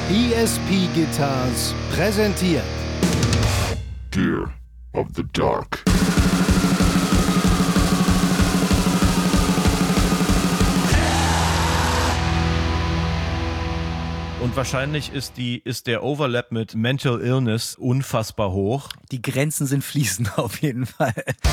ESP Guitars präsentiert Gear of the Dark. Und wahrscheinlich ist der Overlap mit Mental Illness unfassbar hoch. Die Grenzen sind fließend auf jeden Fall.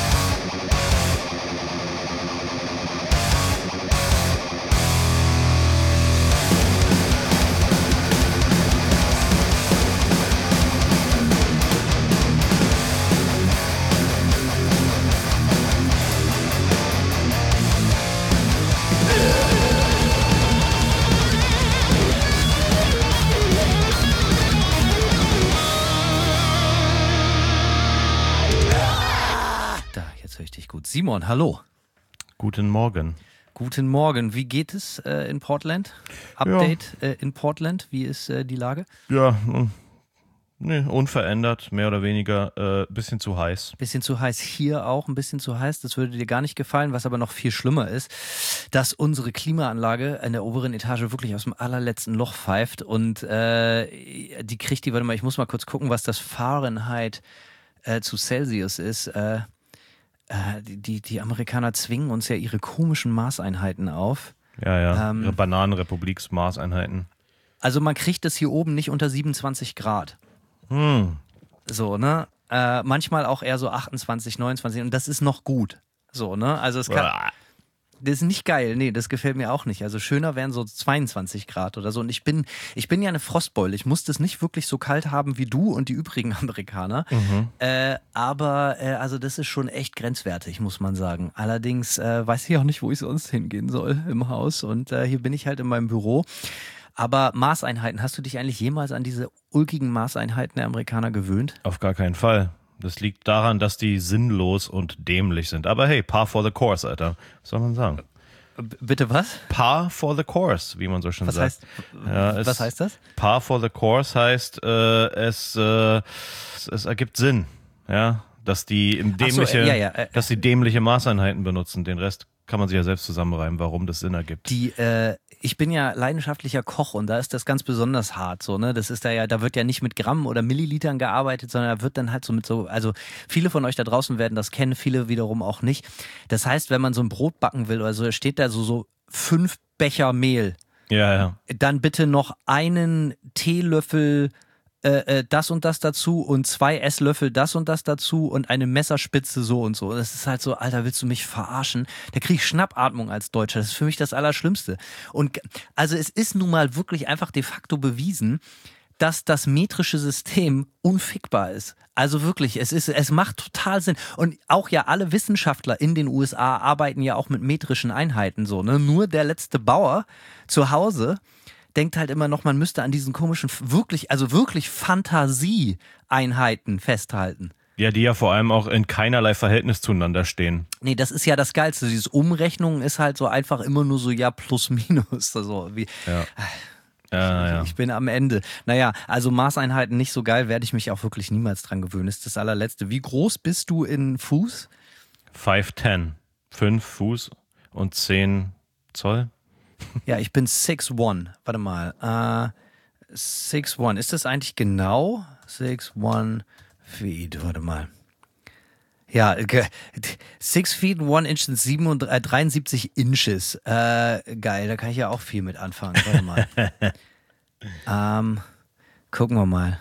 Richtig gut. Simon, hallo. Guten Morgen. Guten Morgen. Wie geht es in Portland? Update in Portland. Wie ist die Lage? Ja, unverändert, mehr oder weniger. Bisschen zu heiß. Bisschen zu heiß. Hier auch ein bisschen zu heiß. Das würde dir gar nicht gefallen. Was aber noch viel schlimmer ist, dass unsere Klimaanlage in der oberen Etage wirklich aus dem allerletzten Loch pfeift. Und die kriegt die, warte mal, ich muss mal kurz gucken, was das Fahrenheit zu Celsius ist. Die Amerikaner zwingen uns ja ihre komischen Maßeinheiten auf. Ja, ihre Bananenrepubliks-Maßeinheiten. Also man kriegt es hier oben nicht unter 27 Grad. So, ne? Manchmal auch eher so 28, 29 und das ist noch gut. So, ne? Also es kann... Das ist nicht geil, nee, das gefällt mir auch nicht. Also schöner wären so 22 Grad oder so. Und ich bin ja eine Frostbeule. Ich muss das nicht wirklich so kalt haben wie du und die übrigen Amerikaner. Aber also das ist schon echt grenzwertig, muss man sagen. Allerdings weiß ich auch nicht, wo ich sonst hingehen soll im Haus. Und hier bin ich halt in meinem Büro. Aber Maßeinheiten, hast du dich eigentlich jemals an diese ulkigen Maßeinheiten der Amerikaner gewöhnt? Auf gar keinen Fall. Das liegt daran, dass die sinnlos und dämlich sind. Aber hey, par for the course, Alter. Was soll man sagen? Bitte was? Par for the course, wie man so schön sagt. Was heißt das? Par for the course heißt, es ergibt Sinn, ja, dass die dass die dämliche Maßeinheiten benutzen. Den Rest kann man sich ja selbst zusammenreimen, warum das Sinn ergibt. Ich bin ja leidenschaftlicher Koch und da ist das ganz besonders hart, so, ne? Das ist da wird ja nicht mit Gramm oder Millilitern gearbeitet, sondern da wird dann halt so also viele von euch da draußen werden das kennen, viele wiederum auch nicht. Das heißt, wenn man so ein Brot backen will oder so, steht da so 5 Becher Mehl. Ja. Dann bitte noch einen Teelöffel das und das dazu und 2 Esslöffel das und das dazu und eine Messerspitze so und so. Das ist halt so, Alter, willst du mich verarschen? Da krieg ich Schnappatmung als Deutscher. Das ist für mich das Allerschlimmste. Und also es ist nun mal wirklich einfach de facto bewiesen, dass das metrische System unfickbar ist. Also wirklich, es macht total Sinn. Und auch ja alle Wissenschaftler in den USA arbeiten ja auch mit metrischen Einheiten so, ne? Nur der letzte Bauer zu Hause denkt halt immer noch, man müsste an diesen komischen, wirklich Fantasieeinheiten festhalten. Ja, die ja vor allem auch in keinerlei Verhältnis zueinander stehen. Nee, das ist ja das Geilste. Dieses Umrechnungen ist halt so einfach immer nur so, ja, plus minus. Also wie, Ja. Ich bin am Ende. Naja, also Maßeinheiten nicht so geil, werde ich mich auch wirklich niemals dran gewöhnen. Das ist das allerletzte. Wie groß bist du in Fuß? 5'10". 5 Fuß und 10 Zoll. Ja, ich bin 6'1". Warte mal. 6'1". Ist das eigentlich genau? 6'1 feet. Warte mal. Ja, 6 feet 1 inch sind 73 Inches. Geil, da kann ich ja auch viel mit anfangen. Warte mal. Gucken wir mal.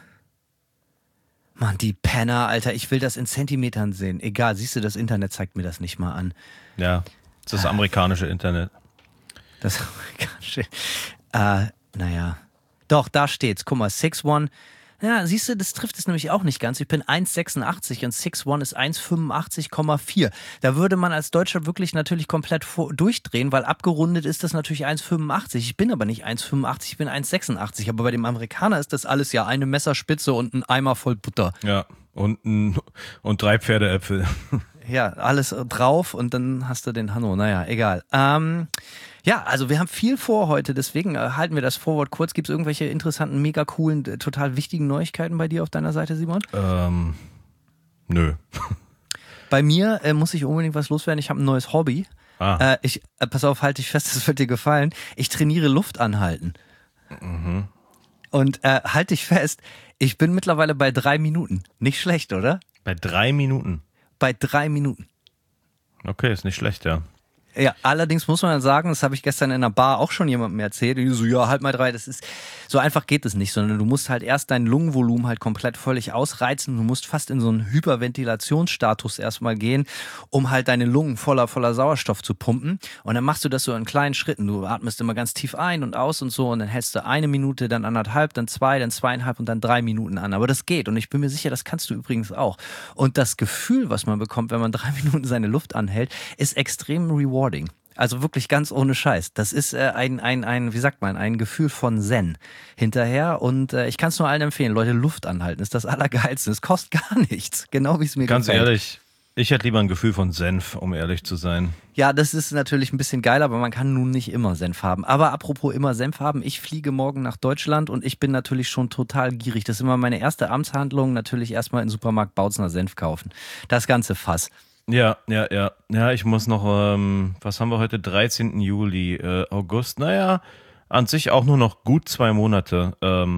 Mann, die Penner, Alter, ich will das in Zentimetern sehen. Egal, siehst du, das Internet zeigt mir das nicht mal an. Ja, das ist das amerikanische Internet. Das amerikanische. Naja. Doch, da steht's. Guck mal, 6'1". Ja, siehst du, das trifft es nämlich auch nicht ganz. Ich bin 1,86 und 6'1 ist 1,85,4. Da würde man als Deutscher wirklich natürlich komplett durchdrehen, weil abgerundet ist das natürlich 1,85. Ich bin aber nicht 1,85, ich bin 1,86. Aber bei dem Amerikaner ist das alles ja eine Messerspitze und ein Eimer voll Butter. Ja, und 3 Pferdeäpfel. Ja, alles drauf und dann hast du den Hanno. Naja, egal. Ja, also wir haben viel vor heute, deswegen halten wir das Forward kurz. Gibt es irgendwelche interessanten, mega coolen, total wichtigen Neuigkeiten bei dir auf deiner Seite, Simon? Nö. Bei mir muss ich unbedingt was loswerden. Ich habe ein neues Hobby. Pass auf, halte dich fest, das wird dir gefallen. Ich trainiere Luft anhalten. Mhm. Und halt dich fest, ich bin mittlerweile bei 3 Minuten. Nicht schlecht, oder? Bei 3 Minuten? Bei 3 Minuten. Okay, ist nicht schlecht, ja. Ja, allerdings muss man sagen, das habe ich gestern in einer Bar auch schon jemandem erzählt, und die so, ja, halt mal 3, das ist, so einfach geht es nicht, sondern du musst halt erst dein Lungenvolumen halt komplett völlig ausreizen, du musst fast in so einen Hyperventilationsstatus erstmal gehen, um halt deine Lungen voller Sauerstoff zu pumpen, und dann machst du das so in kleinen Schritten, du atmest immer ganz tief ein und aus und so, und dann hältst du 1 Minute, dann 1,5, dann 2, dann 2,5 und dann 3 Minuten an, aber das geht, und ich bin mir sicher, das kannst du übrigens auch, und das Gefühl, was man bekommt, wenn man 3 Minuten seine Luft anhält, ist extrem rewarding. Also wirklich ganz ohne Scheiß. Das ist wie sagt man, ein Gefühl von Zen hinterher. Und ich kann es nur allen empfehlen. Leute, Luft anhalten ist das Allergeilste. Es kostet gar nichts. Genau wie es mir ganz gefällt. Ganz ehrlich, ich hätte lieber ein Gefühl von Senf, um ehrlich zu sein. Ja, das ist natürlich ein bisschen geil, aber man kann nun nicht immer Senf haben. Aber apropos immer Senf haben, ich fliege morgen nach Deutschland und ich bin natürlich schon total gierig. Das ist immer meine erste Amtshandlung. Natürlich erstmal im Supermarkt Bautzner Senf kaufen. Das ganze Fass. Ja, ich muss noch, was haben wir heute, 13. Juli, August, naja, an sich auch nur noch gut 2 Monate,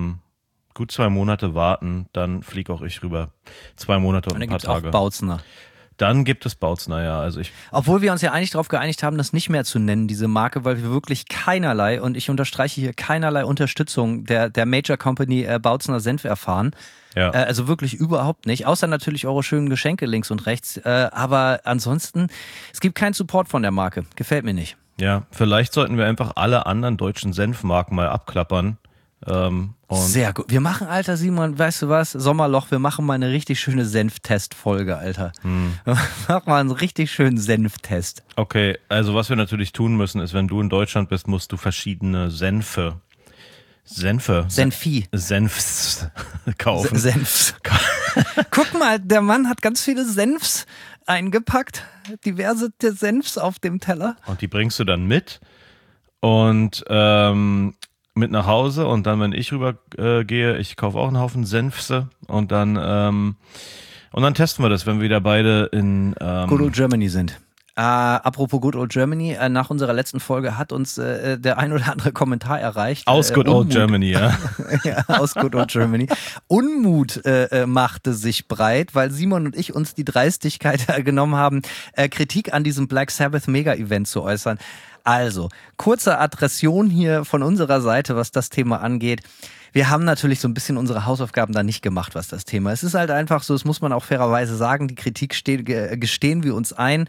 warten, dann fliege auch ich rüber. 2 Monate und ein paar Tage. Auch Bautzner. Dann gibt es Bautzner, ja. Obwohl wir uns ja eigentlich darauf geeinigt haben, das nicht mehr zu nennen, diese Marke, weil wir wirklich keinerlei, und ich unterstreiche hier, keinerlei Unterstützung der Major Company Bautzner Senf erfahren. Ja. Also wirklich überhaupt nicht, außer natürlich eure schönen Geschenke links und rechts. Aber ansonsten, es gibt keinen Support von der Marke. Gefällt mir nicht. Ja, vielleicht sollten wir einfach alle anderen deutschen Senfmarken mal abklappern. Sehr gut. Wir machen, Alter, Simon, weißt du was? Sommerloch, wir machen mal eine richtig schöne Senftest-Folge, Alter. Mach mal einen richtig schönen Senftest. Okay, also was wir natürlich tun müssen, ist, wenn du in Deutschland bist, musst du verschiedene Senfs kaufen. Senfs. Guck mal, der Mann hat ganz viele Senfs eingepackt. Diverse Senfs auf dem Teller. Und die bringst du dann mit und mit nach Hause, und dann, wenn ich rüber gehe, ich kaufe auch einen Haufen Senfse und dann testen wir das, wenn wir wieder beide in Good Old Germany sind. Apropos Good Old Germany, nach unserer letzten Folge hat uns der ein oder andere Kommentar erreicht. Aus Good Old Germany, ja. Ja, aus Good Old Germany. Unmut machte sich breit, weil Simon und ich uns die Dreistigkeit genommen haben, Kritik an diesem Black Sabbath Mega-Event zu äußern. Also, kurze Adression hier von unserer Seite, was das Thema angeht. Wir haben natürlich so ein bisschen unsere Hausaufgaben da nicht gemacht, was das Thema ist. Es ist halt einfach so, das muss man auch fairerweise sagen, die Kritik gestehen wir uns ein.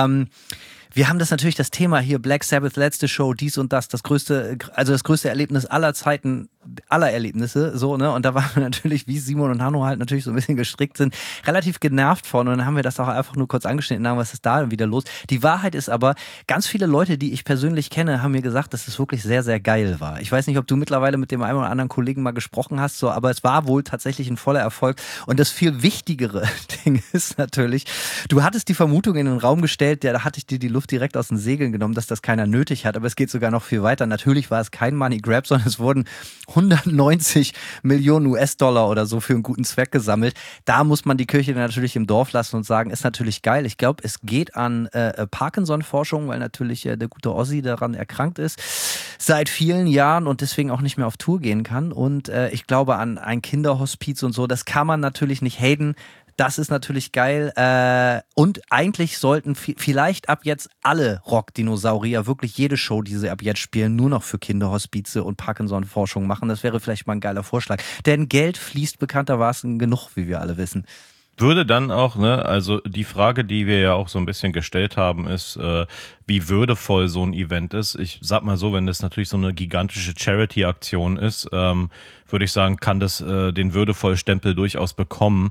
Wir haben natürlich das Thema hier, Black Sabbath, letzte Show, dies und das größte Erlebnis aller Zeiten, aller Erlebnisse, so, ne, und da waren wir natürlich, wie Simon und Hanno halt natürlich so ein bisschen gestrickt sind, relativ genervt von, und dann haben wir das auch einfach nur kurz angeschnitten, was ist da denn wieder los? Die Wahrheit ist aber, ganz viele Leute, die ich persönlich kenne, haben mir gesagt, dass es wirklich sehr, sehr geil war. Ich weiß nicht, ob du mittlerweile mit dem einen oder anderen Kollegen mal gesprochen hast, so, aber es war wohl tatsächlich ein voller Erfolg, und das viel wichtigere Ding ist natürlich, du hattest die Vermutung in den Raum gestellt, da hatte ich dir die Luft direkt aus den Segeln genommen, dass das keiner nötig hat, aber es geht sogar noch viel weiter. Natürlich war es kein Money Grab, sondern es wurden 190 Millionen US-Dollar oder so für einen guten Zweck gesammelt. Da muss man die Kirche natürlich im Dorf lassen und sagen, ist natürlich geil. Ich glaube, es geht an Parkinson-Forschung, weil natürlich der gute Ozzy daran erkrankt ist, seit vielen Jahren und deswegen auch nicht mehr auf Tour gehen kann. Und ich glaube an ein Kinderhospiz und so. Das kann man natürlich nicht haten. Das ist natürlich geil. Und eigentlich sollten vielleicht ab jetzt alle Rockdinosaurier wirklich jede Show, die sie ab jetzt spielen, nur noch für Kinderhospize und Parkinson-Forschung machen. Das wäre vielleicht mal ein geiler Vorschlag. Denn Geld fließt bekanntermaßen genug, wie wir alle wissen. Würde dann auch, ne, also die Frage, die wir ja auch so ein bisschen gestellt haben, ist, wie würdevoll so ein Event ist. Ich sag mal so, wenn das natürlich so eine gigantische Charity-Aktion ist, würde ich sagen, kann das den würdevoll Stempel durchaus bekommen.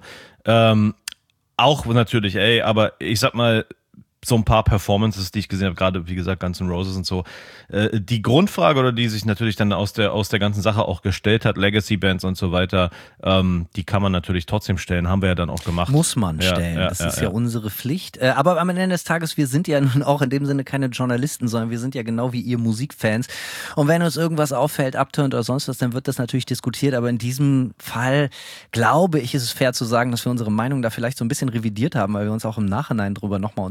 Auch natürlich, aber ich sag mal, so ein paar Performances, die ich gesehen habe, gerade wie gesagt Guns N' Roses und so. Die Grundfrage, oder die sich natürlich dann aus der ganzen Sache auch gestellt hat, Legacy Bands und so weiter, die kann man natürlich trotzdem stellen, haben wir ja dann auch gemacht. Muss man stellen, das ist ja unsere Pflicht. Aber am Ende des Tages, wir sind ja nun auch in dem Sinne keine Journalisten, sondern wir sind ja genau wie ihr Musikfans. Und wenn uns irgendwas auffällt, abturnt oder sonst was, dann wird das natürlich diskutiert. Aber in diesem Fall, glaube ich, ist es fair zu sagen, dass wir unsere Meinung da vielleicht so ein bisschen revidiert haben, weil wir uns auch im Nachhinein drüber nochmal unterhalten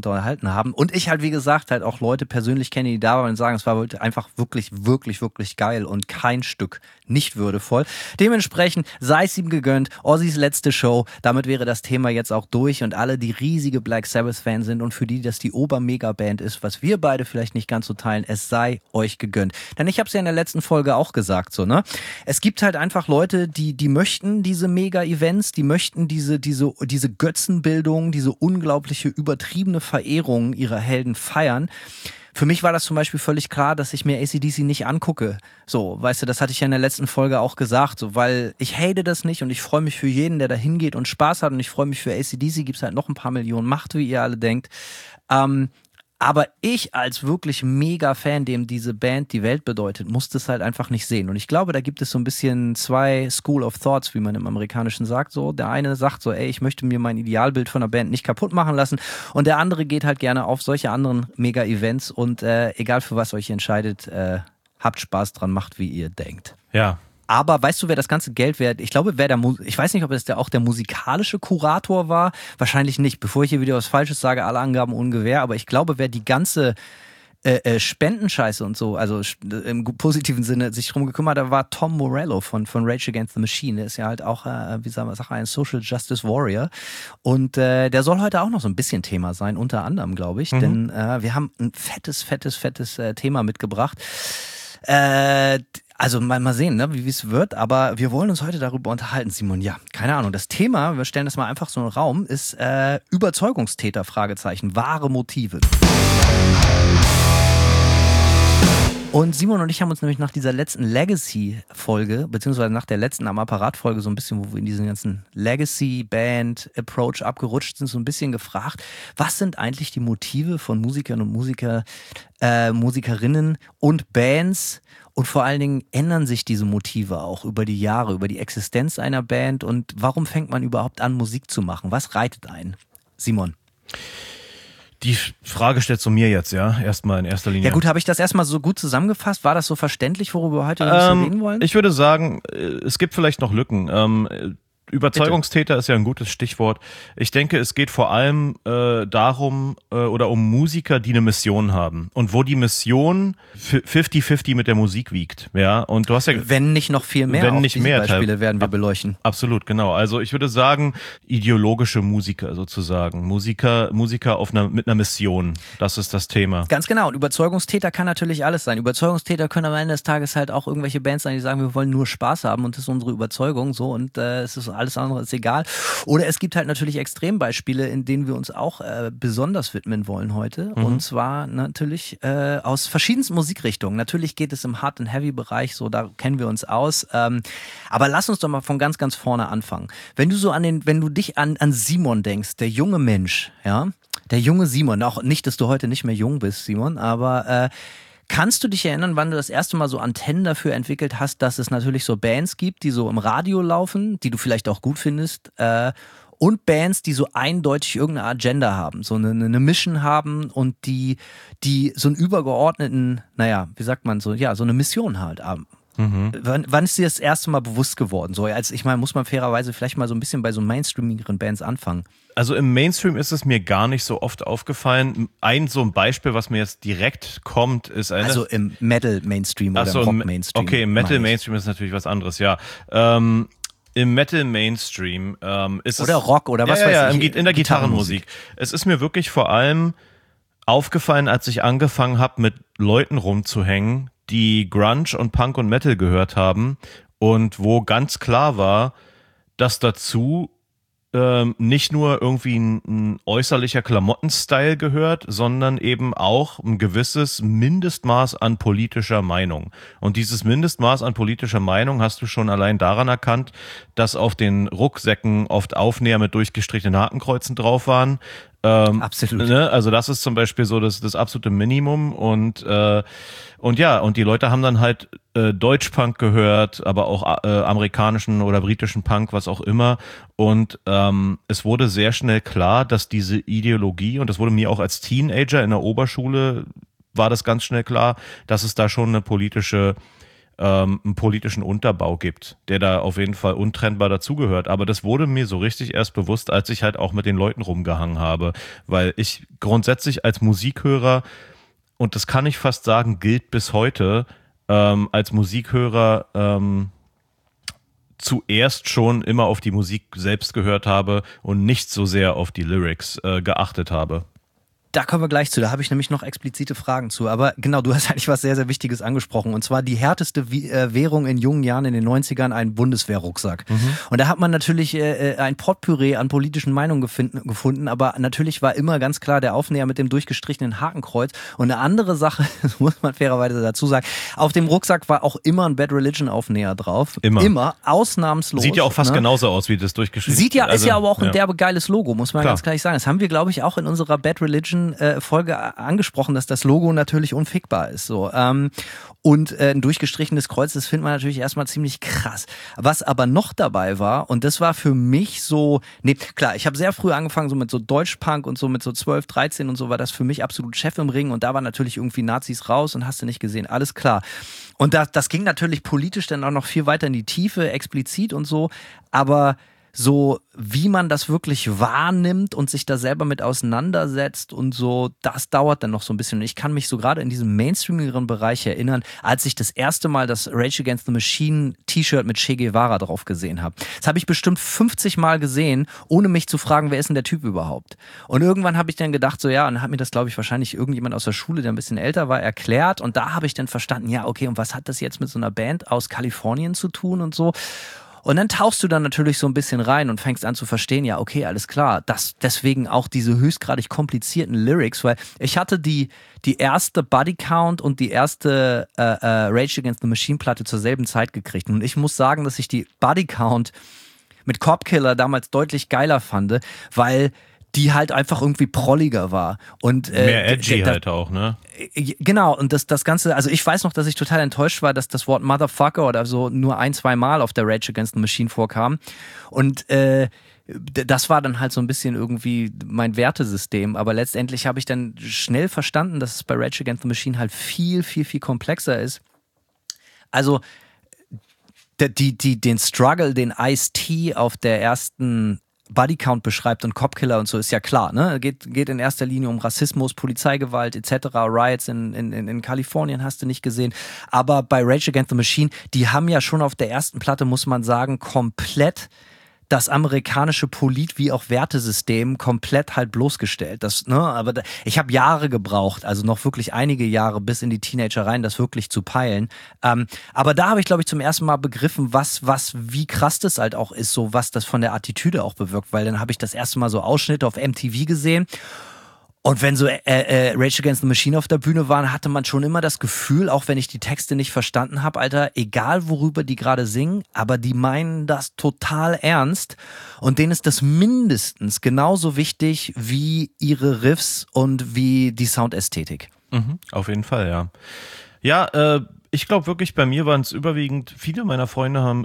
gefunden haben. Und ich halt, wie gesagt, halt auch Leute persönlich kenne, die da waren und sagen, es war einfach wirklich, wirklich, wirklich geil und kein Stück nicht würdevoll. Dementsprechend sei es ihm gegönnt, Ozzys letzte Show. Damit wäre das Thema jetzt auch durch und alle, die riesige Black Sabbath-Fans sind und für die das die Ober-Mega-Band ist, was wir beide vielleicht nicht ganz so teilen, es sei euch gegönnt. Denn ich habe es ja in der letzten Folge auch gesagt, so, ne? Es gibt halt einfach Leute, die möchten diese Mega-Events, die möchten diese Götzenbildung, diese unglaubliche, übertriebene Verehrung ihrer Helden feiern. Für mich war das zum Beispiel völlig klar, dass ich mir AC/DC nicht angucke. So, weißt du, das hatte ich ja in der letzten Folge auch gesagt, so, weil ich hate das nicht und ich freue mich für jeden, der da hingeht und Spaß hat und ich freue mich für AC/DC, gibt's halt noch ein paar Millionen Macht, wie ihr alle denkt. Aber ich als wirklich mega Fan, dem diese Band die Welt bedeutet, muss das halt einfach nicht sehen. Und ich glaube, da gibt es so ein bisschen zwei School of Thoughts, wie man im Amerikanischen sagt. So, der eine sagt so, ey, ich möchte mir mein Idealbild von der Band nicht kaputt machen lassen. Und der andere geht halt gerne auf solche anderen Mega-Events. Und egal für was euch entscheidet, habt Spaß dran, macht wie ihr denkt. Ja. Aber weißt du, wer das ganze Geld wert? Ich glaube, ich weiß nicht, ob es auch der musikalische Kurator war. Wahrscheinlich nicht. Bevor ich hier wieder was Falsches sage, alle Angaben ohne Gewähr. Aber ich glaube, wer die ganze Spendenscheiße und so, also im positiven Sinne sich drum gekümmert hat, war Tom Morello von Rage Against the Machine. Der ist ja halt auch, wie sagen wir, ein Social Justice Warrior. Und der soll heute auch noch so ein bisschen Thema sein, unter anderem, glaube ich. Denn wir haben ein fettes Thema mitgebracht. Also mal sehen, ne, wie es wird, aber wir wollen uns heute darüber unterhalten, Simon. Ja, keine Ahnung. Das Thema, wir stellen das mal einfach so in den Raum, ist Überzeugungstäter, Fragezeichen, wahre Motive. Und Simon und ich haben uns nämlich nach dieser letzten Legacy-Folge, beziehungsweise nach der letzten am Apparat-Folge so ein bisschen, wo wir in diesen ganzen Legacy-Band-Approach abgerutscht sind, so ein bisschen gefragt, was sind eigentlich die Motive von Musikern und Musikerinnen und Bands? Und vor allen Dingen ändern sich diese Motive auch über die Jahre, über die Existenz einer Band. Und warum fängt man überhaupt an, Musik zu machen? Was reitet ein? Simon. Die Frage stellst du mir jetzt, ja? Erstmal in erster Linie. Ja gut, habe ich das erstmal so gut zusammengefasst? War das so verständlich, worüber wir heute reden wollen? Ich würde sagen, es gibt vielleicht noch Lücken. Überzeugungstäter ist ja ein gutes Stichwort. Ich denke, es geht vor allem darum oder um Musiker, die eine Mission haben und wo die Mission 50-50 mit der Musik wiegt. Ja, und du hast ja, wenn nicht noch viel mehr, wenn auch nicht diese mehr Beispiele werden wir beleuchten. Absolut, genau. Also ich würde sagen, ideologische Musiker sozusagen, Musiker mit einer Mission. Das ist das Thema. Ganz genau. Und Überzeugungstäter kann natürlich alles sein. Überzeugungstäter können am Ende des Tages halt auch irgendwelche Bands sein, die sagen, wir wollen nur Spaß haben und das ist unsere Überzeugung so und es ist alles andere ist egal. Oder es gibt halt natürlich Extrembeispiele, in denen wir uns auch besonders widmen wollen heute. Und zwar natürlich aus verschiedensten Musikrichtungen. Natürlich geht es im Hard- and Heavy-Bereich, so da kennen wir uns aus. Aber lass uns doch mal von ganz, ganz vorne anfangen. Wenn du dich an Simon denkst, der junge Mensch, ja, der junge Simon, auch nicht, dass du heute nicht mehr jung bist, Simon, aber kannst du dich erinnern, wann du das erste Mal so Antennen dafür entwickelt hast, dass es natürlich so Bands gibt, die so im Radio laufen, die du vielleicht auch gut findest, und Bands, die so eindeutig irgendeine Agenda haben, so eine Mission haben und die so einen übergeordneten, naja, wie sagt man so, ja, so eine Mission halt haben. Wann ist dir das erste Mal bewusst geworden? So, ich meine, muss man fairerweise vielleicht mal so ein bisschen bei so mainstreamigeren Bands anfangen. Also im Mainstream ist es mir gar nicht so oft aufgefallen. So ein Beispiel, was mir jetzt direkt kommt, ist also im Metal-Mainstream oder im Rock-Mainstream. Okay, im Metal-Mainstream ist natürlich was anderes, ja. Im Metal-Mainstream ist es... Oder Rock oder was weiß ich. In der Gitarrenmusik. Es ist mir wirklich vor allem aufgefallen, als ich angefangen habe, mit Leuten rumzuhängen, die Grunge und Punk und Metal gehört haben und wo ganz klar war, dass dazu nicht nur irgendwie ein äußerlicher Klamottenstyle gehört, sondern eben auch ein gewisses Mindestmaß an politischer Meinung. Und dieses Mindestmaß an politischer Meinung hast du schon allein daran erkannt, dass auf den Rucksäcken oft Aufnäher mit durchgestrichenen Hakenkreuzen drauf waren. Absolut. Ne? Also das ist zum Beispiel so das absolute Minimum und die Leute haben dann halt Deutschpunk gehört, aber auch amerikanischen oder britischen Punk, was auch immer und es wurde sehr schnell klar, dass diese Ideologie, und das wurde mir auch als Teenager in der Oberschule, war das ganz schnell klar, dass es da schon eine politische einen politischen Unterbau gibt, der da auf jeden Fall untrennbar dazugehört. Aber das wurde mir so richtig erst bewusst, als ich halt auch mit den Leuten rumgehangen habe, weil ich grundsätzlich als Musikhörer, und das kann ich fast sagen, gilt bis heute, als Musikhörer zuerst schon immer auf die Musik selbst gehört habe und nicht so sehr auf die Lyrics geachtet habe. Da kommen wir gleich zu, da habe ich nämlich noch explizite Fragen zu. Aber genau, du hast eigentlich was sehr, sehr Wichtiges angesprochen. Und zwar die härteste Währung in jungen Jahren in den 90ern, ein Bundeswehrrucksack. Und da hat man natürlich ein Potpourri an politischen Meinungen gefunden, aber natürlich war immer ganz klar der Aufnäher mit dem durchgestrichenen Hakenkreuz. Und eine andere Sache, das muss man fairerweise dazu sagen, auf dem Rucksack war auch immer ein Bad Religion Aufnäher drauf. Immer, ausnahmslos. Sieht ja auch fast genauso aus wie das durchgestrichene. Ist ja aber auch ein derbe geiles Logo, muss man ganz klar sagen. Das haben wir, glaube ich, auch in unserer Bad Religion Folge angesprochen, dass das Logo natürlich unfickbar ist. So. Und ein durchgestrichenes Kreuz, das findet man natürlich erstmal ziemlich krass. Was aber noch dabei war, und das war für mich so, klar, ich habe sehr früh angefangen, so mit so Deutschpunk und so mit so 12, 13 und so, war das für mich absolut Chef im Ring und da war natürlich irgendwie Nazis raus und hast du nicht gesehen, alles klar. Und das ging natürlich politisch dann auch noch viel weiter in die Tiefe, explizit und so, aber so wie man das wirklich wahrnimmt und sich da selber mit auseinandersetzt und so, das dauert dann noch so ein bisschen. Und ich kann mich so gerade in diesem mainstreamigeren Bereich erinnern, als ich das erste Mal das Rage Against the Machine T-Shirt mit Che Guevara drauf gesehen habe. Das habe ich bestimmt 50 Mal gesehen, ohne mich zu fragen, wer ist denn der Typ überhaupt? Und irgendwann habe ich dann gedacht, so ja, und dann hat mir das, glaube ich, wahrscheinlich irgendjemand aus der Schule, der ein bisschen älter war, erklärt. Und da habe ich dann verstanden, ja, okay, und was hat das jetzt mit so einer Band aus Kalifornien zu tun und so? Und dann tauchst du dann natürlich so ein bisschen rein und fängst an zu verstehen, ja, okay, alles klar, deswegen auch diese höchstgradig komplizierten Lyrics, weil ich hatte die erste Body Count und die erste Rage Against the Machine Platte zur selben Zeit gekriegt. Und ich muss sagen, dass ich die Body Count mit Cop Killer damals deutlich geiler fand, weil die halt einfach irgendwie prolliger war. Und, mehr edgy halt auch, ne? Genau, und das Ganze, also ich weiß noch, dass ich total enttäuscht war, dass das Wort Motherfucker oder so nur 1-2 Mal auf der Rage Against the Machine vorkam. Und das war dann halt so ein bisschen irgendwie mein Wertesystem. Aber letztendlich habe ich dann schnell verstanden, dass es bei Rage Against the Machine halt viel, viel, viel komplexer ist. Also den Struggle, den Ice-T auf der ersten Bodycount beschreibt und Copkiller und so, ist ja klar, ne? Geht in erster Linie um Rassismus, Polizeigewalt etc., Riots in Kalifornien hast du nicht gesehen, aber bei Rage Against the Machine, die haben ja schon auf der ersten Platte, muss man sagen, komplett das amerikanische Polit- wie auch Wertesystem komplett halt bloßgestellt. Aber ich habe Jahre gebraucht, also noch wirklich einige Jahre bis in die Teenager rein, das wirklich zu peilen. Aber da habe ich, glaube ich, zum ersten Mal begriffen, wie krass das halt auch ist, so was das von der Attitüde auch bewirkt, weil dann habe ich das erste Mal so Ausschnitte auf MTV gesehen. Und wenn so Rage Against the Machine auf der Bühne waren, hatte man schon immer das Gefühl, auch wenn ich die Texte nicht verstanden habe, Alter, egal worüber die gerade singen, aber die meinen das total ernst und denen ist das mindestens genauso wichtig wie ihre Riffs und wie die Soundästhetik. Auf jeden Fall, ja. Ja, ich glaube wirklich, bei mir waren es überwiegend, viele meiner Freunde haben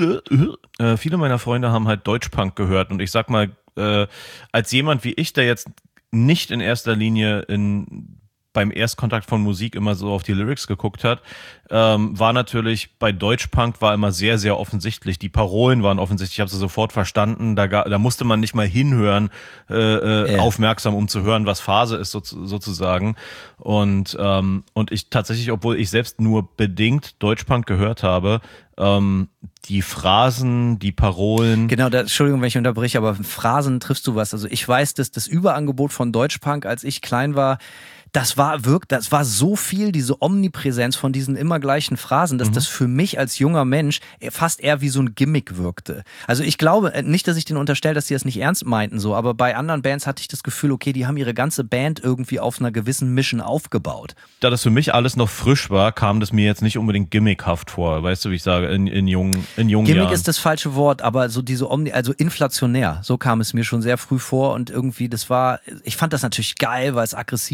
halt Deutschpunk gehört und ich sag mal, als jemand wie ich, der jetzt nicht in erster Linie beim Erstkontakt von Musik immer so auf die Lyrics geguckt hat, war natürlich bei Deutschpunk war immer sehr, sehr offensichtlich. Die Parolen waren offensichtlich, ich habe sie sofort verstanden. Da musste man nicht mal hinhören, aufmerksam, um zu hören, was Phase ist sozusagen. Und ich tatsächlich, obwohl ich selbst nur bedingt Deutschpunk gehört habe, die Phrasen, die Parolen. Genau, Entschuldigung, wenn ich unterbreche, aber Phrasen triffst du was. Also ich weiß, dass das Überangebot von Deutschpunk, als ich klein war, das war so viel, diese Omnipräsenz von diesen immer gleichen Phrasen, dass das für mich als junger Mensch fast eher wie so ein Gimmick wirkte. Also ich glaube, nicht, dass ich denen unterstelle, dass sie das nicht ernst meinten, so, aber bei anderen Bands hatte ich das Gefühl, okay, die haben ihre ganze Band irgendwie auf einer gewissen Mission aufgebaut. Da das für mich alles noch frisch war, kam das mir jetzt nicht unbedingt gimmickhaft vor, weißt du, wie ich sage, in jungen Jahren. Gimmick ist das falsche Wort, aber so diese also inflationär, so kam es mir schon sehr früh vor und irgendwie, ich fand das natürlich geil, weil es aggressiv, alter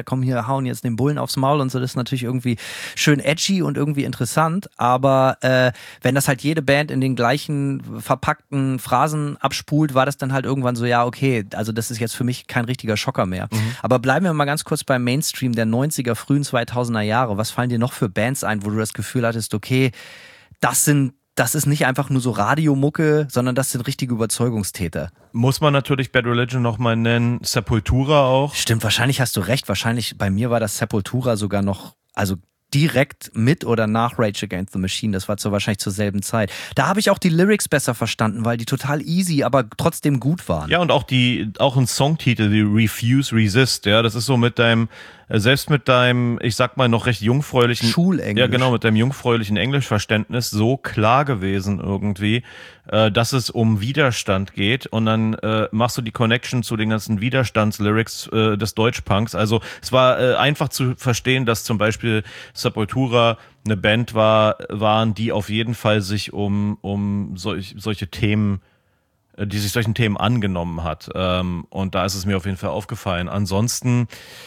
komm hier, hauen jetzt den Bullen aufs Maul und so, das ist natürlich irgendwie schön edgy und irgendwie interessant, aber wenn das halt jede Band in den gleichen verpackten Phrasen abspult, war das dann halt irgendwann so, ja okay, also das ist jetzt für mich kein richtiger Schocker mehr. Aber bleiben wir mal ganz kurz beim Mainstream der 90er, frühen 2000er Jahre. Was fallen dir noch für Bands ein, wo du das Gefühl hattest, okay, das ist nicht einfach nur so Radiomucke, sondern das sind richtige Überzeugungstäter. Muss man natürlich Bad Religion nochmal nennen, Sepultura auch. Stimmt, wahrscheinlich hast du recht. Wahrscheinlich, bei mir war das Sepultura sogar noch, also direkt mit oder nach Rage Against the Machine. Das war wahrscheinlich zur selben Zeit. Da habe ich auch die Lyrics besser verstanden, weil die total easy, aber trotzdem gut waren. Ja, und auch ein Songtitel, die Refuse, Resist, ja, das ist so mit deinem, selbst mit deinem, ich sag mal, noch recht jungfräulichen Schulenglisch. Ja, genau, mit deinem jungfräulichen Englischverständnis so klar gewesen irgendwie, dass es um Widerstand geht und dann machst du die Connection zu den ganzen Widerstandslyrics des Deutschpunks. Also es war einfach zu verstehen, dass zum Beispiel Sepultura eine Band waren, die auf jeden Fall sich um solche Themen, die sich solchen Themen angenommen hat. Und da ist es mir auf jeden Fall aufgefallen. Ansonsten,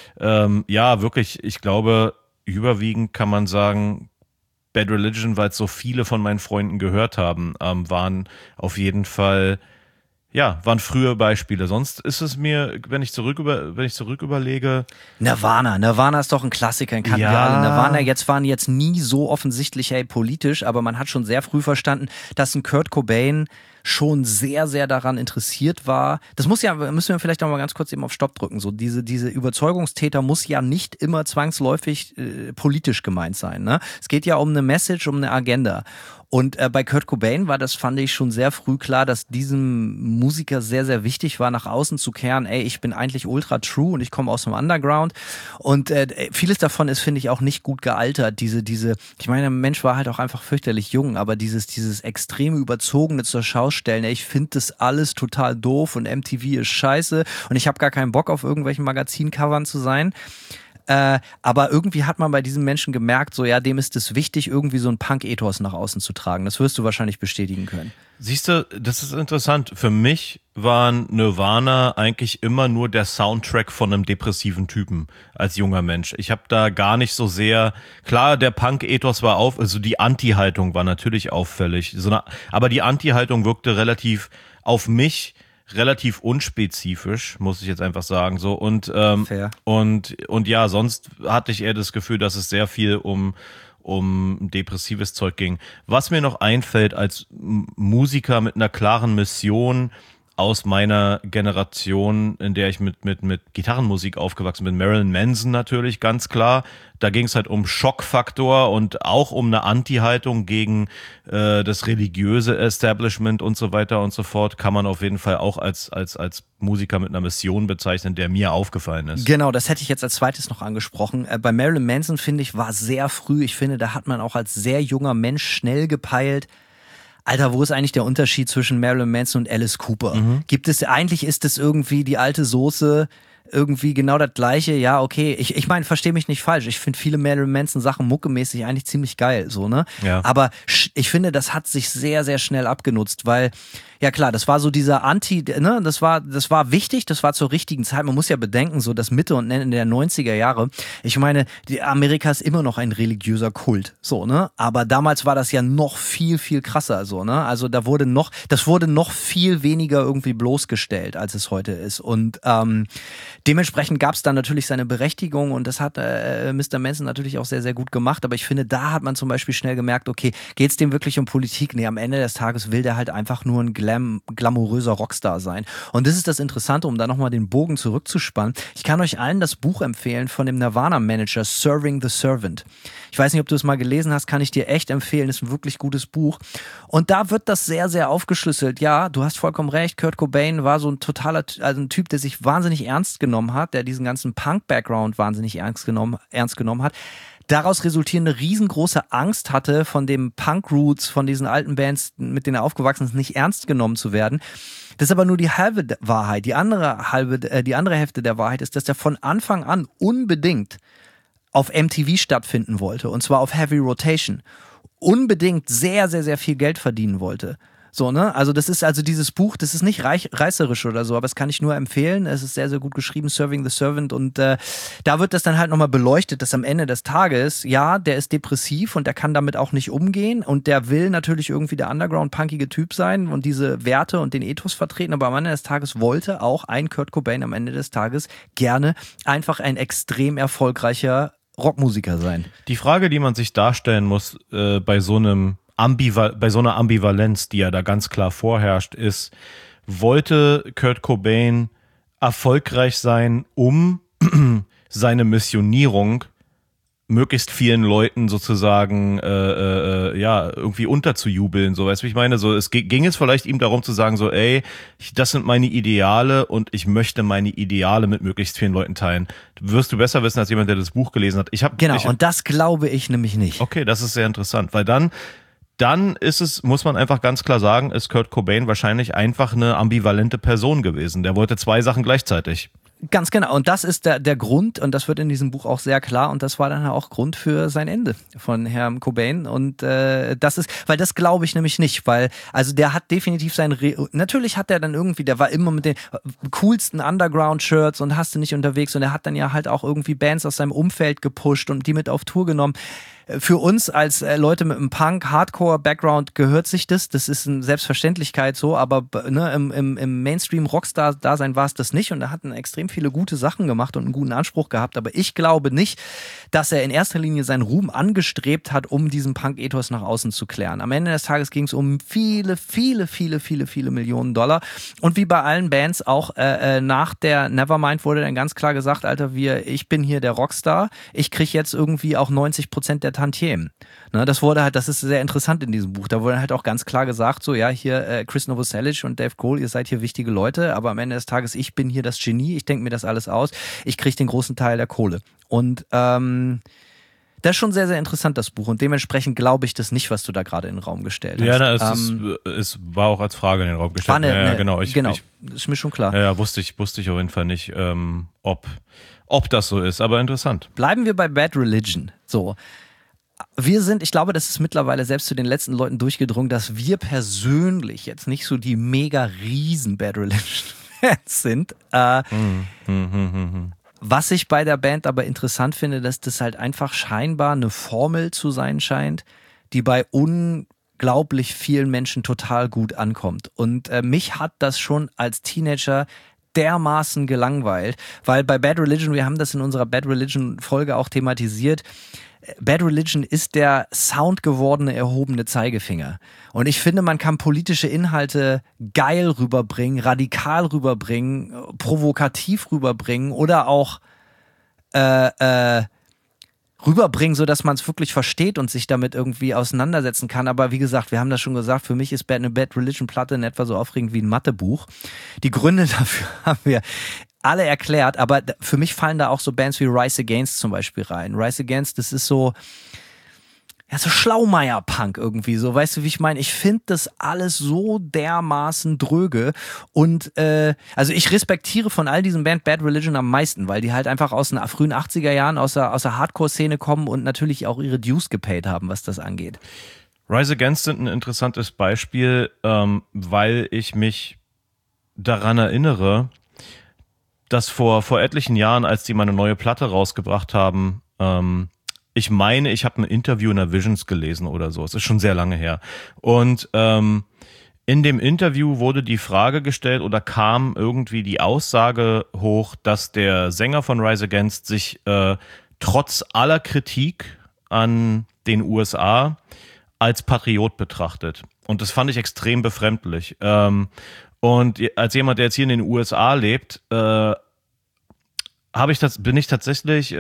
ja, wirklich, ich glaube, überwiegend kann man sagen, Bad Religion, weil es so viele von meinen Freunden gehört haben, waren auf jeden Fall, ja, waren frühe Beispiele. Sonst ist es mir, wenn ich zurück überlege. Nirvana ist doch ein Klassiker, kannten wir alle. Nirvana waren jetzt nie so offensichtlich, politisch, aber man hat schon sehr früh verstanden, dass ein Kurt Cobain schon sehr, sehr daran interessiert war. Das müssen wir vielleicht noch mal ganz kurz eben auf Stopp drücken. So diese Überzeugungstäter muss ja nicht immer zwangsläufig politisch gemeint sein. Ne? Es geht ja um eine Message, um eine Agenda. Und bei Kurt Cobain war das, fand ich, schon sehr früh klar, dass diesem Musiker sehr, sehr wichtig war, nach außen zu kehren, ich bin eigentlich ultra true und ich komme aus dem Underground. Und vieles davon ist, finde ich, auch nicht gut gealtert. Ich meine, der Mensch war halt auch einfach fürchterlich jung, aber dieses extreme Überzogene zur Schau stellen, ich finde das alles total doof und MTV ist scheiße und ich habe gar keinen Bock auf irgendwelchen Magazincovern zu sein. Aber irgendwie hat man bei diesen Menschen gemerkt, so ja, dem ist es wichtig, irgendwie so ein Punk-Ethos nach außen zu tragen. Das wirst du wahrscheinlich bestätigen können. Siehst du, das ist interessant. Für mich waren Nirvana eigentlich immer nur der Soundtrack von einem depressiven Typen als junger Mensch. Ich habe da gar nicht so sehr, klar, der Punk-Ethos war also die Anti-Haltung war natürlich auffällig, aber die Anti-Haltung wirkte auf mich relativ unspezifisch, muss ich jetzt einfach sagen, so und ja, sonst hatte ich eher das Gefühl, dass es sehr viel um depressives Zeug ging. Was mir noch einfällt als Musiker mit einer klaren Mission aus meiner Generation, in der ich mit Gitarrenmusik aufgewachsen bin, Marilyn Manson natürlich, ganz klar. Da ging es halt um Schockfaktor und auch um eine Anti-Haltung gegen das religiöse Establishment und so weiter und so fort. Kann man auf jeden Fall auch als Musiker mit einer Mission bezeichnen, der mir aufgefallen ist. Genau, das hätte ich jetzt als zweites noch angesprochen. Bei Marilyn Manson, finde ich, war sehr früh. Ich finde, da hat man auch als sehr junger Mensch schnell gepeilt, Alter, wo ist eigentlich der Unterschied zwischen Marilyn Manson und Alice Cooper? Eigentlich ist es irgendwie die alte Soße, irgendwie genau das Gleiche. Ja, okay, ich meine, verstehe mich nicht falsch. Ich finde viele Marilyn Manson Sachen muckemäßig eigentlich ziemlich geil, so, ne? Ja. Aber ich finde, das hat sich sehr, sehr schnell abgenutzt, weil, ja klar, das war so dieser das war wichtig, das war zur richtigen Zeit. Man muss ja bedenken, so das Mitte und Ende der 90er Jahre. Ich meine, Amerika ist immer noch ein religiöser Kult, so, ne? Aber damals war das ja noch viel, viel krasser, so, ne? Also das wurde noch viel weniger irgendwie bloßgestellt, als es heute ist. Und dementsprechend gab es dann natürlich seine Berechtigung und das hat Mr. Manson natürlich auch sehr, sehr gut gemacht. Aber ich finde, da hat man zum Beispiel schnell gemerkt, okay, geht's dem wirklich um Politik? Nee, am Ende des Tages will der halt einfach nur ein glamouröser Rockstar sein. Und das ist das Interessante, um da nochmal den Bogen zurückzuspannen. Ich kann euch allen das Buch empfehlen von dem Nirvana-Manager Serving the Servant. Ich weiß nicht, ob du es mal gelesen hast, kann ich dir echt empfehlen. Das ist ein wirklich gutes Buch. Und da wird das sehr, sehr aufgeschlüsselt. Ja, du hast vollkommen recht, Kurt Cobain war so ein Typ, der sich wahnsinnig ernst genommen hat, der diesen ganzen Punk-Background wahnsinnig ernst genommen hat. Daraus resultierende riesengroße Angst hatte, von dem Punk-Roots, von diesen alten Bands, mit denen er aufgewachsen ist, nicht ernst genommen zu werden. Das ist aber nur die halbe Wahrheit. Die andere Hälfte der Wahrheit ist, dass er von Anfang an unbedingt auf MTV stattfinden wollte, und zwar auf Heavy Rotation. Unbedingt sehr, sehr, sehr viel Geld verdienen wollte. So, ne? Also das ist also dieses Buch, das ist nicht reißerisch oder so, aber das kann ich nur empfehlen. Es ist sehr, sehr gut geschrieben, Serving the Servant. Und da wird das dann halt nochmal beleuchtet, dass am Ende des Tages, ja, der ist depressiv und der kann damit auch nicht umgehen und der will natürlich irgendwie der Underground-punkige Typ sein und diese Werte und den Ethos vertreten, aber am Ende des Tages wollte auch ein Kurt Cobain am Ende des Tages gerne einfach ein extrem erfolgreicher Rockmusiker sein. Die Frage, die man sich darstellen muss bei so einer Ambivalenz, die ja da ganz klar vorherrscht, ist, wollte Kurt Cobain erfolgreich sein, um seine Missionierung möglichst vielen Leuten sozusagen irgendwie unterzujubeln, so, weißt du, wie ich meine? So, ging es vielleicht ihm darum zu sagen, so, ey, das sind meine Ideale und ich möchte meine Ideale mit möglichst vielen Leuten teilen. Wirst du besser wissen als jemand, der das Buch gelesen hat. Und das glaube ich nämlich nicht. Okay, das ist sehr interessant, weil dann ist es, muss man einfach ganz klar sagen, ist Kurt Cobain wahrscheinlich einfach eine ambivalente Person gewesen. Der wollte 2 Sachen gleichzeitig. Ganz genau. Und das ist der Grund, und das wird in diesem Buch auch sehr klar, und das war dann auch Grund für sein Ende von Herrn Cobain. Und das ist, weil das glaube ich nämlich nicht, weil, also der hat definitiv natürlich hat er dann irgendwie, der war immer mit den coolsten Underground-Shirts und hast du nicht unterwegs, und er hat dann ja halt auch irgendwie Bands aus seinem Umfeld gepusht und die mit auf Tour genommen. Für uns als Leute mit einem Punk-Hardcore-Background gehört sich das. Das ist eine Selbstverständlichkeit so, aber ne, im Mainstream-Rockstar-Dasein war es das nicht. Und er hat extrem viele gute Sachen gemacht und einen guten Anspruch gehabt. Aber ich glaube nicht, dass er in erster Linie seinen Ruhm angestrebt hat, um diesen Punk-Ethos nach außen zu klären. Am Ende des Tages ging es um viele Millionen $. Und wie bei allen Bands auch nach der Nevermind wurde dann ganz klar gesagt, Alter, ich bin hier der Rockstar. Ich kriege jetzt irgendwie auch 90% der Tantiemen. Ne, das ist sehr interessant in diesem Buch. Da wurde halt auch ganz klar gesagt, so, ja, hier Chris Novoselic und Dave Grohl, ihr seid hier wichtige Leute, aber am Ende des Tages, ich bin hier das Genie, ich denke mir das alles aus, ich kriege den großen Teil der Kohle. Und das ist schon sehr, sehr interessant, das Buch. Und dementsprechend glaube ich das nicht, was du da gerade in den Raum gestellt hast. Ja, es war auch als Frage in den Raum gestellt. Genau. Ist mir schon klar. Ja, wusste ich auf jeden Fall nicht, ob das so ist, aber interessant. Bleiben wir bei Bad Religion. So. Ich glaube, das ist mittlerweile selbst zu den letzten Leuten durchgedrungen, dass wir persönlich jetzt nicht so die mega riesen Bad Religion-Fans sind. Was ich bei der Band aber interessant finde, dass das halt einfach scheinbar eine Formel zu sein scheint, die bei unglaublich vielen Menschen total gut ankommt. Und mich hat das schon als Teenager dermaßen gelangweilt, weil bei Bad Religion, wir haben das in unserer Bad Religion-Folge auch thematisiert, Bad Religion ist der soundgewordene erhobene Zeigefinger. Und ich finde, man kann politische Inhalte geil rüberbringen, radikal rüberbringen, provokativ rüberbringen oder auch rüberbringen, sodass man es wirklich versteht und sich damit irgendwie auseinandersetzen kann. Aber wie gesagt, wir haben das schon gesagt, für mich ist eine Bad Religion Platte in etwa so aufregend wie ein Mathebuch. Die Gründe dafür haben wir alle erklärt, aber für mich fallen da auch so Bands wie Rise Against zum Beispiel rein. Rise Against, das ist so Schlaumeier-Punk irgendwie, so, weißt du, wie ich meine? Ich finde das alles so dermaßen dröge und also ich respektiere von all diesen Band Bad Religion am meisten, weil die halt einfach aus den frühen 80er Jahren aus der Hardcore-Szene kommen und natürlich auch ihre Dues gepaid haben, was das angeht. Rise Against sind ein interessantes Beispiel, weil ich mich daran erinnere, dass vor etlichen Jahren, als die mal eine neue Platte rausgebracht haben, ich meine, ich habe ein Interview in der Visions gelesen oder so. Es ist schon sehr lange her. Und in dem Interview wurde die Frage gestellt oder kam irgendwie die Aussage hoch, dass der Sänger von Rise Against sich trotz aller Kritik an den USA als Patriot betrachtet. Und das fand ich extrem befremdlich. Und als jemand, der jetzt hier in den USA lebt, bin ich tatsächlich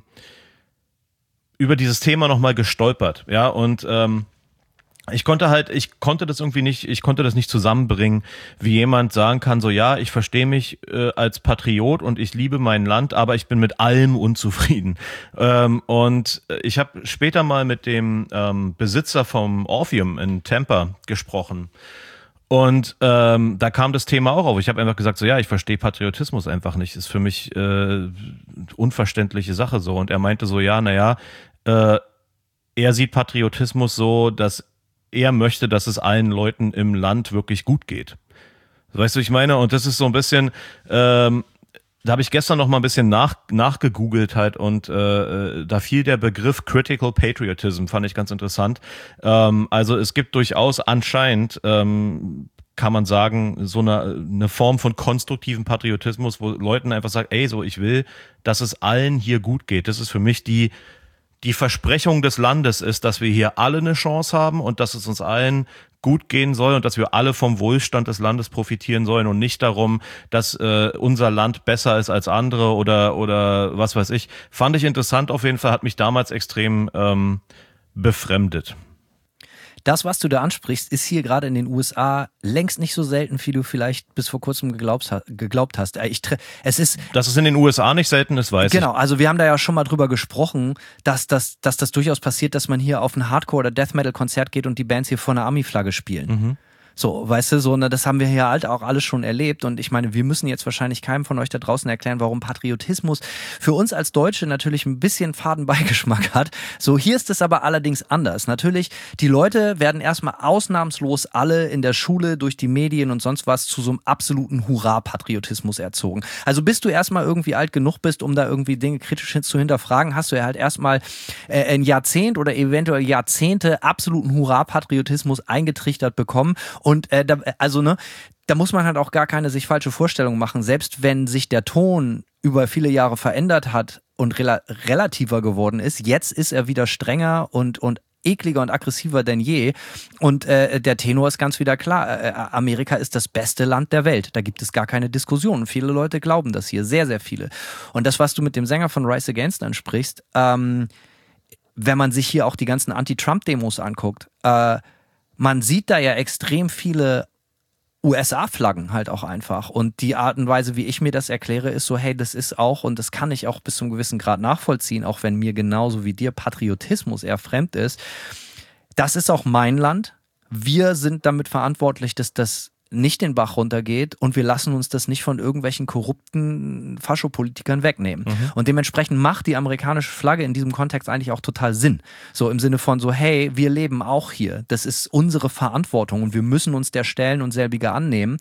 über dieses Thema nochmal gestolpert, ja, und ich konnte das nicht zusammenbringen, wie jemand sagen kann, so, ja, ich verstehe mich als Patriot und ich liebe mein Land, aber ich bin mit allem unzufrieden. Und ich habe später mal mit dem Besitzer vom Orpheum in Tampa gesprochen. Und da kam das Thema auch auf. Ich habe einfach gesagt, so, ja, ich verstehe Patriotismus einfach nicht. Ist für mich unverständliche Sache so. Und er meinte so, ja, naja, er sieht Patriotismus so, dass er möchte, dass es allen Leuten im Land wirklich gut geht. Weißt du, ich meine, und das ist so ein bisschen, da habe ich gestern noch mal ein bisschen nachgegoogelt halt und da fiel der Begriff Critical Patriotism, fand ich ganz interessant. Also es gibt durchaus anscheinend, kann man sagen, so eine Form von konstruktiven Patriotismus, wo Leuten einfach sagt, ey, so ich will, dass es allen hier gut geht. Das ist für mich die Versprechung des Landes ist, dass wir hier alle eine Chance haben und dass es uns allen gut gehen soll und dass wir alle vom Wohlstand des Landes profitieren sollen und nicht darum, dass unser Land besser ist als andere oder was weiß ich. Fand ich interessant auf jeden Fall, hat mich damals extrem befremdet. Das, was du da ansprichst, ist hier gerade in den USA längst nicht so selten, wie du vielleicht bis vor kurzem geglaubt hast. Dass es in den USA nicht selten ist, weiß ich. Genau, also wir haben da ja schon mal drüber gesprochen, dass das durchaus passiert, dass man hier auf ein Hardcore- oder Death-Metal-Konzert geht und die Bands hier vor einer Ami-Flagge spielen. Mhm. So, weißt du, so, das haben wir hier halt auch alles schon erlebt und ich meine, wir müssen jetzt wahrscheinlich keinem von euch da draußen erklären, warum Patriotismus für uns als Deutsche natürlich ein bisschen Fadenbeigeschmack hat. So, hier ist es aber allerdings anders. Natürlich, die Leute werden erstmal ausnahmslos alle in der Schule durch die Medien und sonst was zu so einem absoluten Hurra-Patriotismus erzogen. Also bis du erstmal irgendwie alt genug bist, um da irgendwie Dinge kritisch zu hinterfragen, hast du ja halt erstmal ein Jahrzehnt oder eventuell Jahrzehnte absoluten Hurra-Patriotismus eingetrichtert bekommen. Und da muss man halt auch gar keine sich falsche Vorstellung machen. Selbst wenn sich der Ton über viele Jahre verändert hat und relativer geworden ist, jetzt ist er wieder strenger und ekliger und aggressiver denn je. Und der Tenor ist ganz wieder klar. Amerika ist das beste Land der Welt. Da gibt es gar keine Diskussion. Viele Leute glauben das hier. Sehr, sehr viele. Und das, was du mit dem Sänger von Rise Against ansprichst, wenn man sich hier auch die ganzen Anti-Trump-Demos anguckt, man sieht da ja extrem viele USA-Flaggen halt auch einfach. Und die Art und Weise, wie ich mir das erkläre, ist so, hey, das ist auch, und das kann ich auch bis zu einem gewissen Grad nachvollziehen, auch wenn mir genauso wie dir Patriotismus eher fremd ist. Das ist auch mein Land. Wir sind damit verantwortlich, dass das nicht den Bach runtergeht und wir lassen uns das nicht von irgendwelchen korrupten Faschopolitikern wegnehmen. Mhm. Und dementsprechend macht die amerikanische Flagge in diesem Kontext eigentlich auch total Sinn. So im Sinne von so, hey, wir leben auch hier. Das ist unsere Verantwortung und wir müssen uns der stellen und selbiger annehmen.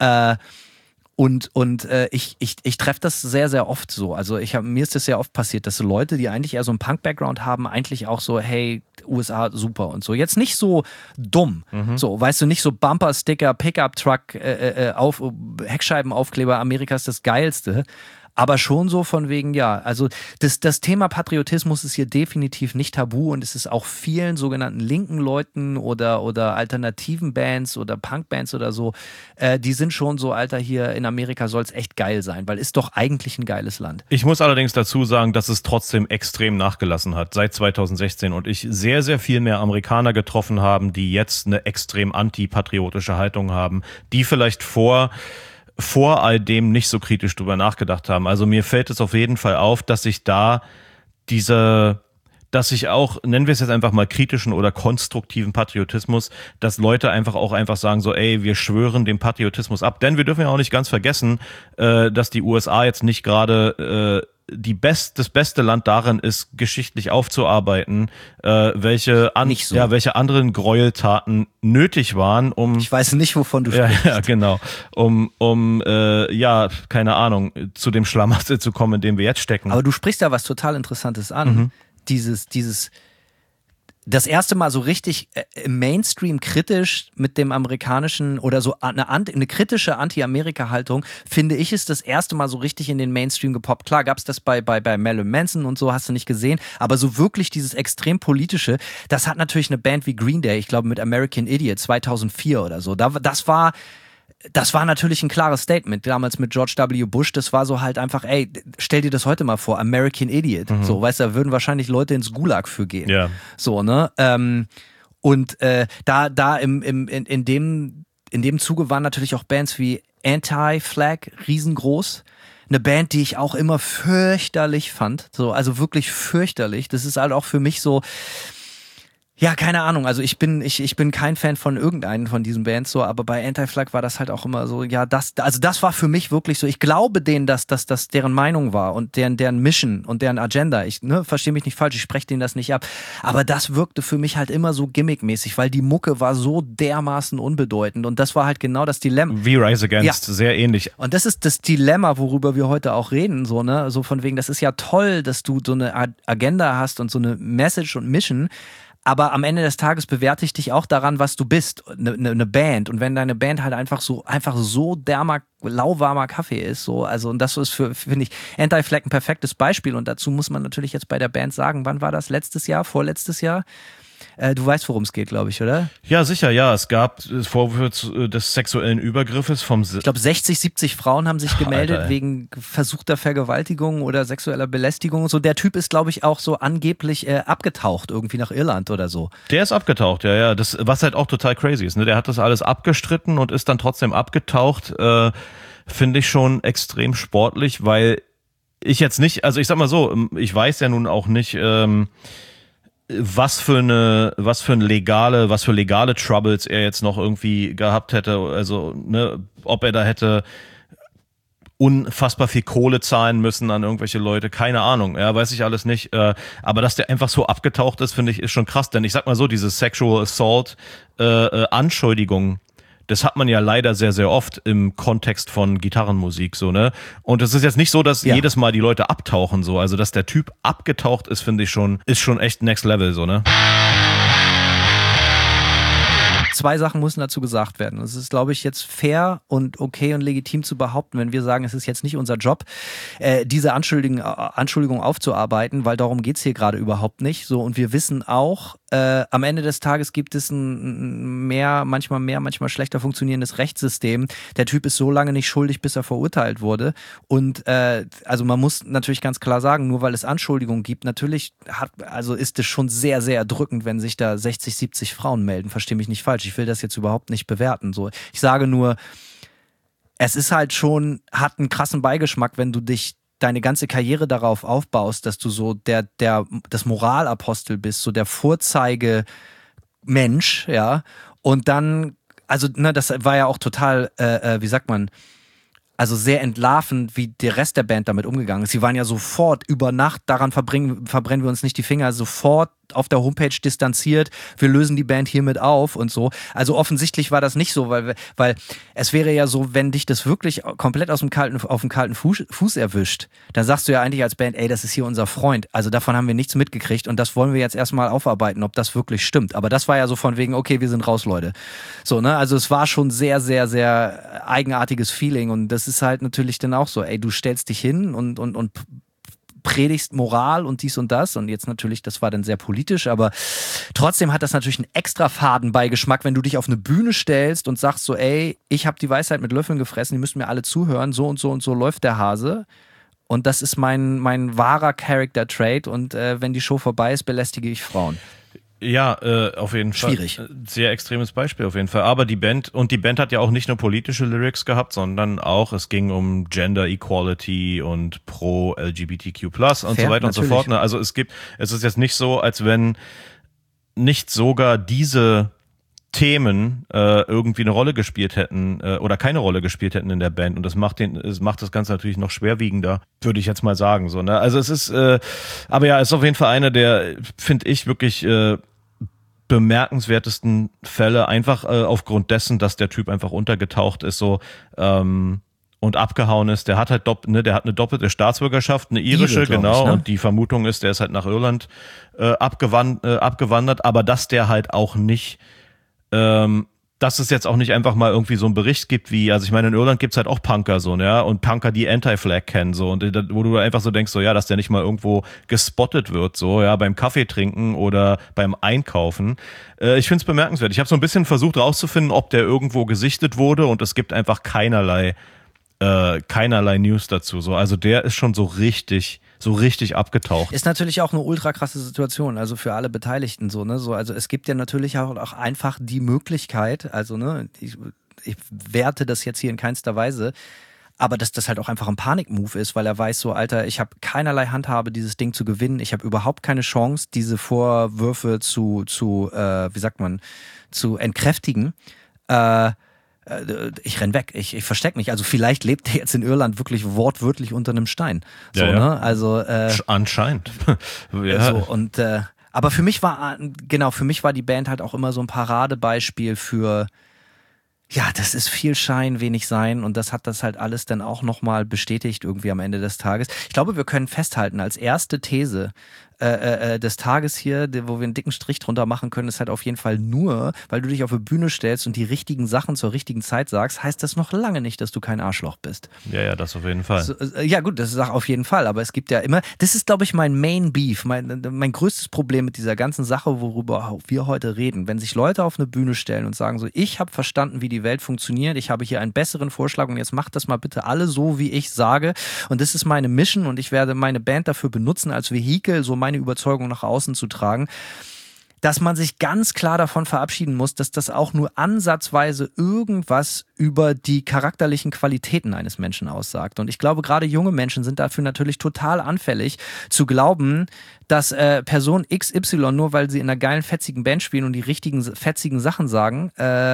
Ich treffe das sehr, sehr oft so. Also mir ist das sehr oft passiert, dass so Leute, die eigentlich eher so einen Punk-Background haben, eigentlich auch so, hey, USA, super und so. Jetzt nicht so dumm, so, weißt du, nicht so Bumper-Sticker, Pickup-Truck, Heckscheibenaufkleber, Amerika ist das Geilste. Aber schon so von wegen, ja, also das Thema Patriotismus ist hier definitiv nicht tabu und es ist auch vielen sogenannten linken Leuten oder alternativen Bands oder Punkbands oder so, die sind schon so, Alter, hier in Amerika soll es echt geil sein, weil ist doch eigentlich ein geiles Land. Ich muss allerdings dazu sagen, dass es trotzdem extrem nachgelassen hat seit 2016 und ich sehr, sehr viel mehr Amerikaner getroffen haben, die jetzt eine extrem antipatriotische Haltung haben, die vielleicht vor all dem nicht so kritisch drüber nachgedacht haben. Also mir fällt es auf jeden Fall auf, dass sich da dass ich auch, nennen wir es jetzt einfach mal kritischen oder konstruktiven Patriotismus, dass Leute einfach sagen so, ey, wir schwören dem Patriotismus ab. Denn wir dürfen ja auch nicht ganz vergessen, dass die USA jetzt nicht gerade das beste Land darin ist, geschichtlich aufzuarbeiten, welche anderen Gräueltaten nötig waren, um... Ich weiß nicht, wovon du sprichst. Ja, genau. Keine Ahnung, zu dem Schlamassel zu kommen, in dem wir jetzt stecken. Aber du sprichst da was total Interessantes an. Mhm. Das erste Mal so richtig im Mainstream kritisch mit dem amerikanischen oder so eine kritische Anti-Amerika-Haltung, finde ich, ist das erste Mal so richtig in den Mainstream gepoppt. Klar, gab es das bei Marilyn Manson und so, hast du nicht gesehen, aber so wirklich dieses extrem politische, das hat natürlich eine Band wie Green Day, ich glaube mit American Idiot 2004 oder so, das war natürlich ein klares Statement, damals mit George W. Bush, das war so halt einfach, ey, stell dir das heute mal vor, American Idiot, so, weißt du, da würden wahrscheinlich Leute ins Gulag für gehen, ja. So, ne, in dem Zuge waren natürlich auch Bands wie Anti-Flag riesengroß, eine Band, die ich auch immer fürchterlich fand, so, also wirklich fürchterlich, das ist halt auch für mich so, Ja, keine Ahnung. Also ich bin kein Fan von irgendeinen von diesen Bands so, aber bei Anti-Flag war das halt auch immer so, ja, das war für mich wirklich so, ich glaube denen, dass das deren Meinung war und deren Mission und deren Agenda. Ich verstehe mich nicht falsch, ich spreche denen das nicht ab. Aber das wirkte für mich halt immer so gimmickmäßig, weil die Mucke war so dermaßen unbedeutend und das war halt genau das Dilemma. Wie Rise Against, ja. Sehr ähnlich. Und das ist das Dilemma, worüber wir heute auch reden, so, ne, so von wegen, das ist ja toll, dass du so eine Agenda hast und so eine Message und Mission. Aber am Ende des Tages bewerte ich dich auch daran, was du bist, eine Band. Und wenn deine Band halt einfach so lauwarmer Kaffee ist, so, also, und das ist finde ich, Anti-Flag ein perfektes Beispiel. Und dazu muss man natürlich jetzt bei der Band sagen, wann war das? Letztes Jahr? Vorletztes Jahr? Du weißt, worum es geht, glaube ich, oder? Ja, sicher, ja. Es gab Vorwürfe des sexuellen Übergriffes ich glaube, 60, 70 Frauen haben sich gemeldet, Alter, wegen versuchter Vergewaltigung oder sexueller Belästigung. So, der Typ ist, glaube ich, auch so angeblich abgetaucht, irgendwie nach Irland oder so. Der ist abgetaucht, ja. Das, was halt auch total crazy ist, ne? Der hat das alles abgestritten und ist dann trotzdem abgetaucht. Finde ich schon extrem sportlich, weil ich jetzt nicht, also ich sag mal so, ich weiß ja nun auch nicht, was für legale Troubles er jetzt noch irgendwie gehabt hätte, also, ne, ob er da hätte unfassbar viel Kohle zahlen müssen an irgendwelche Leute, keine Ahnung, ja, weiß ich alles nicht, aber dass der einfach so abgetaucht ist, finde ich, ist schon krass, denn ich sag mal so, diese Sexual Assault Anschuldigungen, das hat man ja leider sehr, sehr oft im Kontext von Gitarrenmusik, so, ne? Und es ist jetzt nicht so, dass jedes Mal die Leute abtauchen, so. Also, dass der Typ abgetaucht ist, finde ich ist schon echt next level, so, ne? Zwei Sachen müssen dazu gesagt werden. Es ist, glaube ich, jetzt fair und okay und legitim zu behaupten, wenn wir sagen, es ist jetzt nicht unser Job, diese Anschuldigung aufzuarbeiten, weil darum geht's hier gerade überhaupt nicht. So, und wir wissen auch, am Ende des Tages gibt es ein manchmal schlechter funktionierendes Rechtssystem. Der Typ ist so lange nicht schuldig, bis er verurteilt wurde. Und also man muss natürlich ganz klar sagen, nur weil es Anschuldigungen gibt, natürlich ist es schon sehr, sehr erdrückend, wenn sich da 60, 70 Frauen melden. Versteh mich nicht falsch. Ich will das jetzt überhaupt nicht bewerten. So, ich sage nur, es ist halt schon, hat einen krassen Beigeschmack, wenn du deine ganze Karriere darauf aufbaust, dass du so das Moralapostel bist, so der Vorzeigemensch, ja. Und dann, also, ne, das war ja auch total, wie sagt man, also sehr entlarvend, wie der Rest der Band damit umgegangen ist. Sie waren ja sofort über Nacht, daran verbrennen wir uns nicht die Finger, sofort auf der Homepage distanziert, wir lösen die Band hiermit auf und so. Also offensichtlich war das nicht so, weil es wäre ja so, wenn dich das wirklich komplett auf dem kalten Fuß erwischt, dann sagst du ja eigentlich als Band, ey, das ist hier unser Freund. Also davon haben wir nichts mitgekriegt und das wollen wir jetzt erstmal aufarbeiten, ob das wirklich stimmt. Aber das war ja so von wegen, okay, wir sind raus, Leute. So, ne? Also es war schon sehr, sehr, sehr eigenartiges Feeling und das ist halt natürlich dann auch so, ey, du stellst dich hin und predigst Moral und dies und das und jetzt natürlich, das war dann sehr politisch, aber trotzdem hat das natürlich einen extra Fadenbeigeschmack, wenn du dich auf eine Bühne stellst und sagst so, ey, ich habe die Weisheit mit Löffeln gefressen, die müssen mir alle zuhören, so und so und so läuft der Hase und das ist mein wahrer Character-Trait und wenn die Show vorbei ist, belästige ich Frauen. Ja, auf jeden Fall. Schwierig. Sehr extremes Beispiel auf jeden Fall. Aber die Band hat ja auch nicht nur politische Lyrics gehabt, sondern auch, es ging um Gender Equality und pro LGBTQ+ und Fair, so weiter natürlich. und so fort. Also es ist jetzt nicht so, als wenn nicht sogar diese Themen irgendwie eine Rolle gespielt hätten oder keine Rolle gespielt hätten in der Band und das macht das Ganze natürlich noch schwerwiegender, würde ich jetzt mal sagen, so, ne? Also es ist aber ja, es ist auf jeden Fall einer der, finde ich, wirklich bemerkenswertesten Fälle, einfach aufgrund dessen, dass der Typ einfach untergetaucht ist, so und abgehauen ist. Der hat halt der hat eine doppelte Staatsbürgerschaft, eine irische, genau, ne? Und die Vermutung ist, der ist halt nach Irland abgewandert, aber dass der halt auch nicht dass es jetzt auch nicht einfach mal irgendwie so einen Bericht gibt wie, also ich meine, in Irland gibt's halt auch Punker so, ja, und Punker, die Anti-Flag kennen, so, und wo du einfach so denkst, so, ja, dass der nicht mal irgendwo gespottet wird, so, ja, beim Kaffee trinken oder beim Einkaufen. Ich find's bemerkenswert. Ich habe so ein bisschen versucht rauszufinden, ob der irgendwo gesichtet wurde und es gibt einfach keinerlei News dazu, so, also der ist schon so richtig abgetaucht. Ist natürlich auch eine ultra krasse Situation, also für alle Beteiligten so, ne? So, also es gibt ja natürlich auch einfach die Möglichkeit, also ne, ich werte das jetzt hier in keinster Weise, aber dass das halt auch einfach ein Panikmove ist, weil er weiß so, Alter, ich habe keinerlei Handhabe, dieses Ding zu gewinnen. Ich habe überhaupt keine Chance, diese Vorwürfe zu entkräftigen. Ich renn weg, ich versteck mich. Also vielleicht lebt er jetzt in Irland wirklich wortwörtlich unter einem Stein. So, ja. Ne? Also anscheinend. Ja. So, und aber für mich war die Band halt auch immer so ein Paradebeispiel für, ja, das ist viel Schein, wenig Sein, und das hat das halt alles dann auch nochmal bestätigt irgendwie am Ende des Tages. Ich glaube, wir können festhalten, als erste These des Tages hier, wo wir einen dicken Strich drunter machen können, ist halt auf jeden Fall nur, weil du dich auf eine Bühne stellst und die richtigen Sachen zur richtigen Zeit sagst, heißt das noch lange nicht, dass du kein Arschloch bist. Ja, das auf jeden Fall. So, ja gut, das ist auch auf jeden Fall, aber es gibt ja immer, das ist glaube ich mein Main Beef, mein größtes Problem mit dieser ganzen Sache, worüber wir heute reden, wenn sich Leute auf eine Bühne stellen und sagen so, ich habe verstanden, wie die Welt funktioniert, ich habe hier einen besseren Vorschlag und jetzt macht das mal bitte alle so, wie ich sage, und das ist meine Mission und ich werde meine Band dafür benutzen, als Vehikel, so meine Überzeugung nach außen zu tragen, dass man sich ganz klar davon verabschieden muss, dass das auch nur ansatzweise irgendwas über die charakterlichen Qualitäten eines Menschen aussagt. Und ich glaube, gerade junge Menschen sind dafür natürlich total anfällig, zu glauben, dass Person XY, nur weil sie in einer geilen, fetzigen Band spielen und die richtigen, fetzigen Sachen sagen,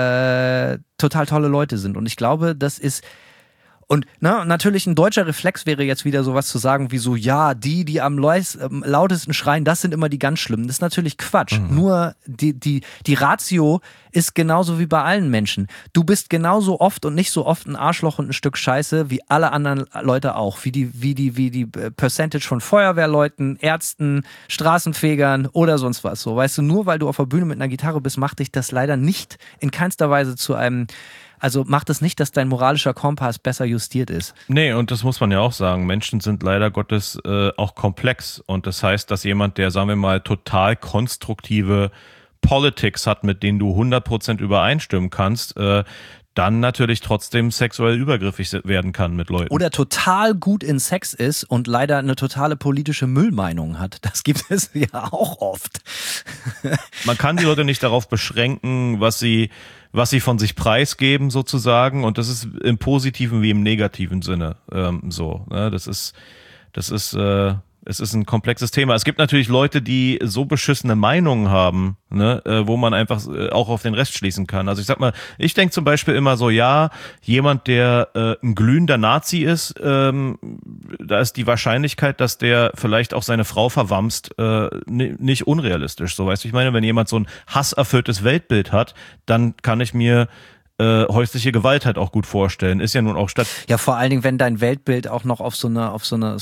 total tolle Leute sind. Und ich glaube, das ist... Und natürlich ein deutscher Reflex wäre jetzt wieder sowas zu sagen wie so, ja, die am lautesten schreien, das sind immer die ganz Schlimmen. Das ist natürlich Quatsch. Nur die Ratio ist genauso wie bei allen Menschen. Du bist genauso oft und nicht so oft ein Arschloch und ein Stück Scheiße wie alle anderen Leute auch. Wie die Percentage von Feuerwehrleuten, Ärzten, Straßenfegern oder sonst was. So, weißt du, nur weil du auf der Bühne mit einer Gitarre bist, macht dich das leider nicht in keinster Weise zu einem... Also macht es nicht, dass dein moralischer Kompass besser justiert ist. Nee, und das muss man ja auch sagen. Menschen sind leider Gottes auch komplex. Und das heißt, dass jemand, der, sagen wir mal, total konstruktive Politics hat, mit denen du 100% übereinstimmen kannst, dann natürlich trotzdem sexuell übergriffig werden kann mit Leuten. Oder total gut in Sex ist und leider eine totale politische Müllmeinung hat. Das gibt es ja auch oft. Man kann die Leute nicht darauf beschränken, was sie von sich preisgeben sozusagen, und das ist im positiven wie im negativen Sinne so. Ne? Es ist ein komplexes Thema. Es gibt natürlich Leute, die so beschissene Meinungen haben, ne, wo man einfach auch auf den Rest schließen kann. Also ich sag mal, ich denke zum Beispiel immer so, ja, jemand, der ein glühender Nazi ist, da ist die Wahrscheinlichkeit, dass der vielleicht auch seine Frau verwamst, nicht unrealistisch. So, weißt du, ich meine, wenn jemand so ein hasserfülltes Weltbild hat, dann kann ich mir häusliche Gewalt halt auch gut vorstellen. Ist ja nun auch statt. Ja, vor allen Dingen, wenn dein Weltbild auch noch auf so einer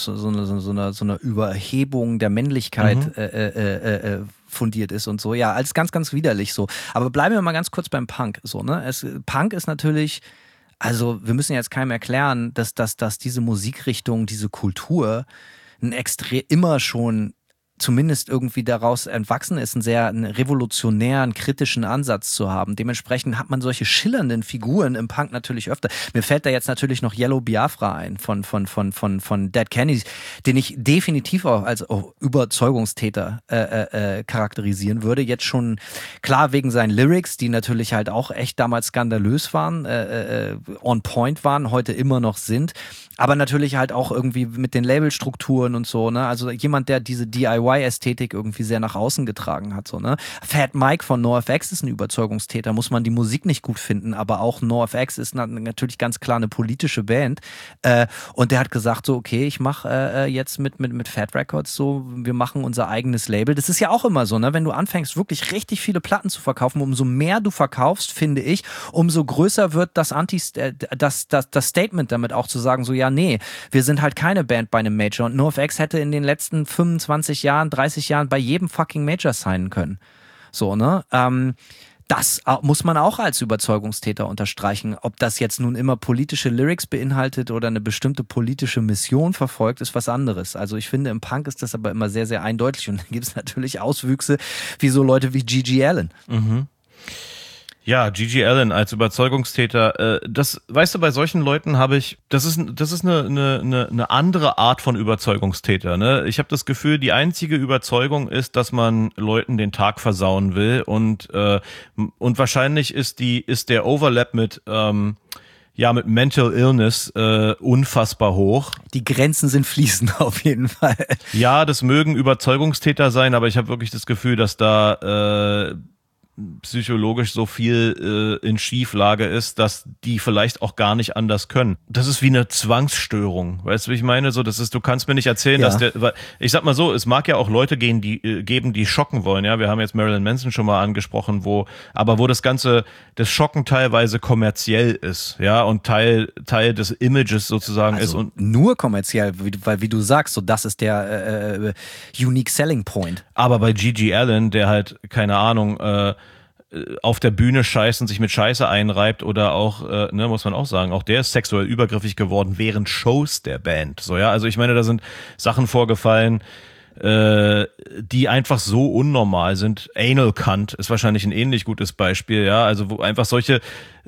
Überhebung der Männlichkeit fundiert ist und so. Ja, alles ganz, ganz widerlich so. Aber bleiben wir mal ganz kurz beim Punk. So, ne? Punk ist natürlich, also wir müssen jetzt keinem erklären, dass diese Musikrichtung, diese Kultur immer schon zumindest irgendwie daraus entwachsen ist, einen revolutionären, kritischen Ansatz zu haben. Dementsprechend hat man solche schillernden Figuren im Punk natürlich öfter. Mir fällt da jetzt natürlich noch Yellow Biafra ein von Dead Kennedys, den ich definitiv auch als Überzeugungstäter charakterisieren würde. Jetzt schon klar wegen seinen Lyrics, die natürlich halt auch echt damals skandalös waren, on point waren, heute immer noch sind. Aber natürlich halt auch irgendwie mit den Labelstrukturen und so, ne? Also jemand, der diese DIY-Ästhetik irgendwie sehr nach außen getragen hat, so, ne? Fat Mike von NoFX ist ein Überzeugungstäter, muss man die Musik nicht gut finden, aber auch NoFX ist natürlich ganz klar eine politische Band. Und der hat gesagt so, okay, ich mache jetzt mit Fat Records so, wir machen unser eigenes Label. Das ist ja auch immer so, ne? Wenn du anfängst, wirklich richtig viele Platten zu verkaufen, umso mehr du verkaufst, finde ich, umso größer wird das Statement damit auch zu sagen, so, ja, nee, wir sind halt keine Band bei einem Major, und NoFX hätte in den letzten 25 Jahren, 30 Jahren bei jedem fucking Major signen können. So, ne? Das muss man auch als Überzeugungstäter unterstreichen. Ob das jetzt nun immer politische Lyrics beinhaltet oder eine bestimmte politische Mission verfolgt, ist was anderes. Also ich finde, im Punk ist das aber immer sehr, sehr eindeutig, und dann gibt es natürlich Auswüchse wie so Leute wie G.G. Allin. Mhm. Ja, G.G. Allin als Überzeugungstäter, das, weißt du, bei solchen Leuten habe ich, das ist eine andere Art von Überzeugungstäter, ne? Ich habe das Gefühl, die einzige Überzeugung ist, dass man Leuten den Tag versauen will, und wahrscheinlich ist der Overlap mit mit Mental Illness unfassbar hoch. Die Grenzen sind fließend auf jeden Fall. Ja, das mögen Überzeugungstäter sein, aber ich habe wirklich das Gefühl, dass da psychologisch so viel in Schieflage ist, dass die vielleicht auch gar nicht anders können. Das ist wie eine Zwangsstörung. Weißt du, wie ich meine? So, das ist, du kannst mir nicht erzählen, dass ich sag mal so, es mag ja auch Leute geben, die schocken wollen, ja. Wir haben jetzt Marilyn Manson schon mal angesprochen, wo das Schocken teilweise kommerziell ist, ja, und Teil des Images sozusagen ist. Und nur kommerziell, weil wie du sagst, so das ist der unique selling point. Aber bei Gigi Allen, der halt, keine Ahnung, auf der Bühne scheißt und sich mit Scheiße einreibt oder auch, muss man auch sagen, auch der ist sexuell übergriffig geworden während Shows der Band. So, ja, also ich meine, da sind Sachen vorgefallen, die einfach so unnormal sind. Anal Cunt ist wahrscheinlich ein ähnlich gutes Beispiel, ja, also wo einfach solche,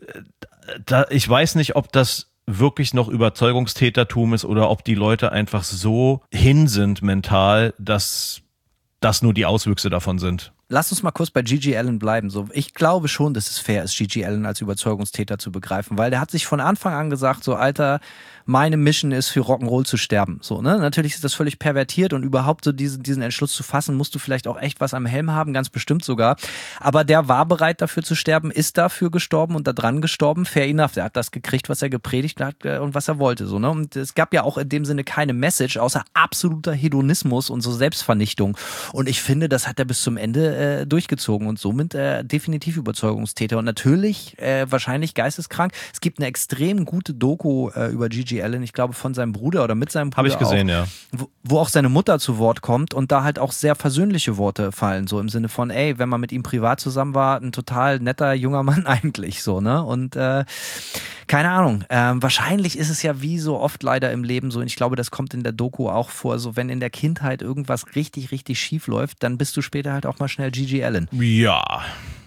ich weiß nicht, ob das wirklich noch Überzeugungstätertum ist oder ob die Leute einfach so hin sind mental, dass das nur die Auswüchse davon sind. Lass uns mal kurz bei Gigi Allen bleiben. So, ich glaube schon, dass es fair ist, Gigi Allen als Überzeugungstäter zu begreifen, weil der hat sich von Anfang an gesagt, so Alter, meine Mission ist für Rock'n'Roll zu sterben. So, ne? Natürlich ist das völlig pervertiert und überhaupt so diesen Entschluss zu fassen, musst du vielleicht auch echt was am Helm haben, ganz bestimmt sogar. Aber der war bereit dafür zu sterben, ist dafür gestorben und da dran gestorben. Fair enough. Der hat das gekriegt, was er gepredigt hat und was er wollte. So, ne? Und es gab ja auch in dem Sinne keine Message, außer absoluter Hedonismus und so Selbstvernichtung. Und ich finde, das hat er bis zum Ende durchgezogen und somit definitiv Überzeugungstäter. Und natürlich wahrscheinlich geisteskrank. Es gibt eine extrem gute Doku über Gigi Allen, ich glaube von seinem Bruder oder mit seinem Bruder. Habe ich gesehen, auch, ja. Wo auch seine Mutter zu Wort kommt und da halt auch sehr versöhnliche Worte fallen, so im Sinne von, ey, wenn man mit ihm privat zusammen war, ein total netter junger Mann eigentlich, so, ne? Und keine Ahnung, wahrscheinlich ist es ja wie so oft leider im Leben so, und ich glaube, das kommt in der Doku auch vor, so wenn in der Kindheit irgendwas richtig, richtig schief läuft, dann bist du später halt auch mal schnell Gigi Allen. Ja.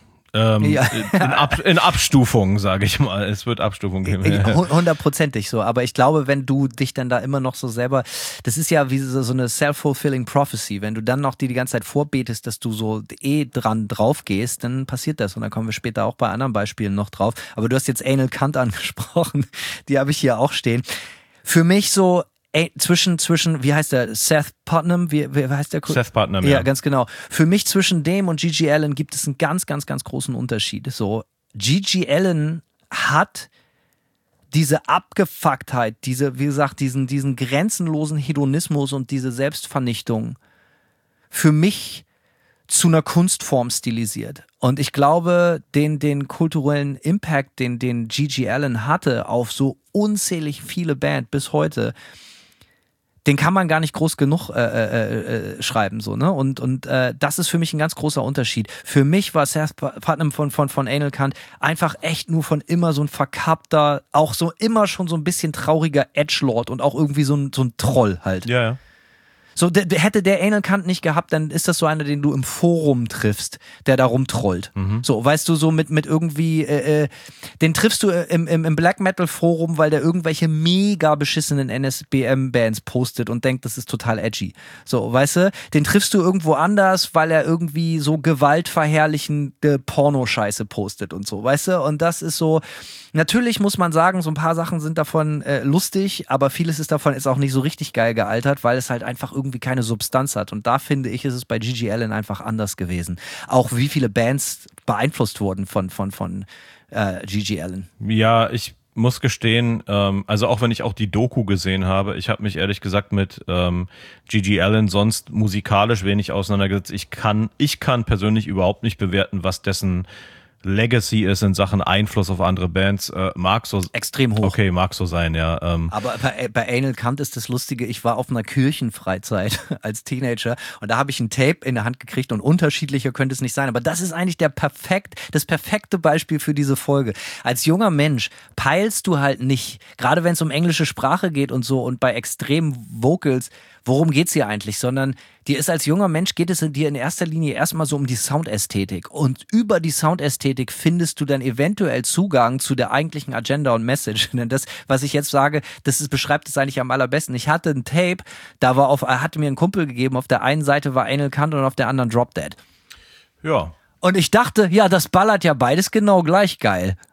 In Abstufung, sage ich mal. Es wird Abstufung geben. 100%ig so. Aber ich glaube, wenn du dich dann da immer noch so selber, das ist ja wie so eine self-fulfilling prophecy. Wenn du dann noch die ganze Zeit vorbetest, dass du so dran drauf gehst, dann passiert das. Und da kommen wir später auch bei anderen Beispielen noch drauf. Aber du hast jetzt Anal Cunt angesprochen. Die habe ich hier auch stehen. Für mich so, zwischen, wie heißt der? Seth Putnam? Wie heißt der? Seth Putnam, ja. Ja, ganz genau. Für mich zwischen dem und Gigi Allen gibt es einen ganz, ganz, ganz großen Unterschied. So, Gigi Allen hat diese Abgefucktheit, wie gesagt, diesen grenzenlosen Hedonismus und diese Selbstvernichtung für mich zu einer Kunstform stilisiert. Und ich glaube, den kulturellen Impact, den Gigi Allen hatte auf so unzählig viele Bands bis heute, den kann man gar nicht groß genug schreiben, so, ne? Und das ist für mich ein ganz großer Unterschied. Für mich war Seth Putnam von Anal Cunt einfach echt nur von immer so ein verkappter, auch so immer schon so ein bisschen trauriger Edgelord und auch irgendwie so ein Troll halt. Ja, ja. So, hätte der Anal Cunt nicht gehabt, dann ist das so einer, den du im Forum triffst, der da rumtrollt. Mhm. So, weißt du, so mit irgendwie, den triffst du im Black Metal Forum, weil der irgendwelche mega beschissenen NSBM-Bands postet und denkt, das ist total edgy. So, weißt du, den triffst du irgendwo anders, weil er irgendwie so gewaltverherrlichende Pornoscheiße postet und so, weißt du, und das ist so, natürlich muss man sagen, so ein paar Sachen sind davon lustig, aber vieles davon ist auch nicht so richtig geil gealtert, weil es halt einfach irgendwie keine Substanz hat. Und da finde ich, ist es bei Gigi Allen einfach anders gewesen. Auch wie viele Bands beeinflusst wurden von Gigi Allen. Ja, ich muss gestehen, also auch wenn ich auch die Doku gesehen habe, ich habe mich ehrlich gesagt mit Gigi Allen sonst musikalisch wenig auseinandergesetzt. Ich kann persönlich überhaupt nicht bewerten, was dessen Legacy ist in Sachen Einfluss auf andere Bands, mag so extrem hoch. Okay, mag so sein, ja. Aber bei Anal Cunt ist das Lustige, ich war auf einer Kirchenfreizeit als Teenager und da habe ich ein Tape in der Hand gekriegt und unterschiedlicher könnte es nicht sein. Aber das ist eigentlich das perfekte Beispiel für diese Folge. Als junger Mensch peilst du halt nicht, gerade wenn es um englische Sprache geht und so und bei extremen Vocals, worum geht's hier eigentlich, sondern dir ist als junger Mensch, geht es dir in erster Linie erstmal so um die Soundästhetik und über die Soundästhetik findest du dann eventuell Zugang zu der eigentlichen Agenda und Message. Denn das, was ich jetzt sage, beschreibt es eigentlich am allerbesten. Ich hatte ein Tape, hatte mir ein Kumpel gegeben, auf der einen Seite war Anal Cunt und auf der anderen Drop Dead. Ja. Und ich dachte, ja, das ballert ja beides genau gleich geil.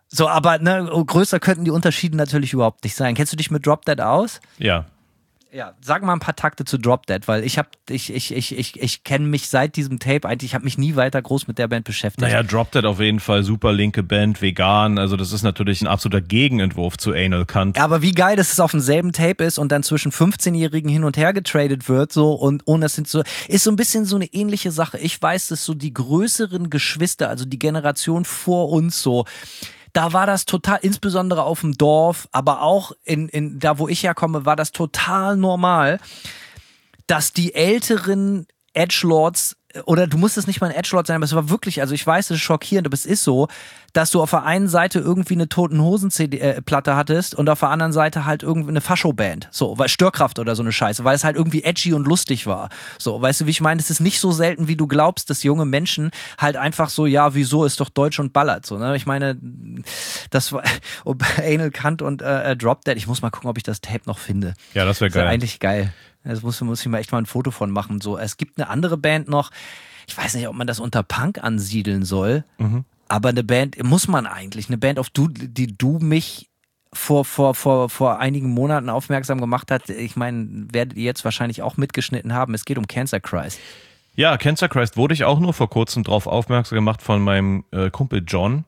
So, aber ne, größer könnten die Unterschiede natürlich überhaupt nicht sein. Kennst du dich mit Drop Dead aus? Ja. Ja, sag mal ein paar Takte zu Drop Dead, weil ich kenne mich seit diesem Tape eigentlich, ich habe mich nie weiter groß mit der Band beschäftigt. Naja, Drop Dead auf jeden Fall, super linke Band, vegan, also das ist natürlich ein absoluter Gegenentwurf zu Anal Cunt. Ja, aber wie geil, dass es auf demselben Tape ist und dann zwischen 15-Jährigen hin und her getradet wird, so, und das sind so, ist so ein bisschen so eine ähnliche Sache. Ich weiß, dass so die größeren Geschwister, also die Generation vor uns so, da war das total, insbesondere auf dem Dorf, aber auch in da, wo ich herkomme, war das total normal, dass die älteren Edgelords, oder du musst es nicht mal ein Edgelord sein, aber es war wirklich, also ich weiß, es ist schockierend, aber es ist so, dass du auf der einen Seite irgendwie eine Toten-Hosen-Platte hattest und auf der anderen Seite halt irgendwie eine Fascho-Band, so, weil Störkraft oder so eine Scheiße, weil es halt irgendwie edgy und lustig war. So, weißt du, wie ich meine? Es ist nicht so selten, wie du glaubst, dass junge Menschen halt einfach so, ja, wieso, ist doch deutsch und ballert, so, ne? Ich meine, das war Anal Cunt und Drop Dead, ich muss mal gucken, ob ich das Tape noch finde. Ja, das wäre geil. Das eigentlich geil. Das muss ich mal echt mal ein Foto von machen. So, es gibt eine andere Band noch, ich weiß nicht, ob man das unter Punk ansiedeln soll, aber eine Band, muss man eigentlich, eine Band, auf die du mich vor einigen Monaten aufmerksam gemacht hast, ich meine, werdet ihr jetzt wahrscheinlich auch mitgeschnitten haben, es geht um Cancer Christ. Ja, Cancer Christ wurde ich auch nur vor kurzem drauf aufmerksam gemacht von meinem Kumpel John.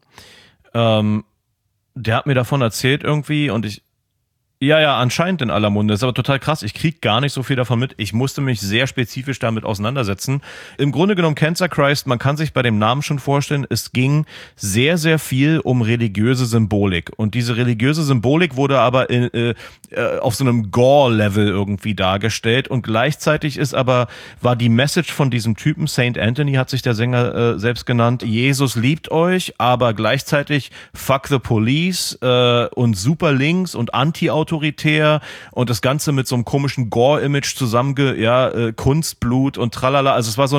Der hat mir davon erzählt irgendwie und Ja, anscheinend in aller Munde. Das ist aber total krass. Ich krieg gar nicht so viel davon mit. Ich musste mich sehr spezifisch damit auseinandersetzen. Im Grunde genommen Cancer Christ, man kann sich bei dem Namen schon vorstellen, es ging sehr, sehr viel um religiöse Symbolik. Und diese religiöse Symbolik wurde aber auf so einem Gore-Level irgendwie dargestellt. Und gleichzeitig war die Message von diesem Typen, Saint Anthony hat sich der Sänger selbst genannt, Jesus liebt euch, aber gleichzeitig fuck the police und super links und anti-autoritär und das Ganze mit so einem komischen Gore-Image Kunstblut und tralala. Also es war so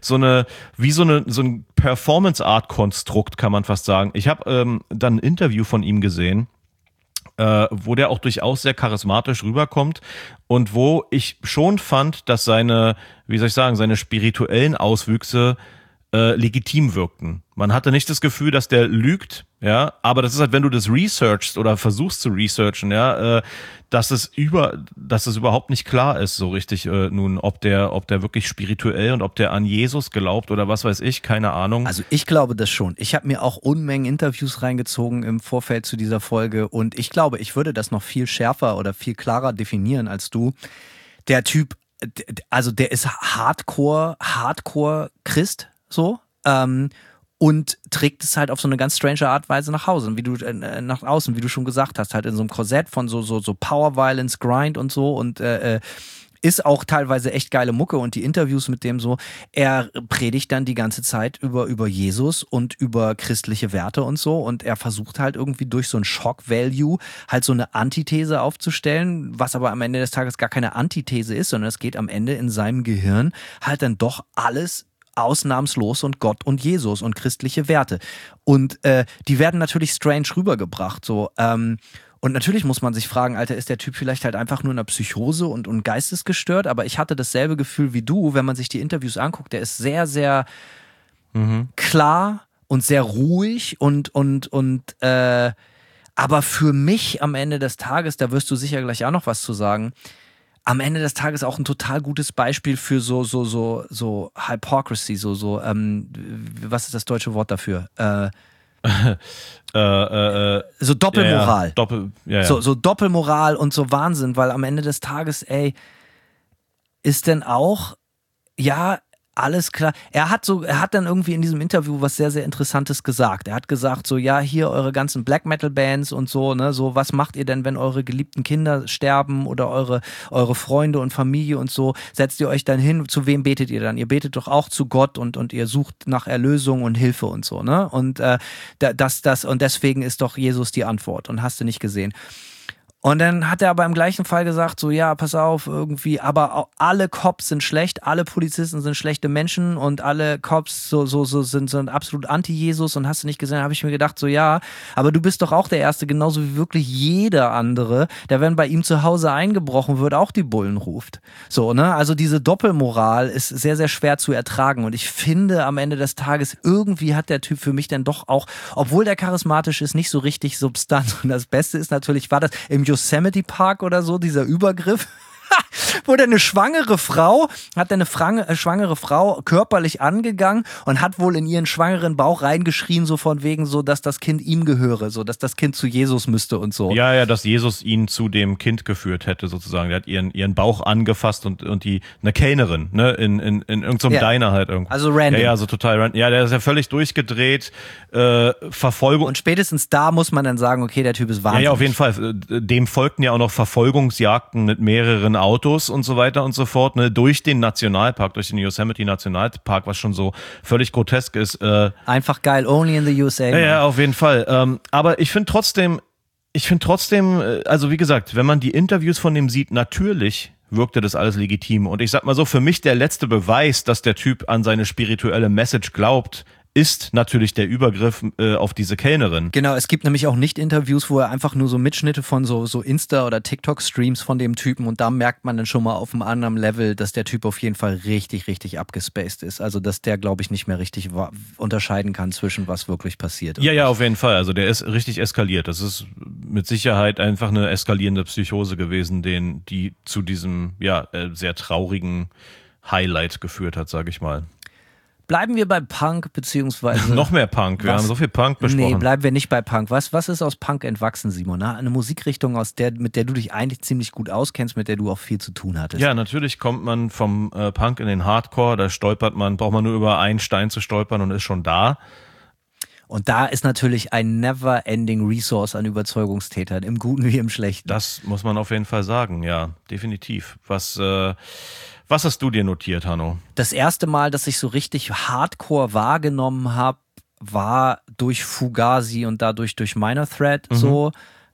ein Performance-Art-Konstrukt, kann man fast sagen. Ich habe dann ein Interview von ihm gesehen, wo der auch durchaus sehr charismatisch rüberkommt und wo ich schon fand, dass seine spirituellen Auswüchse legitim wirkten. Man hatte nicht das Gefühl, dass der lügt, ja, aber das ist halt, wenn du das researchst oder versuchst zu researchen, ja, dass es überhaupt nicht klar ist, so richtig nun, ob der wirklich spirituell und ob der an Jesus glaubt oder was weiß ich, keine Ahnung. Also ich glaube das schon. Ich habe mir auch Unmengen Interviews reingezogen im Vorfeld zu dieser Folge und ich glaube, ich würde das noch viel schärfer oder viel klarer definieren als du. Der Typ, also der ist Hardcore Christ, so, und trägt es halt auf so eine ganz strange Art und Weise nach Hause, nach außen, wie du schon gesagt hast, halt in so einem Korsett von so Power Violence, Grind und so und ist auch teilweise echt geile Mucke und die Interviews mit dem so, er predigt dann die ganze Zeit über Jesus und über christliche Werte und so und er versucht halt irgendwie durch so ein Shock-Value halt so eine Antithese aufzustellen, was aber am Ende des Tages gar keine Antithese ist, sondern es geht am Ende in seinem Gehirn halt dann doch alles ausnahmslos und Gott und Jesus und christliche Werte. Und die werden natürlich strange rübergebracht. So, und natürlich muss man sich fragen, Alter, ist der Typ vielleicht halt einfach nur in einer Psychose und geistesgestört? Aber ich hatte dasselbe Gefühl wie du, wenn man sich die Interviews anguckt. Der ist sehr, sehr klar und sehr ruhig und aber für mich am Ende des Tages, da wirst du sicher gleich auch noch was zu sagen, am Ende des Tages auch ein total gutes Beispiel für so Hypocrisy, was ist das deutsche Wort dafür? So Doppelmoral. So Doppelmoral und so Wahnsinn, weil am Ende des Tages, ist denn auch, ja, alles klar. Er hat dann irgendwie in diesem Interview was sehr, sehr Interessantes gesagt. Er hat gesagt so, ja, hier eure ganzen Black Metal Bands und so, ne, so, was macht ihr denn, wenn eure geliebten Kinder sterben oder eure Freunde und Familie und so, setzt ihr euch dann hin, zu wem betet ihr dann? Ihr betet doch auch zu Gott und ihr sucht nach Erlösung und Hilfe und so, ne? Und und deswegen ist doch Jesus die Antwort und hast du nicht gesehen. Und dann hat er aber im gleichen Fall gesagt, so ja, pass auf, irgendwie, aber alle Cops sind schlecht, alle Polizisten sind schlechte Menschen und alle Cops sind absolut anti-Jesus und hast du nicht gesehen, habe ich mir gedacht, so ja, aber du bist doch auch der Erste, genauso wie wirklich jeder andere, der, wenn bei ihm zu Hause eingebrochen wird, auch die Bullen ruft. So, ne, also diese Doppelmoral ist sehr, sehr schwer zu ertragen und ich finde, am Ende des Tages, irgendwie hat der Typ für mich dann doch auch, obwohl der charismatisch ist, nicht so richtig Substanz und das Beste ist natürlich, war das im Yosemite Park oder so, dieser Übergriff, wo der eine schwangere Frau körperlich angegangen und hat wohl in ihren schwangeren Bauch reingeschrien, so von wegen so, dass das Kind ihm gehöre, so, dass das Kind zu Jesus müsste und so. Ja, dass Jesus ihn zu dem Kind geführt hätte, sozusagen. Der hat ihren Bauch angefasst und eine Kellnerin, ne, in irgendeinem Diner halt irgendwo. Also random. Ja, so total random. Ja, der ist ja völlig durchgedreht, Verfolgung. Und spätestens da muss man dann sagen, okay, der Typ ist wahnsinnig. Ja, auf jeden Fall. Dem folgten ja auch noch Verfolgungsjagden mit mehreren Autos und so weiter und so fort, ne, durch den Nationalpark, durch den Yosemite Nationalpark, was schon so völlig grotesk ist. Einfach geil, only in the USA. Ja, auf jeden Fall. Aber ich finde trotzdem, also wie gesagt, wenn man die Interviews von dem sieht, natürlich wirkte das alles legitim. Und ich sag mal so, für mich der letzte Beweis, dass der Typ an seine spirituelle Message glaubt, ist natürlich der Übergriff auf diese Kellnerin. Genau, es gibt nämlich auch Nicht-Interviews, wo er einfach nur so Mitschnitte von so Insta- oder TikTok-Streams von dem Typen und da merkt man dann schon mal auf einem anderen Level, dass der Typ auf jeden Fall richtig, richtig abgespaced ist. Also, dass der, glaube ich, nicht mehr richtig unterscheiden kann zwischen was wirklich passiert. Ja, auf jeden Fall. Also, der ist richtig eskaliert. Das ist mit Sicherheit einfach eine eskalierende Psychose gewesen, die zu diesem, sehr traurigen Highlight geführt hat, sage ich mal. Bleiben wir bei Punk, beziehungsweise... Noch mehr Punk, wir haben so viel Punk besprochen. Nee, bleiben wir nicht bei Punk. Was ist aus Punk entwachsen, Simon? Eine Musikrichtung, mit der du dich eigentlich ziemlich gut auskennst, mit der du auch viel zu tun hattest. Ja, natürlich kommt man vom Punk in den Hardcore, da braucht man nur über einen Stein zu stolpern und ist schon da. Und da ist natürlich ein never-ending Resource an Überzeugungstätern, im Guten wie im Schlechten. Das muss man auf jeden Fall sagen, ja, definitiv. Was hast du dir notiert, Hanno? Das erste Mal, dass ich so richtig Hardcore wahrgenommen habe, war durch Fugazi und dadurch durch Minor Threat so.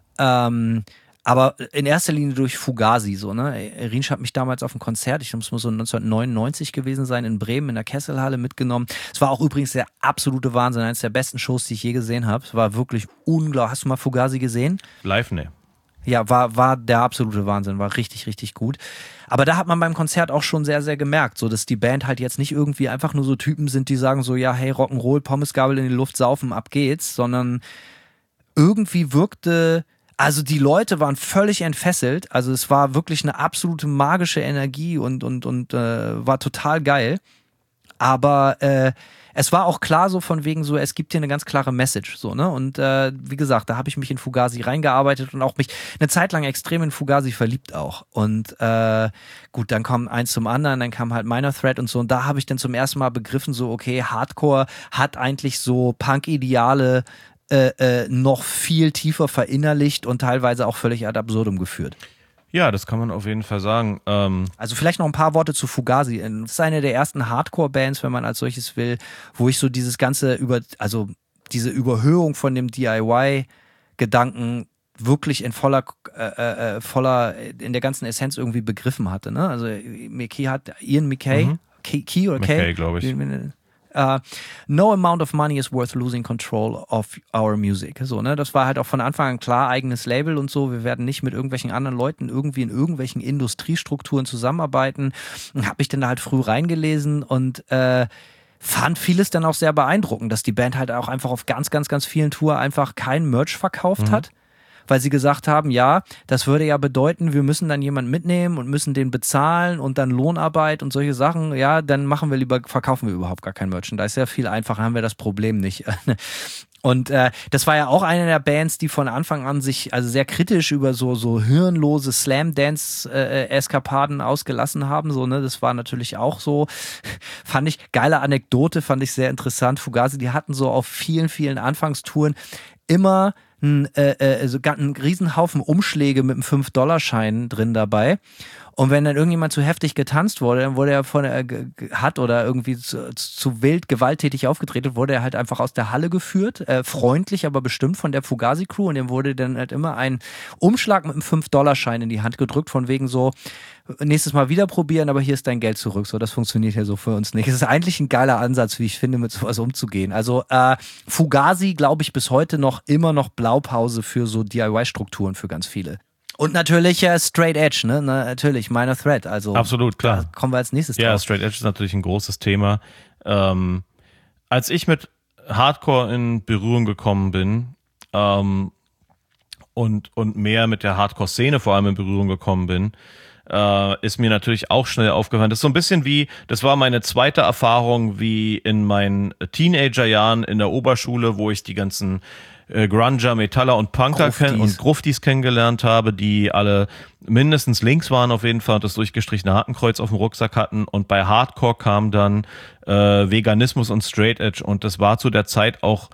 Aber in erster Linie durch Fugazi so, ne? Rinsch hat mich damals auf ein Konzert, ich glaube, es muss so 1999 gewesen sein, in Bremen in der Kesselhalle mitgenommen. Es war auch übrigens der absolute Wahnsinn, eines der besten Shows, die ich je gesehen habe. Es war wirklich unglaublich. Hast du mal Fugazi gesehen? Live, ne. Ja, war der absolute Wahnsinn, war richtig, richtig gut. Aber da hat man beim Konzert auch schon sehr, sehr gemerkt, so dass die Band halt jetzt nicht irgendwie einfach nur so Typen sind, die sagen so, ja, hey, Rock'n'Roll, Pommesgabel in die Luft, saufen, ab geht's, sondern irgendwie wirkte, also die Leute waren völlig entfesselt, also es war wirklich eine absolute magische Energie und war total geil. Aber es war auch klar so von wegen so, es gibt hier eine ganz klare Message so, ne? Und wie gesagt, da habe ich mich in Fugazi reingearbeitet und auch mich eine Zeit lang extrem in Fugazi verliebt auch. Und gut, dann kam eins zum anderen, dann kam halt Minor Threat und so und da habe ich dann zum ersten Mal begriffen so, okay, Hardcore hat eigentlich so Punk-Ideale noch viel tiefer verinnerlicht und teilweise auch völlig ad absurdum geführt. Ja, das kann man auf jeden Fall sagen. Also vielleicht noch ein paar Worte zu Fugazi. Das ist eine der ersten Hardcore-Bands, wenn man als solches will, wo ich so dieses ganze diese Überhöhung von dem DIY-Gedanken wirklich in voller, in der ganzen Essenz irgendwie begriffen hatte. Ne? Also Ian MacKaye, Key oder Kay, glaube ich. No amount of money is worth losing control of our music. So, ne? Das war halt auch von Anfang an klar, eigenes Label und so. Wir werden nicht mit irgendwelchen anderen Leuten irgendwie in irgendwelchen Industriestrukturen zusammenarbeiten. Habe ich dann da halt früh reingelesen und fand vieles dann auch sehr beeindruckend, dass die Band halt auch einfach auf ganz, ganz, ganz vielen Touren einfach kein Merch verkauft hat. Weil sie gesagt haben, ja, das würde ja bedeuten, wir müssen dann jemanden mitnehmen und müssen den bezahlen und dann Lohnarbeit und solche Sachen, ja, dann verkaufen wir überhaupt gar kein Merchandise. Ja, viel einfacher haben wir das Problem nicht. Und das war ja auch eine der Bands, die von Anfang an sich also sehr kritisch über so hirnlose Slam-Dance-Eskapaden ausgelassen haben. So, ne? Das war natürlich auch so, fand ich, geile Anekdote, fand ich sehr interessant. Fugazi, die hatten so auf vielen, vielen Anfangstouren immer einen Riesenhaufen Umschläge mit einem $5-Schein drin dabei. Und wenn dann irgendjemand zu heftig getanzt wurde, dann wurde er oder irgendwie zu wild gewalttätig aufgetreten, wurde er halt einfach aus der Halle geführt, freundlich, aber bestimmt von der Fugazi-Crew, und dem wurde dann halt immer ein Umschlag mit einem 5-Dollar-Schein in die Hand gedrückt, von wegen so, nächstes Mal wieder probieren, aber hier ist dein Geld zurück. So, das funktioniert ja so für uns nicht. Es ist eigentlich ein geiler Ansatz, wie ich finde, mit sowas umzugehen. Also Fugazi, glaube ich, bis heute immer noch Blaupause für so DIY-Strukturen für ganz viele. Und natürlich Straight Edge, ne? Natürlich, Minor Threat. Also absolut, klar. Da kommen wir als nächstes drauf. Ja, Straight Edge ist natürlich ein großes Thema. Als ich mit Hardcore in Berührung gekommen bin und mehr mit der Hardcore-Szene vor allem in Berührung gekommen bin, ist mir natürlich auch schnell aufgefallen. Das ist so ein bisschen das war meine zweite Erfahrung wie in meinen Teenagerjahren in der Oberschule, wo ich die ganzen Grunger, Metaller und Punker und Gruftis kennengelernt habe, die alle mindestens links waren auf jeden Fall und das durchgestrichene Hakenkreuz auf dem Rucksack hatten. Und bei Hardcore kam dann Veganismus und Straight Edge, und das war zu der Zeit auch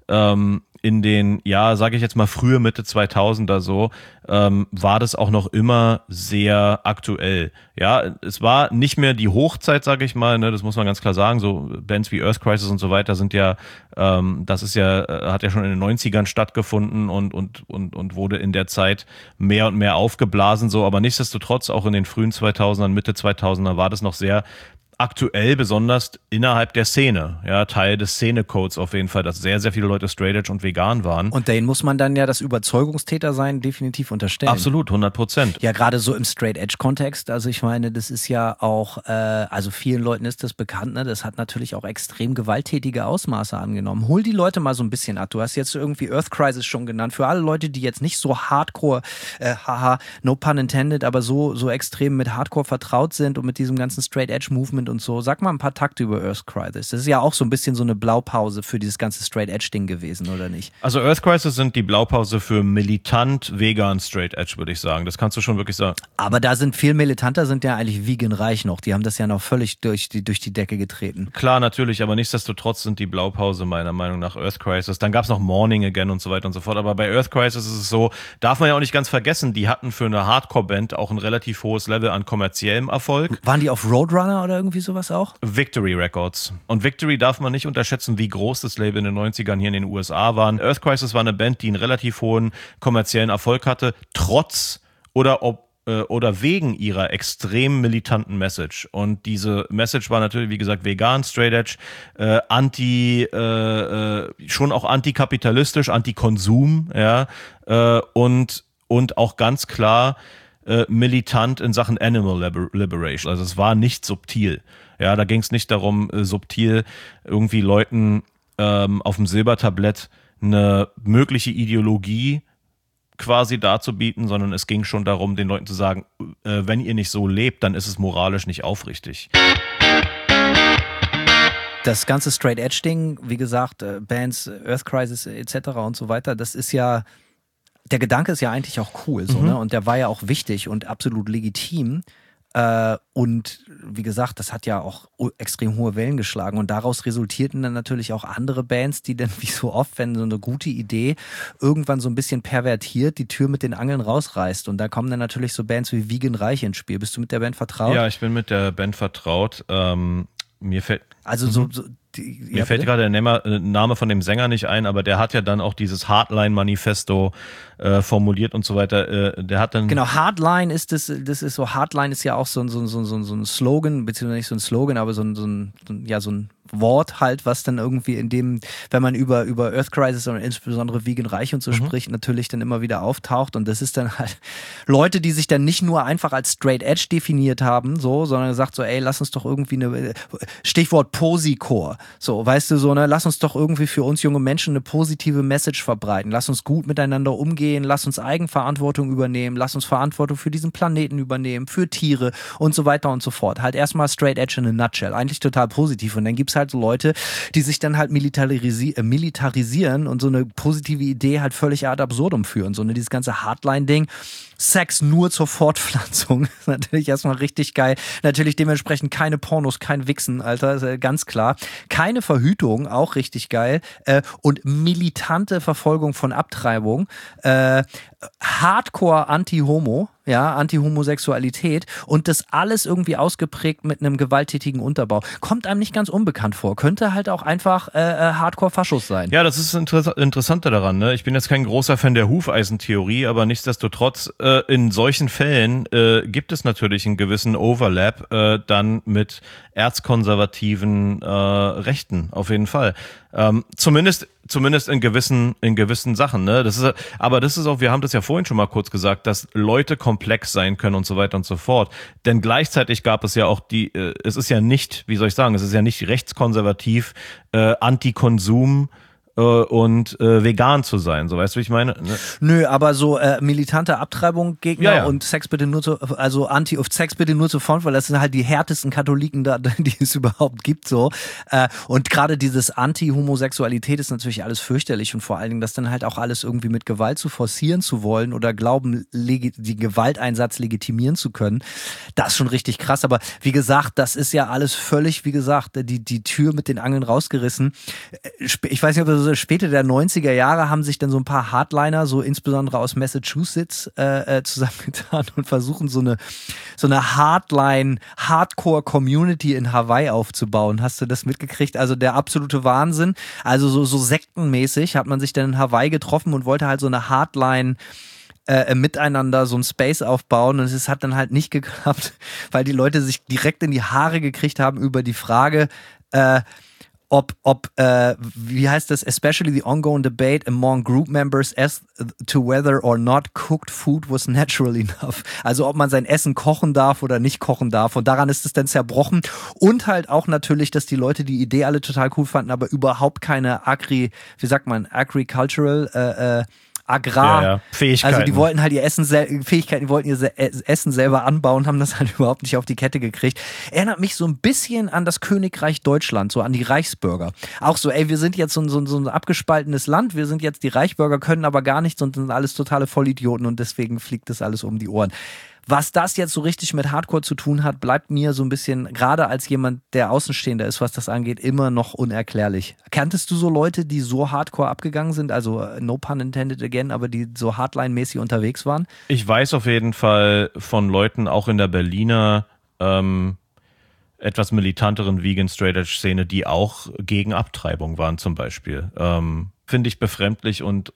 in den, sage ich jetzt mal frühe Mitte 2000er so, war das auch noch immer sehr aktuell. Ja, es war nicht mehr die Hochzeit, sage ich mal, ne, das muss man ganz klar sagen, so Bands wie Earth Crisis und so weiter sind ja, hat ja schon in den 90ern stattgefunden und wurde in der Zeit mehr und mehr aufgeblasen, so, aber nichtsdestotrotz auch in den frühen 2000ern, Mitte 2000er war das noch sehr aktuell, besonders innerhalb der Szene, ja, Teil des Szene-Codes auf jeden Fall, dass sehr, sehr viele Leute straight edge und vegan waren. Und denen muss man dann ja das Überzeugungstäter sein definitiv unterstellen. Absolut, 100%. Ja, gerade so im Straight-Edge-Kontext, also ich meine, das ist ja auch, also vielen Leuten ist das bekannt, ne? Das hat natürlich auch extrem gewalttätige Ausmaße angenommen. Hol die Leute mal so ein bisschen ab. Du hast jetzt irgendwie Earth Crisis schon genannt. Für alle Leute, die jetzt nicht so hardcore, no pun intended, aber so extrem mit Hardcore vertraut sind und mit diesem ganzen Straight-Edge-Movement und so. Sag mal ein paar Takte über Earth Crisis. Das ist ja auch so ein bisschen so eine Blaupause für dieses ganze Straight-Edge-Ding gewesen, oder nicht? Also Earth Crisis sind die Blaupause für militant vegan Straight Edge, würde ich sagen. Das kannst du schon wirklich sagen. Aber da sind viel militanter, sind ja eigentlich vegan reich noch. Die haben das ja noch völlig durch die Decke getreten. Klar, natürlich, aber nichtsdestotrotz sind die Blaupause meiner Meinung nach Earth Crisis. Dann gab es noch Morning Again und so weiter und so fort. Aber bei Earth Crisis ist es so, darf man ja auch nicht ganz vergessen, die hatten für eine Hardcore-Band auch ein relativ hohes Level an kommerziellem Erfolg. Waren die auf Roadrunner oder irgendwie sowas auch? Victory Records. Und Victory darf man nicht unterschätzen, wie groß das Label in den 90ern hier in den USA war. Earth Crisis war eine Band, die einen relativ hohen kommerziellen Erfolg hatte, trotz oder wegen ihrer extrem militanten Message. Und diese Message war natürlich, wie gesagt, vegan, straight edge, schon auch antikapitalistisch, antikonsum, ja, und auch ganz klar militant in Sachen Animal Liberation. Also es war nicht subtil. Ja, da ging es nicht darum, subtil irgendwie Leuten auf dem Silbertablett eine mögliche Ideologie quasi darzubieten, sondern es ging schon darum, den Leuten zu sagen, wenn ihr nicht so lebt, dann ist es moralisch nicht aufrichtig. Das ganze Straight-Edge-Ding, wie gesagt, Bands, Earth Crisis etc. und so weiter, das ist ja, der Gedanke ist ja eigentlich auch cool, so, ne? Und der war ja auch wichtig und absolut legitim. Und wie gesagt, das hat ja auch extrem hohe Wellen geschlagen und daraus resultierten dann natürlich auch andere Bands, die dann wie so oft, wenn so eine gute Idee irgendwann so ein bisschen pervertiert die Tür mit den Angeln rausreißt, und da kommen dann natürlich so Bands wie Vegan Reich ins Spiel. Bist du mit der Band vertraut? Ja, ich bin mit der Band vertraut. Mir fällt mir fällt gerade der Name von dem Sänger nicht ein, aber der hat ja dann auch dieses Hardline-Manifesto formuliert und so weiter. Der hat dann genau, Hardline ist das ist so, Hardline ist ja auch so ein Slogan, beziehungsweise nicht so ein Slogan, aber so ein Wort halt, was dann irgendwie in dem, wenn man über Earth Crisis und insbesondere Vegan Reich und so spricht, natürlich dann immer wieder auftaucht, und das ist dann halt Leute, die sich dann nicht nur einfach als Straight Edge definiert haben, so, sondern gesagt so, ey, lass uns doch irgendwie Stichwort Posicore, so, weißt du, so, ne, lass uns doch irgendwie für uns junge Menschen eine positive Message verbreiten, lass uns gut miteinander umgehen, lass uns Eigenverantwortung übernehmen, lass uns Verantwortung für diesen Planeten übernehmen, für Tiere und so weiter und so fort. Halt erstmal Straight Edge in a nutshell, eigentlich total positiv, und dann gibt's halt so Leute, die sich dann halt militarisieren und so eine positive Idee halt völlig ad absurdum führen. So dieses ganze Hardline-Ding, Sex nur zur Fortpflanzung, ist natürlich erstmal richtig geil. Natürlich dementsprechend keine Pornos, kein Wichsen, Alter, ist ganz klar. Keine Verhütung, auch richtig geil. Und militante Verfolgung von Abtreibung. Hardcore Anti-Homo, ja, Anti-Homosexualität und das alles irgendwie ausgeprägt mit einem gewalttätigen Unterbau. Kommt einem nicht ganz unbekannt vor. Könnte halt auch einfach Hardcore-Faschos sein. Ja, das ist das Interessante daran. Ne? Ich bin jetzt kein großer Fan der Hufeisentheorie, aber nichtsdestotrotz, in solchen Fällen gibt es natürlich einen gewissen Overlap dann mit erzkonservativen Rechten, auf jeden Fall. Zumindest in gewissen Sachen, ne? Das ist auch, wir haben das ja vorhin schon mal kurz gesagt, dass Leute komplex sein können und so weiter und so fort. Denn gleichzeitig gab es ja auch es ist ja nicht, wie soll ich sagen, es ist ja nicht rechtskonservativ, Anti-Konsum und vegan zu sein, so weißt du, wie ich meine? Ne? Nö, aber so militante Abtreibung Gegner und Sex bitte nur Sex bitte nur zur Front, weil das sind halt die härtesten Katholiken da, die es überhaupt gibt, so. Und gerade dieses Anti-Homosexualität ist natürlich alles fürchterlich und vor allen Dingen das dann halt auch alles irgendwie mit Gewalt zu forcieren zu wollen oder glauben, die Gewalteinsatz legitimieren zu können. Das ist schon richtig krass, aber wie gesagt, das ist ja alles völlig, wie gesagt, die Tür mit den Angeln rausgerissen. Ich weiß nicht, ob das später der 90er Jahre haben sich dann so ein paar Hardliner, so insbesondere aus Massachusetts, zusammengetan und versuchen so eine Hardcore-Community in Hawaii aufzubauen. Hast du das mitgekriegt? Also der absolute Wahnsinn. Also so sektenmäßig hat man sich dann in Hawaii getroffen und wollte halt so eine Hardline miteinander so ein Space aufbauen und es hat dann halt nicht geklappt, weil die Leute sich direkt in die Haare gekriegt haben über die Frage, wie heißt das, especially the ongoing debate among group members as to whether or not cooked food was natural enough. Also ob man sein Essen kochen darf oder nicht kochen darf. Und daran ist es dann zerbrochen. Und halt auch natürlich, dass die Leute die Idee alle total cool fanden, aber überhaupt keine agricultural Fähigkeiten. Also die wollten halt ihr Essen die wollten ihr Essen selber anbauen, haben das halt überhaupt nicht auf die Kette gekriegt. Erinnert mich so ein bisschen an das Königreich Deutschland, so an die Reichsbürger. Auch so, wir sind jetzt so ein abgespaltenes Land, wir sind jetzt die Reichsbürger, können aber gar nichts und sind alles totale Vollidioten und deswegen fliegt das alles um die Ohren. Was das jetzt so richtig mit Hardcore zu tun hat, bleibt mir so ein bisschen, gerade als jemand, der Außenstehender ist, was das angeht, immer noch unerklärlich. Kanntest du so Leute, die so Hardcore abgegangen sind, also no pun intended again, aber die so Hardline-mäßig unterwegs waren? Ich weiß auf jeden Fall von Leuten, auch in der Berliner etwas militanteren Vegan-Straight-Edge-Szene, die auch gegen Abtreibung waren zum Beispiel. Finde ich befremdlich und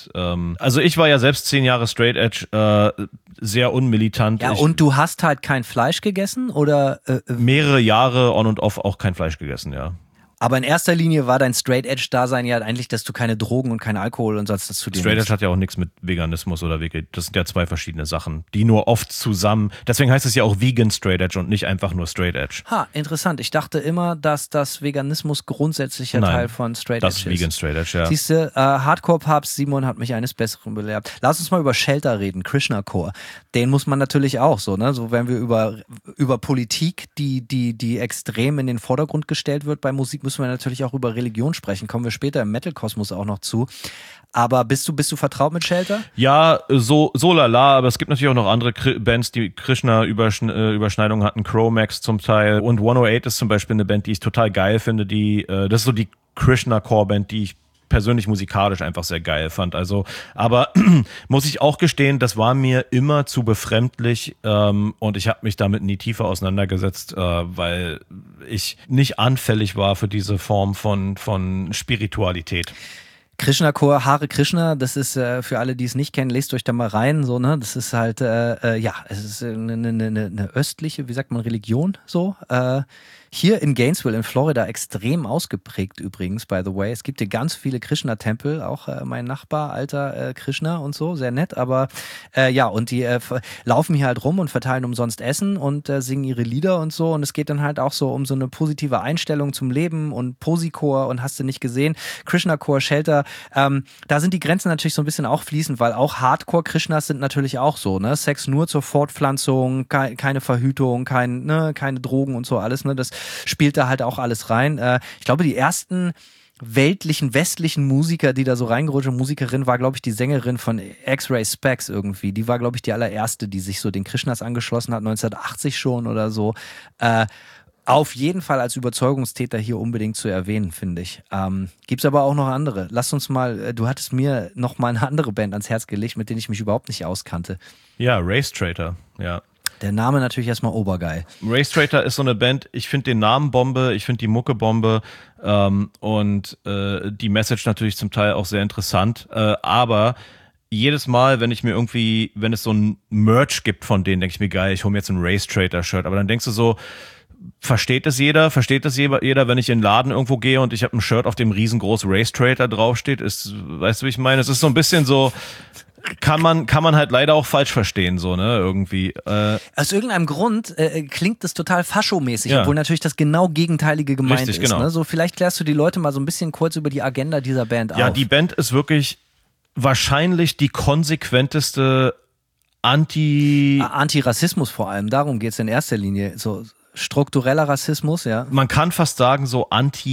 also ich war ja selbst 10 Jahre Straight Edge, sehr unmilitant. Ja, und du hast halt kein Fleisch gegessen oder? Mehrere Jahre on und off auch kein Fleisch gegessen, ja. Aber in erster Linie war dein Straight-Edge-Dasein ja eigentlich, dass du keine Drogen und kein Alkohol und sonst das zu dir Straight Edge hat ja auch nichts mit Veganismus oder das sind ja zwei verschiedene Sachen, die nur oft zusammen, deswegen heißt es ja auch Vegan Straight Edge und nicht einfach nur Straight Edge. Interessant. Ich dachte immer, dass das Veganismus grundsätzlicher Teil von Straight Edge ist. Das ist Vegan Straight Edge, ja. Siehst du, Hardcore-Papst Simon hat mich eines Besseren belehrt. Lass uns mal über Shelter reden, Krishna Core. Den muss man natürlich auch so, ne? So, wenn wir über Politik, die extrem in den Vordergrund gestellt wird bei Musik, müssen wir natürlich auch über Religion sprechen. Kommen wir später im Metal-Kosmos auch noch zu. Aber bist du vertraut mit Shelter? Ja, so lala, aber es gibt natürlich auch noch andere Bands, die Krishna-Überschneidungen hatten. Chromax zum Teil und 108 ist zum Beispiel eine Band, die ich total geil finde. Das ist so die Krishna-Core-Band, die ich persönlich musikalisch einfach sehr geil fand. Also, aber muss ich auch gestehen, das war mir immer zu befremdlich und ich habe mich damit nie tiefer auseinandergesetzt, weil ich nicht anfällig war für diese Form von Spiritualität. Krishna Core, Hare Krishna, das ist für alle, die es nicht kennen, lest euch da mal rein, so, ne? Das ist halt, es ist eine östliche, wie sagt man, Religion, so, hier in Gainesville in Florida extrem ausgeprägt übrigens, by the way. Es gibt hier ganz viele Krishna-Tempel, auch mein Nachbar, alter Krishna und so, sehr nett, aber und die laufen hier halt rum und verteilen umsonst Essen und singen ihre Lieder und so und es geht dann halt auch so um so eine positive Einstellung zum Leben und Posi-Core und hast du nicht gesehen, Krishna-Core, Shelter, da sind die Grenzen natürlich so ein bisschen auch fließend, weil auch Hardcore-Krishnas sind natürlich auch so, ne, Sex nur zur Fortpflanzung, keine Verhütung, keine Drogen und so alles, ne, das spielt da halt auch alles rein. Ich glaube, die ersten westlichen Musiker, die da so reingerutscht, Musikerin war, glaube ich, die Sängerin von X-Ray Spex irgendwie. Die war, glaube ich, die allererste, die sich so den Krishnas angeschlossen hat, 1980 schon oder so. Auf jeden Fall als Überzeugungstäter hier unbedingt zu erwähnen, finde ich. Gibt's aber auch noch andere. Lass uns mal, du hattest mir noch mal eine andere Band ans Herz gelegt, mit denen ich mich überhaupt nicht auskannte. Ja, Race Traitor, ja. Der Name natürlich erstmal obergeil. Race Traitor ist so eine Band, ich finde den Namen Bombe, ich finde die Mucke Bombe und die Message natürlich zum Teil auch sehr interessant, aber jedes Mal, wenn es so ein Merch gibt von denen, denke ich mir, geil, ich hole mir jetzt ein Race Traitor Shirt, aber dann denkst du so, versteht das jeder, wenn ich in den Laden irgendwo gehe und ich habe ein Shirt, auf dem riesengroß Race Traitor draufsteht, weißt du, wie ich meine? Es ist so ein bisschen so, kann man halt leider auch falsch verstehen, so, ne, irgendwie. Aus irgendeinem Grund klingt das total faschomäßig, obwohl natürlich das genau Gegenteilige gemeint Richtig, ist. genau. Ne? So, vielleicht klärst du die Leute mal so ein bisschen kurz über die Agenda dieser Band auf. Ja, die Band ist wirklich wahrscheinlich die konsequenteste Antirassismus vor allem, darum geht's in erster Linie. So struktureller Rassismus, ja. Man kann fast sagen, so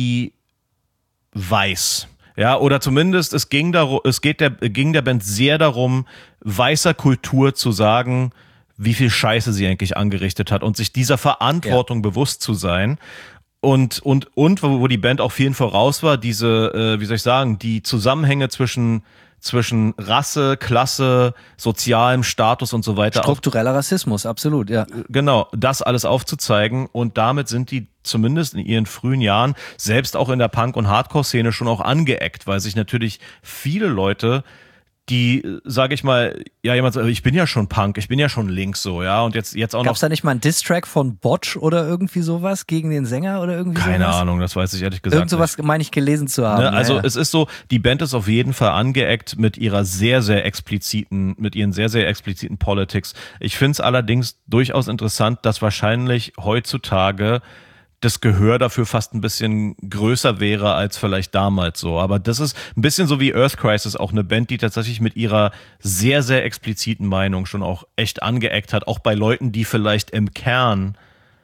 anti-weiß. Ja, oder zumindest es ging der Band sehr darum, weißer Kultur zu sagen, wie viel Scheiße sie eigentlich angerichtet hat und sich dieser Verantwortung bewusst zu sein. Und wo die Band auch vielen voraus war, diese, die Zusammenhänge zwischen Rasse, Klasse, sozialem Status und so weiter. Struktureller Rassismus, absolut, ja. Genau, das alles aufzuzeigen und damit sind die zumindest in ihren frühen Jahren selbst auch in der Punk- und Hardcore-Szene schon auch angeeckt, weil sich natürlich viele Leute, die, sage ich mal, ja, jemand sagt, ich bin ja schon Punk, ich bin ja schon links so, ja, und jetzt auch noch. Gab's da nicht mal einen Diss-Track von Botch oder irgendwie sowas gegen den Sänger oder irgendwie Keine sowas? Ahnung, das weiß ich ehrlich gesagt Irgend sowas meine ich gelesen zu haben. Ne? Also ja. Es ist so, die Band ist auf jeden Fall angeeckt mit ihren sehr, sehr expliziten Politics. Ich finde es allerdings durchaus interessant, dass wahrscheinlich heutzutage das Gehör dafür fast ein bisschen größer wäre als vielleicht damals so. Aber das ist ein bisschen so wie Earth Crisis, auch eine Band, die tatsächlich mit ihrer sehr, sehr expliziten Meinung schon auch echt angeeckt hat. Auch bei Leuten, die vielleicht im Kern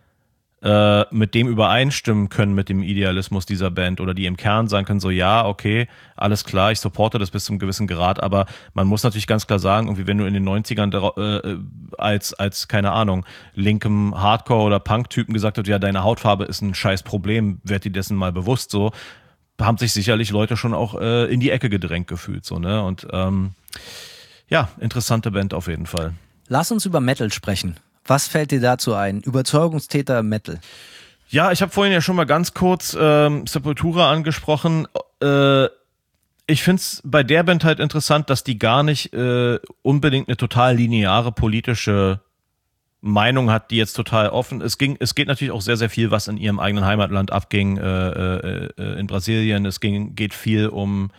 mit dem übereinstimmen können, mit dem Idealismus dieser Band oder die im Kern sagen können, so ja, okay, alles klar, ich supporte das bis zum gewissen Grad, aber man muss natürlich ganz klar sagen, irgendwie wenn du in den 90ern als keine Ahnung, linkem Hardcore- oder Punk-Typen gesagt hast, ja, deine Hautfarbe ist ein scheiß Problem, werd dir dessen mal bewusst, so, haben sich sicherlich Leute schon auch in die Ecke gedrängt gefühlt, so, ne, und ja, interessante Band auf jeden Fall. Lass uns über Metal sprechen. Was fällt dir dazu ein? Überzeugungstäter Metal. Ja, ich habe vorhin ja schon mal ganz kurz Sepultura angesprochen. Ich finde es bei der Band halt interessant, dass die gar nicht unbedingt eine total lineare politische Meinung hat, die jetzt total offen ist. Es geht natürlich auch sehr, sehr viel, was in ihrem eigenen Heimatland abging, in Brasilien. Geht viel um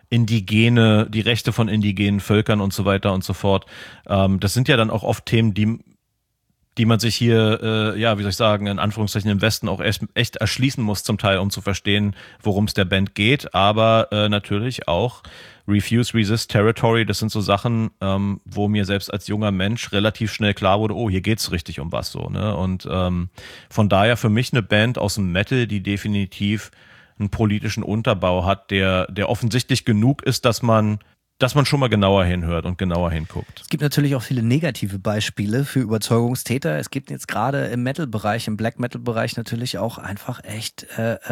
die Rechte von indigenen Völkern und so weiter und so fort. Das sind ja dann auch oft Themen, die man sich hier, in Anführungszeichen im Westen auch echt erschließen muss zum Teil, um zu verstehen, worum es der Band geht. Aber natürlich auch Refuse, Resist, Territory, das sind so Sachen, wo mir selbst als junger Mensch relativ schnell klar wurde, oh, hier geht's richtig um was so, ne? Und von daher für mich eine Band aus dem Metal, die definitiv einen politischen Unterbau hat, der offensichtlich genug ist, dass man schon mal genauer hinhört und genauer hinguckt. Es gibt natürlich auch viele negative Beispiele für Überzeugungstäter. Es gibt jetzt gerade im Metal-Bereich, im Black-Metal-Bereich natürlich auch einfach echt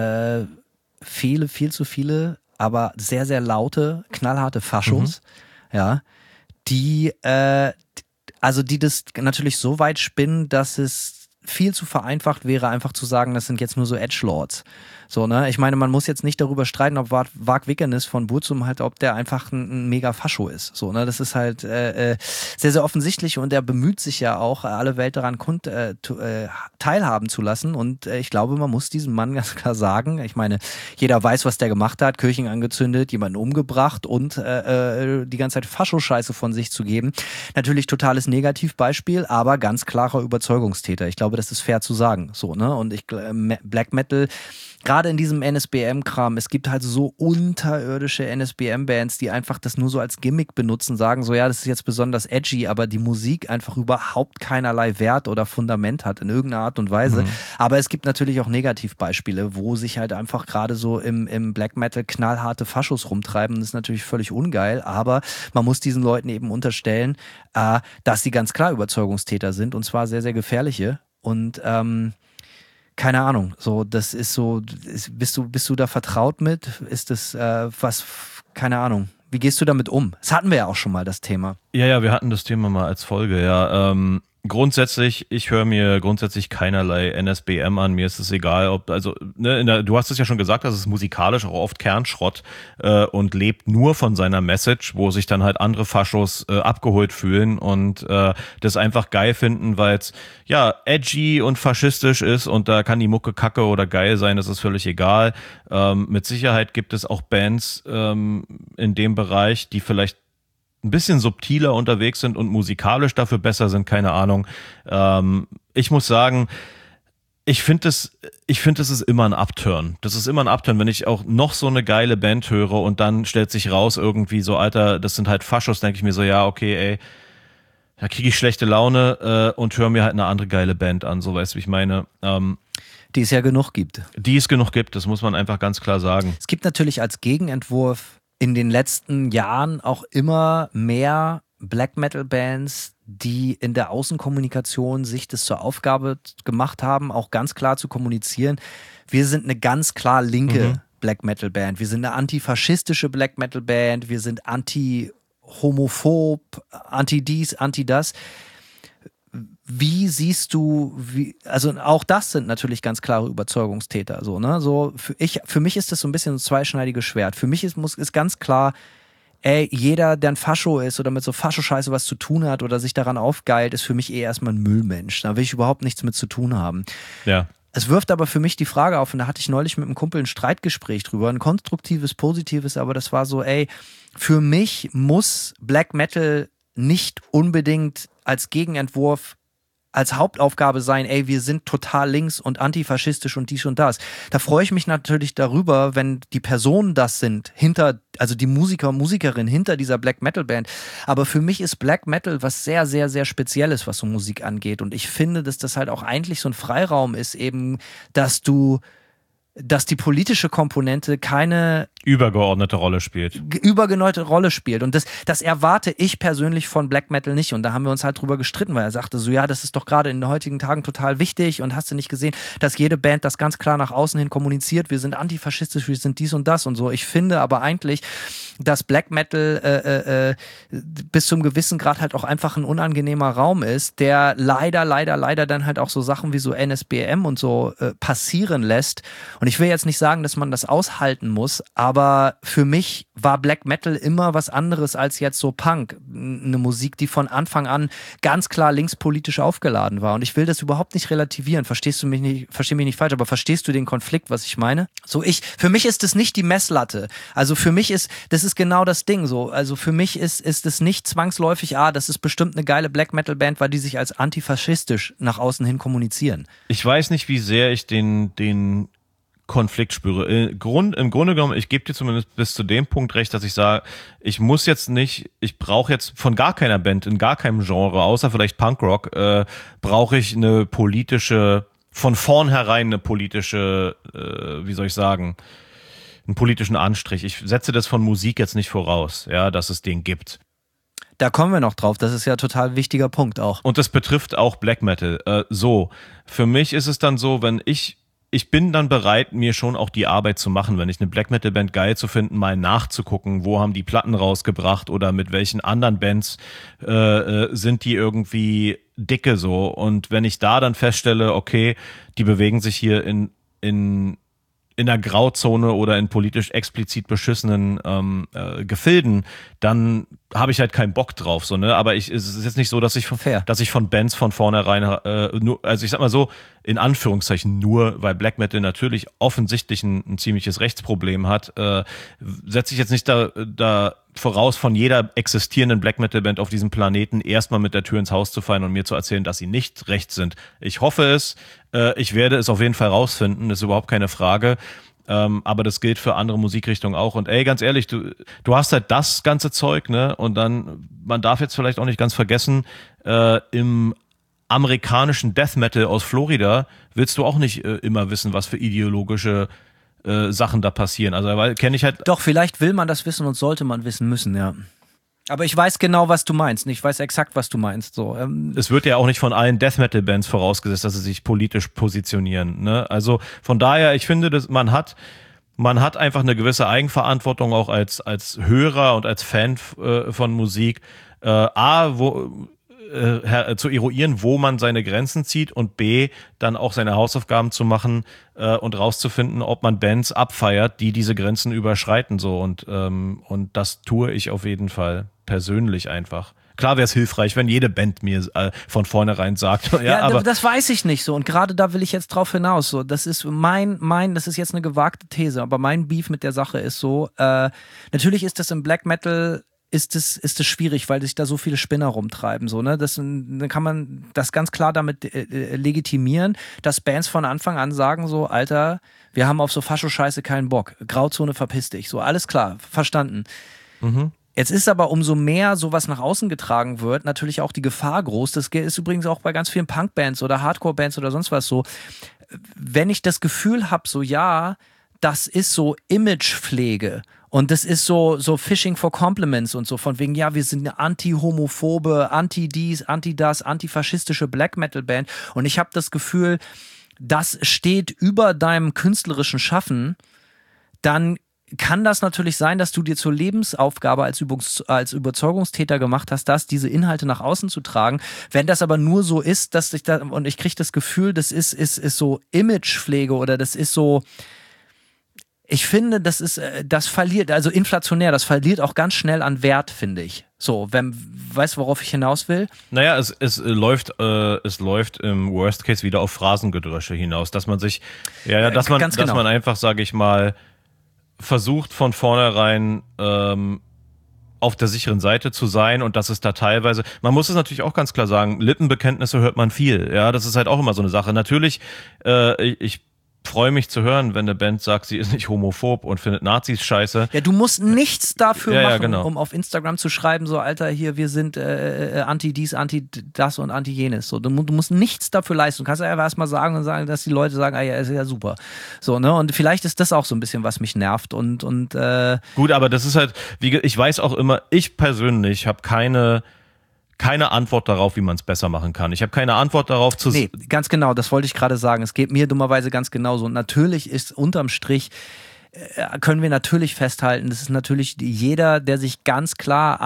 viel zu viele, aber sehr, sehr laute, knallharte Faschos, ja, die das natürlich so weit spinnen, dass es viel zu vereinfacht wäre, einfach zu sagen, das sind jetzt nur so Edgelords. So, ne? Ich meine, man muss jetzt nicht darüber streiten, ob Varg Vikernes von Burzum halt, ob der einfach ein mega Fascho ist. So, ne? Das ist halt sehr, sehr offensichtlich und er bemüht sich ja auch, alle Welt daran teilhaben zu lassen und ich glaube, man muss diesem Mann ganz klar sagen, ich meine, jeder weiß, was der gemacht hat, Kirchen angezündet, jemanden umgebracht und die ganze Zeit Fascho-Scheiße von sich zu geben. Natürlich totales Negativbeispiel, aber ganz klarer Überzeugungstäter. Ich glaube, das ist fair zu sagen. So, ne? Und Black Metal, gerade in diesem NSBM-Kram, es gibt halt so unterirdische NSBM-Bands, die einfach das nur so als Gimmick benutzen, sagen so, ja, das ist jetzt besonders edgy, aber die Musik einfach überhaupt keinerlei Wert oder Fundament hat in irgendeiner Art und Weise. Aber es gibt natürlich auch Negativbeispiele, wo sich halt einfach gerade so im Black Metal knallharte Faschos rumtreiben. Das ist natürlich völlig ungeil, aber man muss diesen Leuten eben unterstellen, dass sie ganz klar Überzeugungstäter sind und zwar sehr, sehr gefährliche. Und keine Ahnung, so, das ist so, bist du da vertraut mit? Ist das keine Ahnung. Wie gehst du damit um? Das hatten wir ja auch schon mal, das Thema. Ja, wir hatten das Thema mal als Folge, ja. Grundsätzlich, ich höre mir grundsätzlich keinerlei NSBM an. Mir ist es egal, ob, also, ne, du hast es ja schon gesagt, das ist musikalisch auch oft Kernschrott und lebt nur von seiner Message, wo sich dann halt andere Faschos abgeholt fühlen und das einfach geil finden, weil es ja edgy und faschistisch ist und da kann die Mucke kacke oder geil sein, das ist völlig egal. Mit Sicherheit gibt es auch Bands in dem Bereich, die vielleicht ein bisschen subtiler unterwegs sind und musikalisch dafür besser sind, keine Ahnung. Ich muss sagen, ich finde, das ist immer ein Upturn. Das ist immer ein Upturn, wenn ich auch noch so eine geile Band höre und dann stellt sich raus irgendwie so, Alter, das sind halt Faschos, denke ich mir so, ja, okay, ey, da kriege ich schlechte Laune und höre mir halt eine andere geile Band an, so, weißt du, wie ich meine. Die es ja genug gibt. Die es genug gibt, das muss man einfach ganz klar sagen. Es gibt natürlich als Gegenentwurf in den letzten Jahren auch immer mehr Black-Metal-Bands, die in der Außenkommunikation sich das zur Aufgabe gemacht haben, auch ganz klar zu kommunizieren. Wir sind eine ganz klar linke Black-Metal-Band. Wir sind eine antifaschistische Black-Metal-Band. Wir sind anti-homophob, anti-dies, anti-das. Wie siehst du, also auch das sind natürlich ganz klare Überzeugungstäter, so, ne? So, für mich ist das so ein bisschen ein zweischneidiges Schwert. Für mich ist ganz klar, ey, jeder, der ein Fascho ist oder mit so Fascho-Scheiße was zu tun hat oder sich daran aufgeilt, ist für mich erstmal ein Müllmensch. Da will ich überhaupt nichts mit zu tun haben. Ja. Es wirft aber für mich die Frage auf, und da hatte ich neulich mit einem Kumpel ein Streitgespräch drüber, ein konstruktives, positives, aber das war so, ey, für mich muss Black Metal nicht unbedingt als Gegenentwurf als Hauptaufgabe sein, ey, wir sind total links und antifaschistisch und dies und das. Da freue ich mich natürlich darüber, wenn die Personen das sind, also die Musiker und Musikerin hinter dieser Black Metal Band. Aber für mich ist Black Metal was sehr, sehr, sehr Spezielles, was so Musik angeht. Und ich finde, dass das halt auch eigentlich so ein Freiraum ist, eben, dass die politische Komponente keine übergeordnete Rolle spielt. Und das erwarte ich persönlich von Black Metal nicht. Und da haben wir uns halt drüber gestritten, weil er sagte so, ja, das ist doch gerade in den heutigen Tagen total wichtig und hast du nicht gesehen, dass jede Band das ganz klar nach außen hin kommuniziert, wir sind antifaschistisch, wir sind dies und das und so. Ich finde aber eigentlich, dass Black Metal bis zum gewissen Grad halt auch einfach ein unangenehmer Raum ist, der leider dann halt auch so Sachen wie so NSBM und so passieren lässt. Und ich will jetzt nicht sagen, dass man das aushalten muss, aber für mich war Black Metal immer was anderes als jetzt so Punk. Eine Musik, die von Anfang an ganz klar linkspolitisch aufgeladen war. Und ich will das überhaupt nicht relativieren. Versteh mich nicht falsch, aber verstehst du den Konflikt, was ich meine? Für mich ist das nicht die Messlatte. Also für mich das ist genau das Ding so. Also für mich ist es nicht zwangsläufig, das ist bestimmt eine geile Black Metal Band, weil die sich als antifaschistisch nach außen hin kommunizieren. Ich weiß nicht, wie sehr ich den Konflikt spüre. Im Grunde genommen, ich gebe dir zumindest bis zu dem Punkt recht, dass ich sage, ich brauche jetzt von gar keiner Band, in gar keinem Genre, außer vielleicht Punkrock, brauche ich von vornherein eine politische, einen politischen Anstrich. Ich setze das von Musik jetzt nicht voraus, ja, dass es den gibt. Da kommen wir noch drauf, das ist ja ein total wichtiger Punkt auch. Und das betrifft auch Black Metal. Für mich ist es dann so, wenn ich bin dann bereit, mir schon auch die Arbeit zu machen, wenn ich eine Black Metal Band geil zu finden, mal nachzugucken, wo haben die Platten rausgebracht oder mit welchen anderen Bands sind die irgendwie dicke so. Und wenn ich da dann feststelle, okay, die bewegen sich hier in der Grauzone oder in politisch explizit beschissenen Gefilden, dann habe ich halt keinen Bock drauf, so, ne? Aber es ist jetzt nicht so, dass ich von Bands von vornherein also ich sag mal so, in Anführungszeichen nur, weil Black Metal natürlich offensichtlich ein ziemliches Rechtsproblem hat, setze ich jetzt nicht da voraus, von jeder existierenden Black Metal Band auf diesem Planeten erstmal mit der Tür ins Haus zu fallen und mir zu erzählen, dass sie nicht rechts sind. Ich hoffe es, ich werde es auf jeden Fall rausfinden, das ist überhaupt keine Frage. Aber das gilt für andere Musikrichtungen auch. Und ey, ganz ehrlich, du hast halt das ganze Zeug, ne? Und dann, man darf jetzt vielleicht auch nicht ganz vergessen, im amerikanischen Death Metal aus Florida willst du auch nicht immer wissen, was für ideologische Sachen da passieren. Also kenne ich halt. Doch, vielleicht will man das wissen und sollte man wissen müssen, ja. Aber ich weiß genau, was du meinst. Ich weiß exakt, was du meinst. So, es wird ja auch nicht von allen Death Metal Bands vorausgesetzt, dass sie sich politisch positionieren. Ne? Also von daher, ich finde, dass man hat einfach eine gewisse Eigenverantwortung auch als Hörer und als Fan von Musik. Zu eruieren, wo man seine Grenzen zieht und B, dann auch seine Hausaufgaben zu machen und rauszufinden, ob man Bands abfeiert, die diese Grenzen überschreiten. So und das tue ich auf jeden Fall persönlich einfach. Klar wäre es hilfreich, wenn jede Band mir von vornherein sagt. Ja, aber das weiß ich nicht so. Und gerade da will ich jetzt drauf hinaus. So, das ist das ist jetzt eine gewagte These, aber mein Beef mit der Sache ist so, natürlich ist das im Black Metal ist es schwierig, weil sich da so viele Spinner rumtreiben. So, ne? Dann kann man das ganz klar damit legitimieren, dass Bands von Anfang an sagen so, Alter, wir haben auf so Fascho-Scheiße keinen Bock. Grauzone, verpiss dich. So, alles klar, verstanden. Mhm. Jetzt ist aber, umso mehr sowas nach außen getragen wird, natürlich auch die Gefahr groß. Das ist übrigens auch bei ganz vielen Punk-Bands oder Hardcore-Bands oder sonst was so. Wenn ich das Gefühl habe, so ja, das ist so Imagepflege und das ist so Fishing for Compliments und so von wegen, ja, wir sind eine anti-homophobe, anti-dies, anti-das, antifaschistische Black-Metal-Band und ich habe das Gefühl, das steht über deinem künstlerischen Schaffen, dann kann das natürlich sein, dass du dir zur Lebensaufgabe als Überzeugungstäter gemacht hast, diese Inhalte nach außen zu tragen. Wenn das aber nur so ist, dass und ich kriege das Gefühl, das ist so Imagepflege oder das ist so, ich finde, das verliert, also inflationär, das verliert auch ganz schnell an Wert, finde ich. So, weißt du, worauf ich hinaus will? Naja, es läuft im Worst Case wieder auf Phrasengedrösche hinaus, dass man sich, dass man einfach, sage ich mal, versucht von vornherein auf der sicheren Seite zu sein und dass es da teilweise, man muss es natürlich auch ganz klar sagen, Lippenbekenntnisse hört man viel, ja, das ist halt auch immer so eine Sache. Natürlich, ich freue mich zu hören, wenn eine Band sagt, sie ist nicht homophob und findet Nazis scheiße. Ja, du musst nichts dafür machen, genau. Um auf Instagram zu schreiben, so, Alter, hier, wir sind anti-dies, anti-das und anti-jenes. So, du musst nichts dafür leisten. Du kannst ja erstmal sagen, dass die Leute sagen, ja, ist ja super. So, ne? Und vielleicht ist das auch so ein bisschen, was mich nervt. Und Gut, aber das ist halt, ich weiß auch immer, ich persönlich habe keine Antwort darauf, wie man es besser machen kann. Ich habe keine Antwort darauf zu... Nee, ganz genau, das wollte ich gerade sagen. Es geht mir dummerweise ganz genauso. Und natürlich ist unterm Strich, können wir natürlich festhalten, das ist natürlich jeder, der sich ganz klar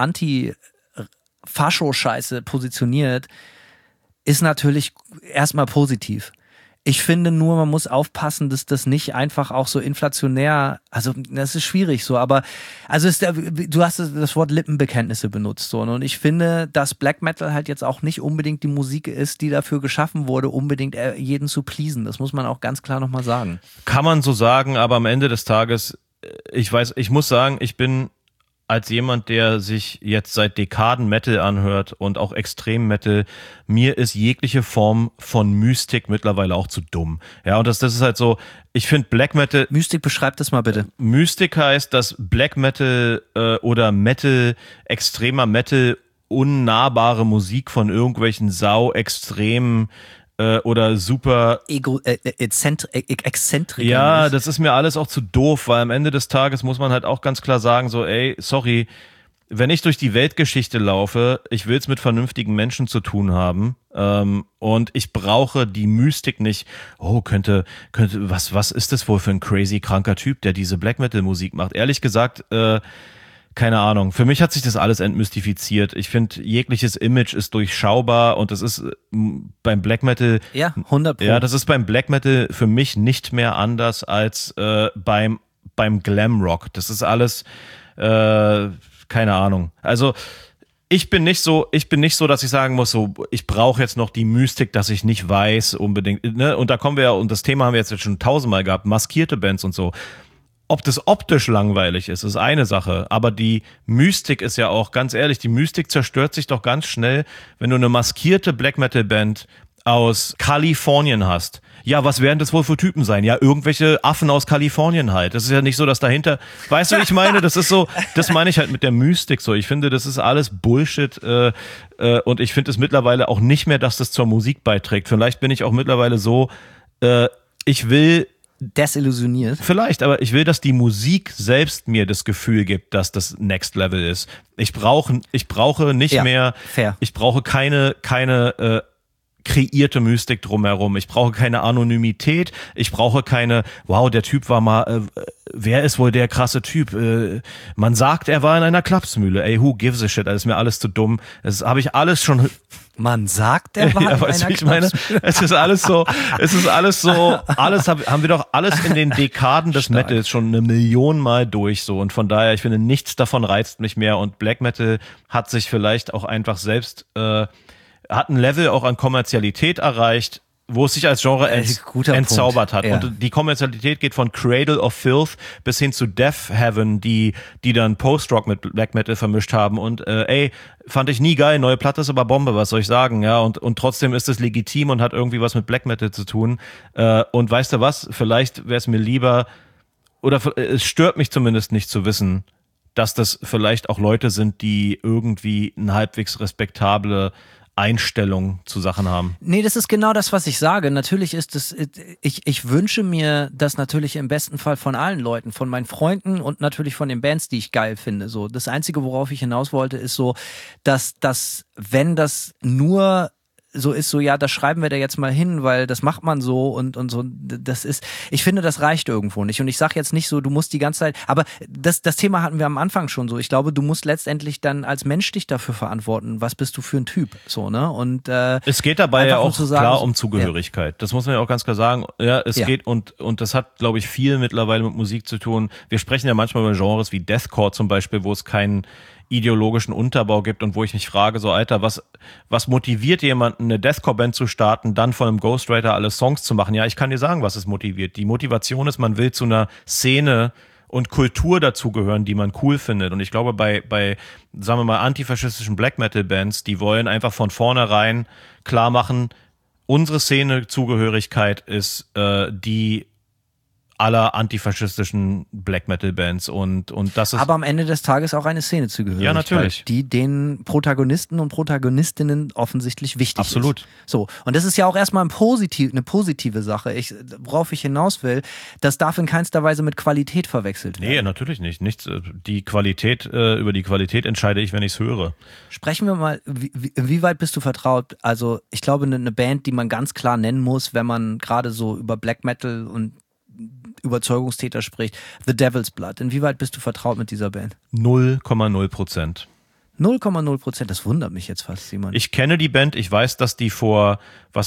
anti-Fascho-Scheiße positioniert, ist natürlich erstmal positiv. Ich finde nur, man muss aufpassen, dass das nicht einfach auch so inflationär, also das ist schwierig so, aber also du hast das Wort Lippenbekenntnisse benutzt so, und ich finde, dass Black Metal halt jetzt auch nicht unbedingt die Musik ist, die dafür geschaffen wurde, unbedingt jeden zu pleasen. Das muss man auch ganz klar nochmal sagen. Kann man so sagen, aber am Ende des Tages, ich muss sagen, ich bin als jemand, der sich jetzt seit Dekaden Metal anhört und auch Extrem-Metal, mir ist jegliche Form von Mystik mittlerweile auch zu dumm. Ja, und das ist halt so, ich finde Black Metal... Mystik, beschreib das mal bitte. Mystik heißt, dass Black Metal oder Metal, extremer Metal, unnahbare Musik von irgendwelchen extremen oder super Exzentrik. Ja, das ist mir alles auch zu doof, weil am Ende des Tages muss man halt auch ganz klar sagen, so, ey, sorry, wenn ich durch die Weltgeschichte laufe, ich will es mit vernünftigen Menschen zu tun haben, und ich brauche die Mystik nicht, was ist das wohl für ein crazy kranker Typ, der diese Black Metal Musik macht? Ehrlich gesagt, keine Ahnung. Für mich hat sich das alles entmystifiziert. Ich finde, jegliches Image ist durchschaubar und das ist beim Black Metal... Ja, 100%. Ja, das ist beim Black Metal für mich nicht mehr anders als beim Glamrock. Das ist alles, keine Ahnung. Also ich bin nicht so, dass ich sagen muss, so, ich brauche jetzt noch die Mystik, dass ich nicht weiß unbedingt. Ne? Und da kommen wir ja, und das Thema haben wir jetzt schon 1000-mal gehabt, maskierte Bands und so. Ob das optisch langweilig ist eine Sache, aber die Mystik ist ja auch, ganz ehrlich, die Mystik zerstört sich doch ganz schnell, wenn du eine maskierte Black Metal Band aus Kalifornien hast. Ja, was werden das wohl für Typen sein? Ja, irgendwelche Affen aus Kalifornien halt. Das ist ja nicht so, dass dahinter, weißt du, wie ich meine? Das ist so, das meine ich halt mit der Mystik so. Ich finde, das ist alles Bullshit und ich finde es mittlerweile auch nicht mehr, dass das zur Musik beiträgt. Vielleicht bin ich auch mittlerweile so, ich will desillusioniert. Vielleicht, aber ich will, dass die Musik selbst mir das Gefühl gibt, dass das Next Level ist. Ich brauche nicht mehr, fair. Ich brauche keine kreierte Mystik drumherum. Ich brauche keine Anonymität. Ich brauche keine, wow, der Typ war mal, wer ist wohl der krasse Typ? Man sagt, er war in einer Klapsmühle. Ey, who gives a shit? Das ist mir alles zu dumm. Das habe ich alles schon. Man sagt, er war in einer Klapsmühle. Ich meine, es ist alles so, haben wir doch alles in den Dekaden des Metals schon 1 Million Mal durch, so. Und von daher, ich finde, nichts davon reizt mich mehr. Und Black Metal hat sich vielleicht auch einfach selbst, hat ein Level auch an Kommerzialität erreicht, wo es sich als Genre entzaubert hat. Ja. Und die Kommerzialität geht von Cradle of Filth bis hin zu Death Heaven, die dann Post-Rock mit Black Metal vermischt haben. Und fand ich nie geil, neue Platte ist aber Bombe, was soll ich sagen, ja. Und trotzdem ist es legitim und hat irgendwie was mit Black Metal zu tun. Und weißt du was, vielleicht wäre es mir lieber, oder es stört mich zumindest nicht zu wissen, dass das vielleicht auch Leute sind, die irgendwie eine halbwegs respektable Einstellung zu Sachen haben. Nee, das ist genau das, was ich sage. Natürlich ist es, ich wünsche mir das natürlich im besten Fall von allen Leuten, von meinen Freunden und natürlich von den Bands, die ich geil finde. So, das Einzige, worauf ich hinaus wollte, ist so, dass wenn das nur so ist, so, ja, das schreiben wir da jetzt mal hin, weil das macht man so und so, das ist, ich finde, das reicht irgendwo nicht. Und ich sage jetzt nicht so, du musst die ganze Zeit, aber das Thema hatten wir am Anfang schon so. Ich glaube, du musst letztendlich dann als Mensch dich dafür verantworten, was bist du für ein Typ, so, ne? Und es geht dabei ja auch sagen, klar um Zugehörigkeit. Ja. Das muss man ja auch ganz klar sagen. Ja, es geht und das hat, glaube ich, viel mittlerweile mit Musik zu tun. Wir sprechen ja manchmal über Genres wie Deathcore zum Beispiel, wo es keinen ideologischen Unterbau gibt und wo ich mich frage, so Alter, was motiviert jemanden, eine Deathcore-Band zu starten, dann von einem Ghostwriter alle Songs zu machen? Ja, ich kann dir sagen, was es motiviert. Die Motivation ist, man will zu einer Szene und Kultur dazugehören, die man cool findet. Und ich glaube, bei sagen wir mal, antifaschistischen Black-Metal-Bands, die wollen einfach von vornherein klar machen, unsere Szene-Zugehörigkeit ist die aller antifaschistischen Black-Metal-Bands und das ist... Aber am Ende des Tages auch eine Szene-Zugehörigkeit, ja, natürlich, die den Protagonisten und Protagonistinnen offensichtlich wichtig Absolut. ist. So, und das ist ja auch erstmal eine positive Sache. Worauf ich hinaus will, das darf in keinster Weise mit Qualität verwechselt werden. Nee, natürlich nicht. Die Qualität, über die Qualität entscheide ich, wenn ich es höre. Sprechen wir mal, wie weit bist du vertraut? Also ich glaube, eine Band, die man ganz klar nennen muss, wenn man gerade so über Black Metal und Überzeugungstäter spricht, The Devil's Blood. Inwieweit bist du vertraut mit dieser Band? 0,0%. 0,0%, das wundert mich jetzt fast, Simon. Ich kenne die Band, ich weiß, dass die vor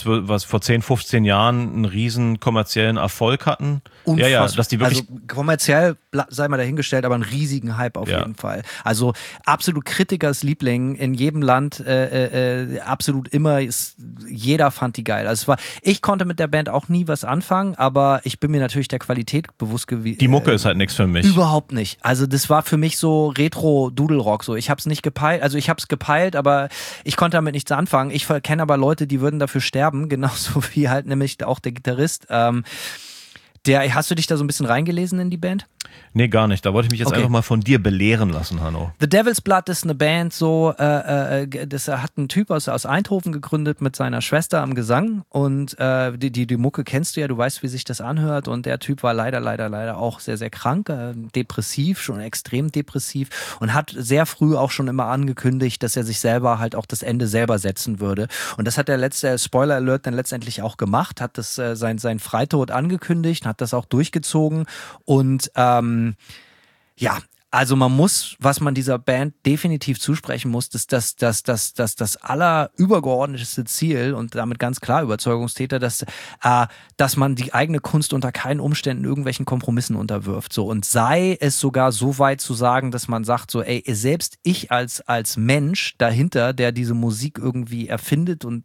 10, 15 Jahren einen riesen kommerziellen Erfolg hatten. Unfassbar. Ja, dass die wirklich, also kommerziell, sei mal dahingestellt, aber einen riesigen Hype auf jeden Fall. Also absolut Kritikers Liebling in jedem Land, absolut immer, jeder fand die geil. Also ich konnte mit der Band auch nie was anfangen, aber ich bin mir natürlich der Qualität bewusst gewesen. Die Mucke ist halt nichts für mich. Überhaupt nicht. Also das war für mich so Retro-Doodle-Rock so. Ich habe es nicht gepeilt, also ich habe es gepeilt, aber ich konnte damit nichts anfangen. Ich kenne aber Leute, die würden dafür sterben, genauso wie halt nämlich auch der Gitarrist. Hast du dich da so ein bisschen reingelesen in die Band? Nee, gar nicht. Da wollte ich mich jetzt einfach mal von dir belehren lassen, Hanno. The Devil's Blood ist eine Band, so, das hat ein Typ aus Eindhoven gegründet mit seiner Schwester am Gesang und die Mucke kennst du ja, du weißt, wie sich das anhört und der Typ war leider auch sehr, sehr krank, depressiv, schon extrem depressiv und hat sehr früh auch schon immer angekündigt, dass er sich selber halt auch das Ende selber setzen würde und das hat der letzte Spoiler Alert dann letztendlich auch gemacht, hat das sein Freitod angekündigt, hat das auch durchgezogen und ja, also man muss, was man dieser Band definitiv zusprechen muss, ist das allerübergeordnetste Ziel und damit ganz klar Überzeugungstäter, dass man die eigene Kunst unter keinen Umständen irgendwelchen Kompromissen unterwirft. So, und sei es sogar so weit zu sagen, dass man sagt, so, ey, selbst ich als Mensch dahinter, der diese Musik irgendwie erfindet und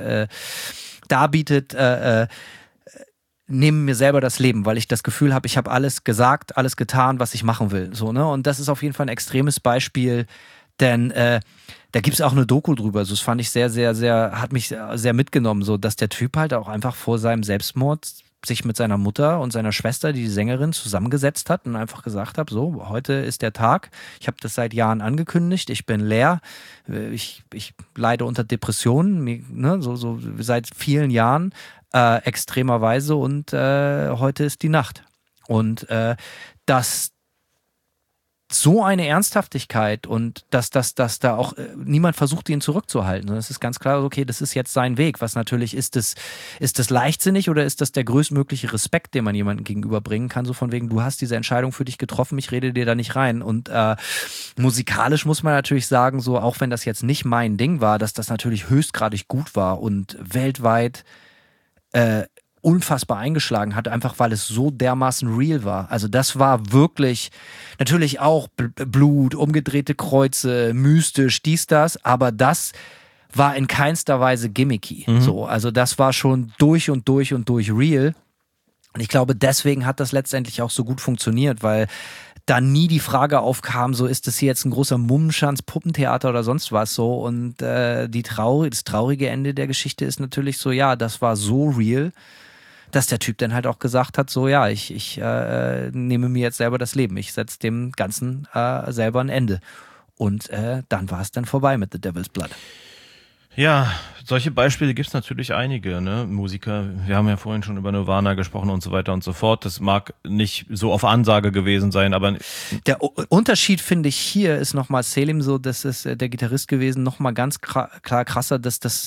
darbietet, nehme mir selber das Leben, weil ich das Gefühl habe, ich habe alles gesagt, alles getan, was ich machen will. So, ne? Und das ist auf jeden Fall ein extremes Beispiel, denn da gibt es auch eine Doku drüber. So, das fand ich hat mich sehr mitgenommen, so dass der Typ halt auch einfach vor seinem Selbstmord sich mit seiner Mutter und seiner Schwester, die Sängerin, zusammengesetzt hat und einfach gesagt hat, so, heute ist der Tag, ich habe das seit Jahren angekündigt, ich bin leer, ich leide unter Depressionen, ne, so seit vielen Jahren, extremerweise und heute ist die Nacht. Und dass so eine Ernsthaftigkeit und dass da auch niemand versucht, ihn zurückzuhalten. Das ist ganz klar, okay, das ist jetzt sein Weg. Was natürlich, ist das leichtsinnig oder ist das der größtmögliche Respekt, den man jemandem gegenüberbringen kann? So von wegen, du hast diese Entscheidung für dich getroffen, ich rede dir da nicht rein. Und musikalisch muss man natürlich sagen, so auch wenn das jetzt nicht mein Ding war, dass das natürlich höchstgradig gut war und weltweit unfassbar eingeschlagen hat, einfach weil es so dermaßen real war. Also das war wirklich, natürlich auch Blut, umgedrehte Kreuze, mystisch, dies, das, aber das war in keinster Weise gimmicky. So, also das war schon durch und durch und durch real. Und ich glaube, deswegen hat das letztendlich auch so gut funktioniert, weil da nie die Frage aufkam, so ist das hier jetzt ein großer Mummenschanz, Puppentheater oder sonst was so. Und das traurige Ende der Geschichte ist natürlich so, ja, das war so real, dass der Typ dann halt auch gesagt hat, so ja, ich nehme mir jetzt selber das Leben, ich setze dem Ganzen selber ein Ende. Und dann war es dann vorbei mit The Devil's Blood. Ja, solche Beispiele gibt es natürlich einige, ne? Musiker, wir haben ja vorhin schon über Nirvana gesprochen und so weiter und so fort. Das mag nicht so auf Ansage gewesen sein, aber... Der Unterschied, finde ich, hier ist nochmal Selim so, das ist der Gitarrist gewesen, nochmal ganz klar krasser,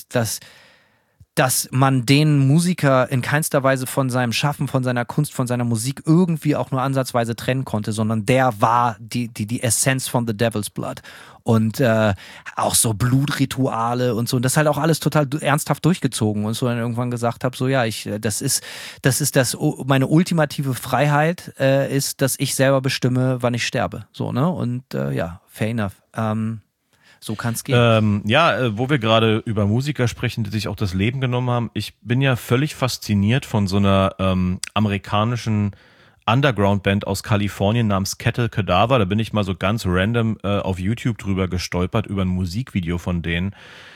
dass man den Musiker in keinster Weise von seinem Schaffen, von seiner Kunst, von seiner Musik irgendwie auch nur ansatzweise trennen konnte, sondern der war die Essenz von The Devil's Blood. Und auch so Blutrituale und so. Und das halt auch alles total ernsthaft durchgezogen. Und so dann irgendwann gesagt habe, so ja, meine ultimative Freiheit ist, dass ich selber bestimme, wann ich sterbe. So, ne? Und ja, fair enough. So kann es gehen. Wo wir gerade über Musiker sprechen, die sich auch das Leben genommen haben. Ich bin ja völlig fasziniert von so einer amerikanischen Underground-Band aus Kalifornien namens Kettle Cadaver. Da bin ich mal so ganz random auf YouTube drüber gestolpert, über ein Musikvideo von denen.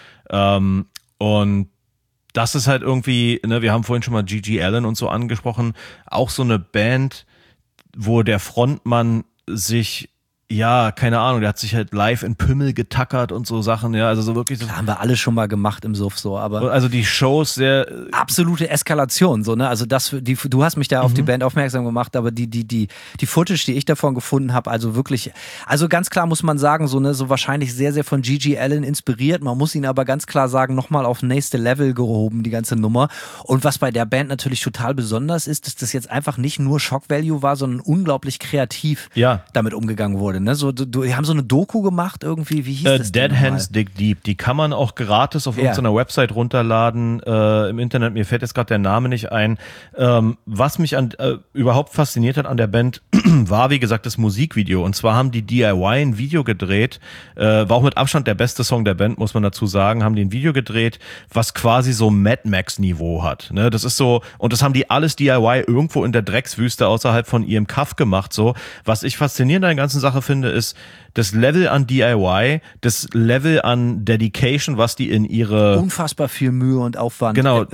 Und das ist halt irgendwie, ne, wir haben vorhin schon mal G.G. Allen und so angesprochen, auch so eine Band, wo der Frontmann sich... Ja, keine Ahnung, der hat sich halt live in Pimmel getackert und so Sachen, ja, also so wirklich. Klar, haben wir alle schon mal gemacht im Suff so, aber. Also die Shows sehr. Absolute Eskalation, so, ne, also du hast mich da auf die Band aufmerksam gemacht, aber die Footage, die ich davon gefunden habe, also wirklich, also ganz klar muss man sagen, so, ne, so wahrscheinlich sehr, sehr von G.G. Allen inspiriert, man muss ihn aber ganz klar sagen, nochmal auf nächste Level gehoben, die ganze Nummer. Und was bei der Band natürlich total besonders ist, dass das jetzt einfach nicht nur Shock Value war, sondern unglaublich kreativ damit umgegangen wurde. Ne? So, die haben so eine Doku gemacht irgendwie, wie hieß das Dead Hands Dig Deep, die kann man auch gratis auf irgendeiner Website runterladen im Internet, mir fällt jetzt gerade der Name nicht ein. Was mich überhaupt fasziniert hat an der Band, war wie gesagt das Musikvideo, und zwar haben die DIY ein Video gedreht, war auch mit Abstand der beste Song der Band, muss man dazu sagen, haben die ein Video gedreht, was quasi so Mad Max Niveau hat. Ne? Das ist so, und das haben die alles DIY irgendwo in der Dreckswüste außerhalb von ihrem Kaff gemacht. So, was ich faszinierend an der ganzen Sache finde, ist das Level an DIY, das Level an Dedication, was die in ihre... Unfassbar viel Mühe und Aufwand genau.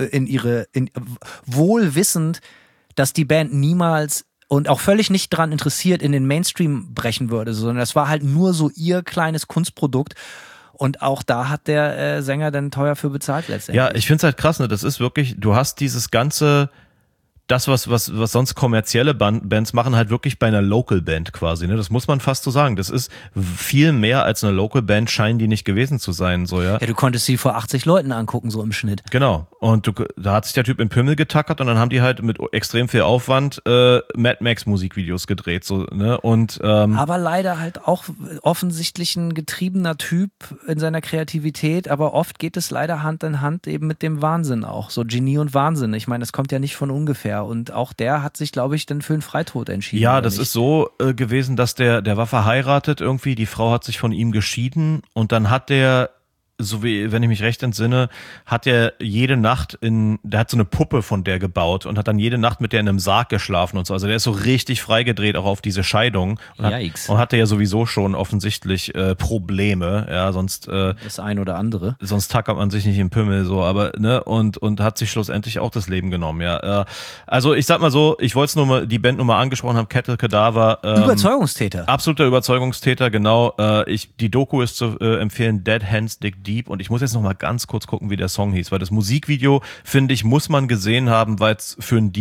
Wohl wissend, dass die Band niemals und auch völlig nicht dran interessiert in den Mainstream brechen würde, sondern das war halt nur so ihr kleines Kunstprodukt. Und auch da hat der Sänger dann teuer für bezahlt letztendlich. Ja, ich finde es halt krass, ne? Das ist wirklich, du hast dieses ganze... Das, was sonst kommerzielle Bands machen, halt wirklich bei einer Local Band quasi, ne? Das muss man fast so sagen. Das ist viel mehr als eine Local Band, scheinen die nicht gewesen zu sein, so, ja. Ja, du konntest sie vor 80 Leuten angucken, so im Schnitt. Genau. Und da hat sich der Typ in Pimmel getackert und dann haben die halt mit extrem viel Aufwand Mad Max Musikvideos gedreht, so, ne? Und aber leider halt auch offensichtlich ein getriebener Typ in seiner Kreativität, aber oft geht es leider Hand in Hand eben mit dem Wahnsinn auch. So Genie und Wahnsinn. Ich meine, es kommt ja nicht von ungefähr. Und auch der hat sich, glaube ich, dann für einen Freitod entschieden. Ja, das ist so gewesen, dass der war verheiratet irgendwie, die Frau hat sich von ihm geschieden und dann hat der, so wie, wenn ich mich recht entsinne, hat er jede Nacht der hat so eine Puppe von der gebaut und hat dann jede Nacht mit der in einem Sarg geschlafen und so. Also der ist so richtig freigedreht auch auf diese Scheidung und hatte ja sowieso schon offensichtlich Probleme, ja, sonst das ein oder andere. Sonst tackert man sich nicht im Pimmel, so, aber, ne, und hat sich schlussendlich auch das Leben genommen, ja. Also ich sag mal so, ich wollte es nur mal, die Band nur mal angesprochen haben, Kettle Cadaver. Überzeugungstäter. Absoluter Überzeugungstäter, genau. Die Doku ist zu empfehlen, Dead Hands Dig Deep. deep und ich muss jetzt noch mal ganz kurz gucken, wie der Song hieß, weil das Musikvideo, finde ich, muss man gesehen haben, weil es für eine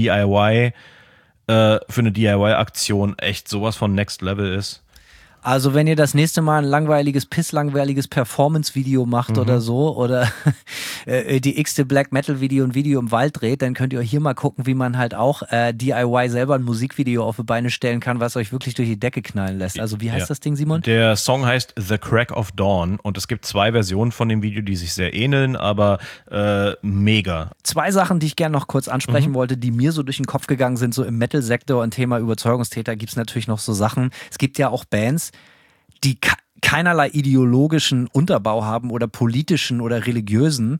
DIY-Aktion echt sowas von Next Level ist. Also wenn ihr das nächste Mal ein pisslangweiliges Performance-Video macht oder so oder die x-te Black-Metal-Video ein Video im Wald dreht, dann könnt ihr hier mal gucken, wie man halt auch DIY selber ein Musikvideo auf die Beine stellen kann, was euch wirklich durch die Decke knallen lässt. Also wie heißt das Ding, Simon? Der Song heißt The Crack of Dawn und es gibt 2 Versionen von dem Video, die sich sehr ähneln, aber mega. 2 Sachen, die ich gerne noch kurz ansprechen wollte, die mir so durch den Kopf gegangen sind, so im Metal-Sektor und Thema Überzeugungstäter gibt es natürlich noch so Sachen. Es gibt ja auch Bands, die keinerlei ideologischen Unterbau haben oder politischen oder religiösen,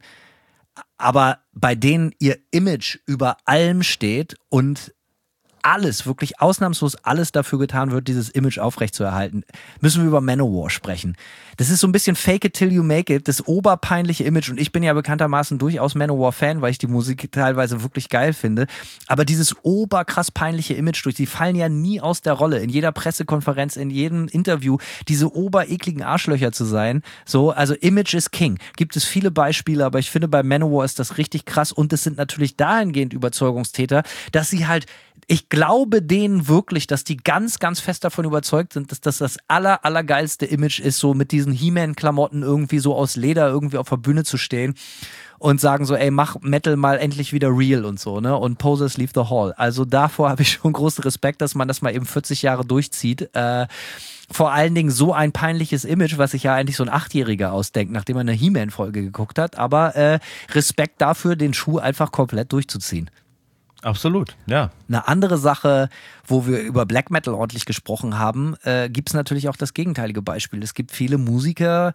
aber bei denen ihr Image über allem steht und alles, wirklich ausnahmslos alles dafür getan wird, dieses Image aufrechtzuerhalten. Müssen wir über Manowar sprechen. Das ist so ein bisschen Fake it till you make it, das oberpeinliche Image. Und ich bin ja bekanntermaßen durchaus Manowar-Fan, weil ich die Musik teilweise wirklich geil finde. Aber dieses oberkrass peinliche Image die fallen ja nie aus der Rolle. In jeder Pressekonferenz, in jedem Interview, diese oberekligen Arschlöcher zu sein. So, also Image is King. Gibt es viele Beispiele, aber ich finde, bei Manowar ist das richtig krass. Und es sind natürlich dahingehend Überzeugungstäter, dass sie halt, ich glaube denen wirklich, dass die ganz, ganz fest davon überzeugt sind, dass das allergeilste Image ist, so mit diesen He-Man-Klamotten irgendwie so aus Leder irgendwie auf der Bühne zu stehen und sagen so, ey, mach Metal mal endlich wieder real und so, ne? Und Posers leave the hall. Also davor habe ich schon großen Respekt, dass man das mal eben 40 Jahre durchzieht. Vor allen Dingen so ein peinliches Image, was sich ja eigentlich so ein 8-Jähriger ausdenkt, nachdem er eine He-Man-Folge geguckt hat. Aber Respekt dafür, den Schuh einfach komplett durchzuziehen. Absolut, ja. Eine andere Sache, wo wir über Black Metal ordentlich gesprochen haben, gibt es natürlich auch das gegenteilige Beispiel. Es gibt viele Musiker,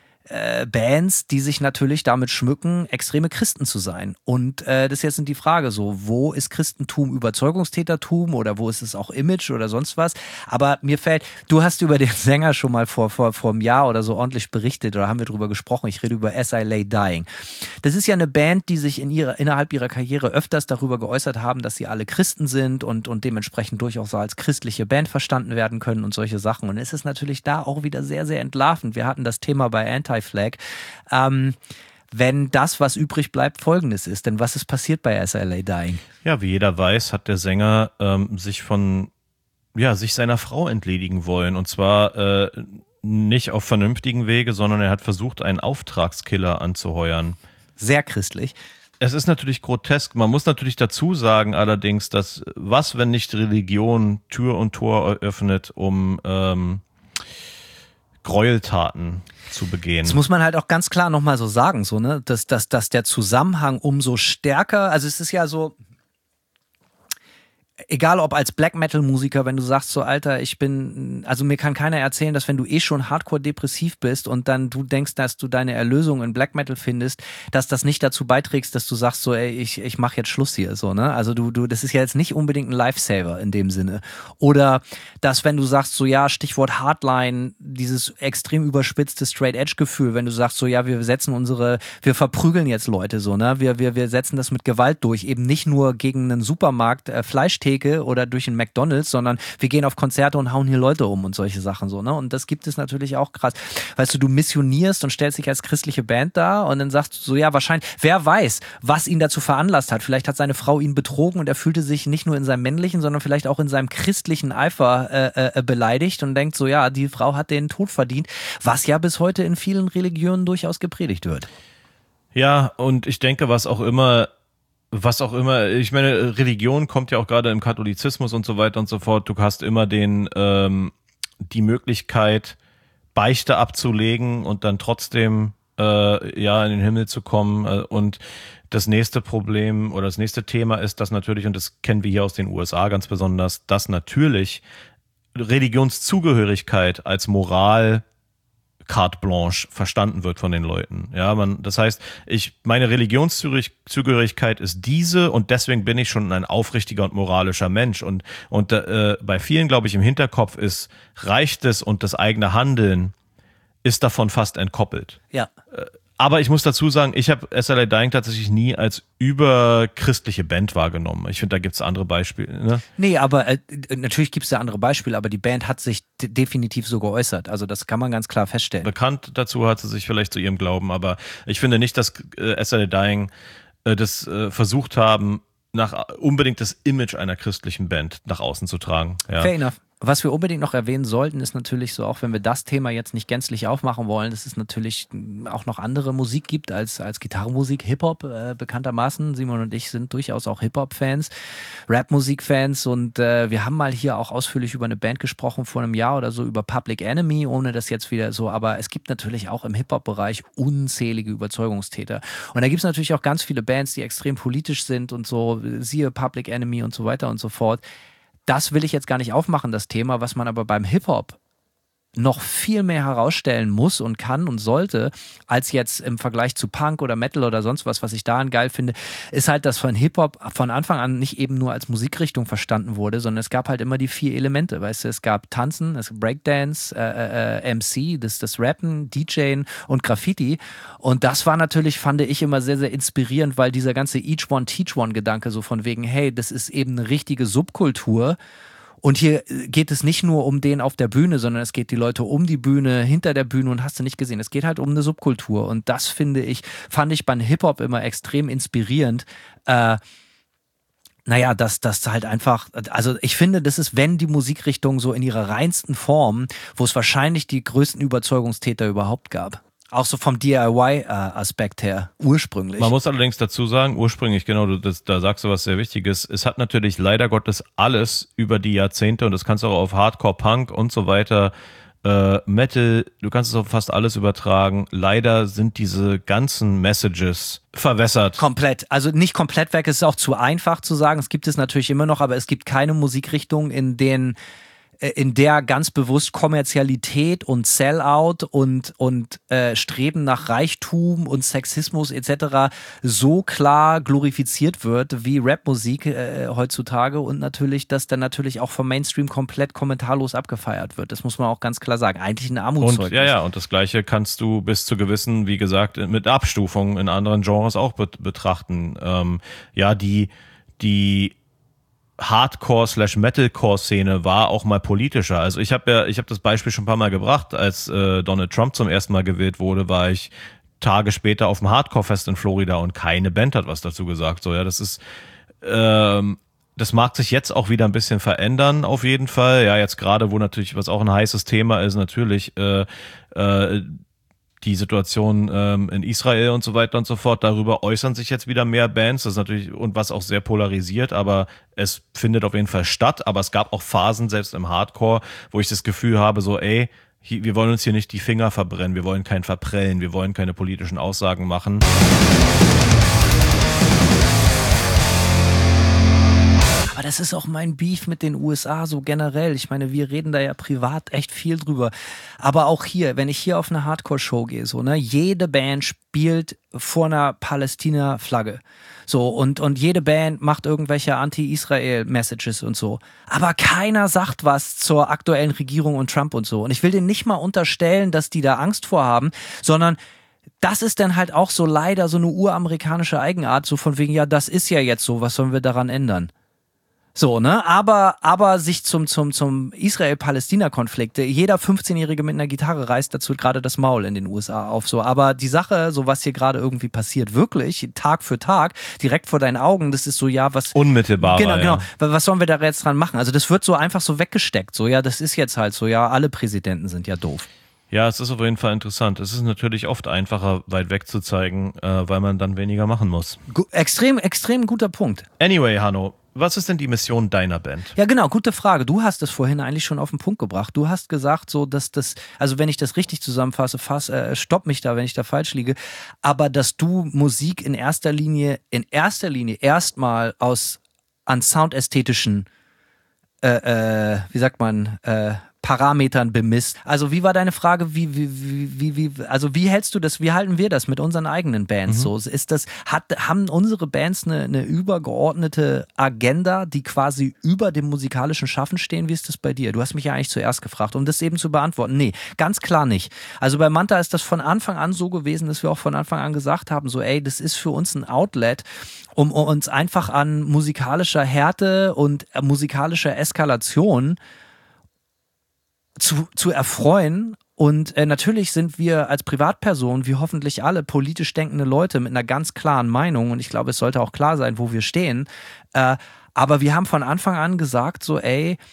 Bands, die sich natürlich damit schmücken, extreme Christen zu sein. Und das ist jetzt die Frage so, wo ist Christentum Überzeugungstätertum oder wo ist es auch Image oder sonst was? Aber mir fällt, du hast über den Sänger schon mal vor einem Jahr oder so ordentlich berichtet oder haben wir drüber gesprochen. Ich rede über As I Lay Dying. Das ist ja eine Band, die sich innerhalb ihrer Karriere öfters darüber geäußert haben, dass sie alle Christen sind und dementsprechend durchaus als christliche Band verstanden werden können und solche Sachen. Und es ist natürlich da auch wieder sehr, sehr entlarvend. Wir hatten das Thema bei Anti-Flag. Wenn das, was übrig bleibt, Folgendes ist. Denn was ist passiert bei As I Lay Dying? Ja, wie jeder weiß, hat der Sänger sich seiner Frau entledigen wollen. Und zwar nicht auf vernünftigen Wege, sondern er hat versucht, einen Auftragskiller anzuheuern. Sehr christlich. Es ist natürlich grotesk. Man muss natürlich dazu sagen allerdings, dass wenn nicht Religion Tür und Tor eröffnet, um Gräueltaten zu begehen. Das muss man halt auch ganz klar nochmal so sagen, so, ne? Dass der Zusammenhang umso stärker, also es ist ja so, egal ob als Black Metal Musiker, wenn du sagst so, Alter, also mir kann keiner erzählen, dass wenn du schon hardcore depressiv bist und dann du denkst, dass du deine Erlösung in Black Metal findest, dass das nicht dazu beiträgst, dass du sagst so, ey, ich mach jetzt Schluss hier, so, ne? Also das ist ja jetzt nicht unbedingt ein Lifesaver in dem Sinne. Oder dass wenn du sagst so, ja, Stichwort Hardline, dieses extrem überspitzte Straight-Edge-Gefühl, wenn du sagst so, ja, wir verprügeln jetzt Leute, so, ne? Wir setzen das mit Gewalt durch, eben nicht nur gegen einen Supermarkt, Fleischtheke oder durch einen McDonald's, sondern wir gehen auf Konzerte und hauen hier Leute um und solche Sachen so, ne? Und das gibt es natürlich auch krass. Weißt du missionierst und stellst dich als christliche Band dar und dann sagst du so, ja, wahrscheinlich, wer weiß, was ihn dazu veranlasst hat. Vielleicht hat seine Frau ihn betrogen und er fühlte sich nicht nur in seinem männlichen, sondern vielleicht auch in seinem christlichen Eifer beleidigt und denkt so, ja, die Frau hat den Tod verdient, was ja bis heute in vielen Religionen durchaus gepredigt wird. Ja, und ich denke, was auch immer, ich meine, Religion kommt ja auch gerade im Katholizismus und so weiter und so fort. Du hast immer die Möglichkeit, Beichte abzulegen und dann trotzdem in den Himmel zu kommen. Und das nächste Problem oder das nächste Thema ist, dass natürlich, und das kennen wir hier aus den USA ganz besonders, dass natürlich Religionszugehörigkeit als Moral carte blanche verstanden wird von den Leuten. Ja, das heißt, meine Religionszugehörigkeit ist diese und deswegen bin ich schon ein aufrichtiger und moralischer Mensch. Und bei vielen, glaube ich, im Hinterkopf reicht es und das eigene Handeln ist davon fast entkoppelt. Ja. Aber ich muss dazu sagen, ich habe SLA Dying tatsächlich nie als überchristliche Band wahrgenommen. Ich finde, da gibt es andere Beispiele. Ne? Nee, aber natürlich gibt es da andere Beispiele, aber die Band hat sich definitiv so geäußert. Also das kann man ganz klar feststellen. Bekannt dazu hat sie sich vielleicht zu ihrem Glauben, aber ich finde nicht, dass SLA Dying das versucht haben, unbedingt das Image einer christlichen Band nach außen zu tragen. Ja. Fair enough. Was wir unbedingt noch erwähnen sollten, ist natürlich so, auch wenn wir das Thema jetzt nicht gänzlich aufmachen wollen, dass es natürlich auch noch andere Musik gibt als Gitarrenmusik, Hip-Hop bekanntermaßen. Simon und ich sind durchaus auch Hip-Hop-Fans, Rap-Musik-Fans und wir haben mal hier auch ausführlich über eine Band gesprochen vor einem Jahr oder so, über Public Enemy, ohne das jetzt wieder so, aber es gibt natürlich auch im Hip-Hop-Bereich unzählige Überzeugungstäter. Und da gibt es natürlich auch ganz viele Bands, die extrem politisch sind und so, siehe Public Enemy und so weiter und so fort. Das will ich jetzt gar nicht aufmachen, das Thema, was man aber beim Hip-Hop noch viel mehr herausstellen muss und kann und sollte, als jetzt im Vergleich zu Punk oder Metal oder sonst was ich daran geil finde, ist halt, dass von Hip-Hop von Anfang an nicht eben nur als Musikrichtung verstanden wurde, sondern es gab halt immer die 4 Elemente, weißt du, es gab Tanzen, es gab Breakdance, MC, das Rappen, DJing und Graffiti und das war natürlich, fand ich immer sehr, sehr inspirierend, weil dieser ganze Each One Teach One Gedanke so von wegen, hey, das ist eben eine richtige Subkultur. Und hier geht es nicht nur um den auf der Bühne, sondern es geht die Leute um die Bühne, hinter der Bühne und hast du nicht gesehen. Es geht halt um eine Subkultur und das fand ich beim Hip-Hop immer extrem inspirierend. Dass halt einfach, also ich finde, das ist, wenn die Musikrichtung so in ihrer reinsten Form, wo es wahrscheinlich die größten Überzeugungstäter überhaupt gab. Auch so vom DIY-Aspekt her, ursprünglich. Man muss allerdings dazu sagen, ursprünglich, genau, da sagst du was sehr Wichtiges, es hat natürlich leider Gottes alles über die Jahrzehnte, und das kannst du auch auf Hardcore, Punk und so weiter, Metal, du kannst es auf fast alles übertragen. Leider sind diese ganzen Messages verwässert. Komplett. Also nicht komplett weg, es ist auch zu einfach zu sagen, es gibt es natürlich immer noch, aber es gibt keine Musikrichtung, in der ganz bewusst Kommerzialität und Sellout und Streben nach Reichtum und Sexismus etc. so klar glorifiziert wird wie Rapmusik heutzutage und natürlich, dass dann natürlich auch vom Mainstream komplett kommentarlos abgefeiert wird. Das muss man auch ganz klar sagen. Eigentlich ein Armutszeugnis. Und das Gleiche kannst du bis zu gewissen, wie gesagt, mit Abstufungen in anderen Genres auch betrachten. Die Hardcore/Metalcore-Szene war auch mal politischer. Also ich habe das Beispiel schon ein paar Mal gebracht, als Donald Trump zum ersten Mal gewählt wurde, war ich Tage später auf dem Hardcore-Fest in Florida und keine Band hat was dazu gesagt. So, ja, das ist, das mag sich jetzt auch wieder ein bisschen verändern, auf jeden Fall. Ja, jetzt gerade, wo natürlich, was auch ein heißes Thema ist, natürlich die Situation in Israel und so weiter und so fort, darüber äußern sich jetzt wieder mehr Bands, das ist natürlich, und was auch sehr polarisiert, aber es findet auf jeden Fall statt, aber es gab auch Phasen, selbst im Hardcore, wo ich das Gefühl habe, so wir wollen uns hier nicht die Finger verbrennen, wir wollen kein Verprellen, wir wollen keine politischen Aussagen machen. Aber das ist auch mein Beef mit den USA so generell. Ich meine, wir reden da ja privat echt viel drüber. Aber auch hier, wenn ich hier auf eine Hardcore-Show gehe, so, ne, jede Band spielt vor einer Palästina-Flagge. So, und jede Band macht irgendwelche Anti-Israel-Messages und so. Aber keiner sagt was zur aktuellen Regierung und Trump und so. Und ich will denen nicht mal unterstellen, dass die da Angst vor haben, sondern das ist dann halt auch so leider so eine uramerikanische Eigenart, so von wegen, ja, das ist ja jetzt so, was sollen wir daran ändern? So, ne? Aber sich zum Israel-Palästina-Konflikt, jeder 15-Jährige mit einer Gitarre reißt dazu gerade das Maul in den USA auf. So, aber die Sache, so was hier gerade irgendwie passiert, wirklich, Tag für Tag, direkt vor deinen Augen, das ist so, ja, was. Unmittelbar. Genau. Ja. Was sollen wir da jetzt dran machen? Also, das wird so einfach so weggesteckt. So, ja, das ist jetzt halt so, ja, alle Präsidenten sind ja doof. Ja, es ist auf jeden Fall interessant. Es ist natürlich oft einfacher, weit weg zu zeigen, weil man dann weniger machen muss. Extrem guter Punkt. Anyway, Hanno, was ist denn die Mission deiner Band? Ja, genau, gute Frage. Du hast es vorhin eigentlich schon auf den Punkt gebracht. Du hast gesagt, so, dass das, also wenn ich das richtig zusammenfasse, stopp mich da, wenn ich da falsch liege, aber dass du Musik in erster Linie erstmal an soundästhetischen Parametern bemisst. Also wie war deine Frage, wie hältst du das, wie halten wir das mit unseren eigenen Bands so? Haben unsere Bands eine übergeordnete Agenda, die quasi über dem musikalischen Schaffen stehen? Wie ist das bei dir? Du hast mich ja eigentlich zuerst gefragt, um das eben zu beantworten. Nee, ganz klar nicht. Also bei Manta ist das von Anfang an so gewesen, dass wir auch von Anfang an gesagt haben, so das ist für uns ein Outlet, um uns einfach an musikalischer Härte und musikalischer Eskalation zu erfreuen. Und natürlich sind wir als Privatperson, wie hoffentlich alle politisch denkende Leute mit einer ganz klaren Meinung, und ich glaube, es sollte auch klar sein, wo wir stehen, aber wir haben von Anfang an gesagt, so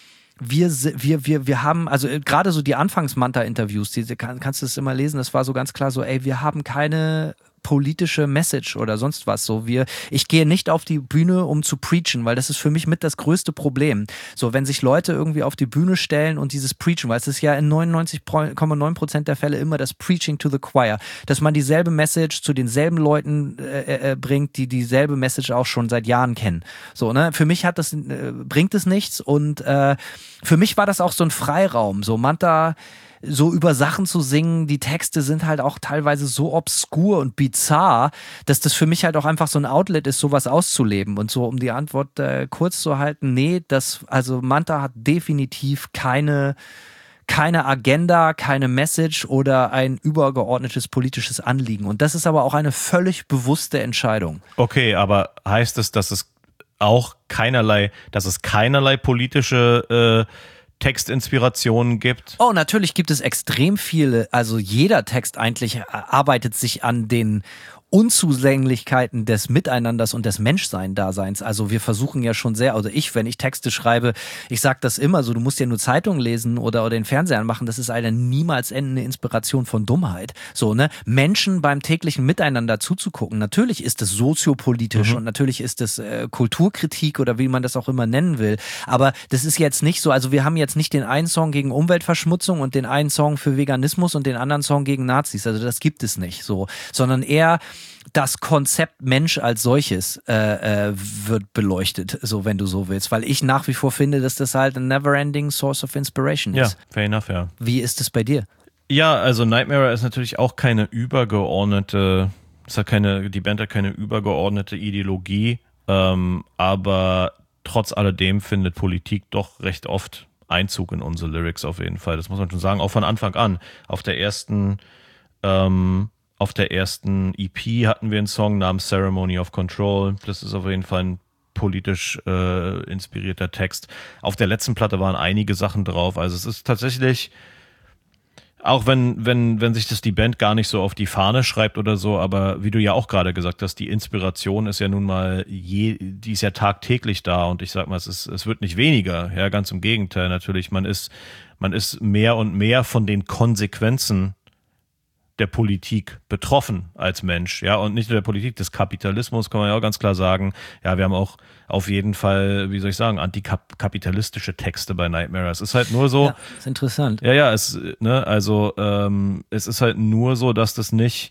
wir haben, also gerade so die Anfangs-Manta-Interviews, kannst du das immer lesen, das war so ganz klar so, wir haben keine politische Message oder sonst was. So, ich gehe nicht auf die Bühne, um zu preachen, weil das ist für mich mit das größte Problem. So, wenn sich Leute irgendwie auf die Bühne stellen und dieses Preachen, weil es ist ja in 99,9% der Fälle immer das Preaching to the Choir, dass man dieselbe Message zu denselben Leuten bringt, die dieselbe Message auch schon seit Jahren kennen. So, ne? Für mich bringt es nichts und für mich war das auch so ein Freiraum. So, Manta so über Sachen zu singen, die Texte sind halt auch teilweise so obskur und bizarr, dass das für mich halt auch einfach so ein Outlet ist, sowas auszuleben. Und so, um die Antwort kurz zu halten, nee, also Manta hat definitiv keine Agenda, keine Message oder ein übergeordnetes politisches Anliegen. Und das ist aber auch eine völlig bewusste Entscheidung. Okay, aber heißt es, dass es keinerlei politische Textinspirationen gibt? Oh, natürlich gibt es extrem viele. Also jeder Text eigentlich arbeitet sich an den Unzulänglichkeiten des Miteinanders und des Menschsein-Daseins. Also wir versuchen ja schon sehr, also wenn ich Texte schreibe, ich sage das immer so, du musst ja nur Zeitungen lesen oder den Fernseher anmachen, das ist eine niemals endende Inspiration von Dummheit. So, ne? Menschen beim täglichen Miteinander zuzugucken, natürlich ist es soziopolitisch und natürlich ist es Kulturkritik oder wie man das auch immer nennen will, aber das ist jetzt nicht so, also wir haben jetzt nicht den einen Song gegen Umweltverschmutzung und den einen Song für Veganismus und den anderen Song gegen Nazis, also das gibt es nicht so, sondern eher das Konzept Mensch als solches wird beleuchtet, so wenn du so willst, weil ich nach wie vor finde, dass das halt ein never-ending source of inspiration ist. Ja, fair enough, ja. Wie ist es bei dir? Ja, also Nightmare ist natürlich auch keine übergeordnete, die Band hat keine übergeordnete Ideologie, aber trotz alledem findet Politik doch recht oft Einzug in unsere Lyrics auf jeden Fall. Das muss man schon sagen, auch von Anfang an. Auf der ersten EP hatten wir einen Song namens Ceremony of Control. Das ist auf jeden Fall ein politisch inspirierter Text. Auf der letzten Platte waren einige Sachen drauf. Also es ist tatsächlich, auch wenn sich das die Band gar nicht so auf die Fahne schreibt oder so, aber wie du ja auch gerade gesagt hast, die Inspiration ist ja nun mal, die ist ja tagtäglich da und ich sag mal, es wird nicht weniger. Ja, ganz im Gegenteil. Natürlich, man ist mehr und mehr von den Konsequenzen der Politik betroffen als Mensch, ja, und nicht nur der Politik, des Kapitalismus, kann man ja auch ganz klar sagen. Ja, wir haben auch auf jeden Fall, wie soll ich sagen, antikapitalistische Texte bei Nightmare. Es ist halt nur so. Ja, ist interessant. Ja, es ist halt nur so, dass das nicht,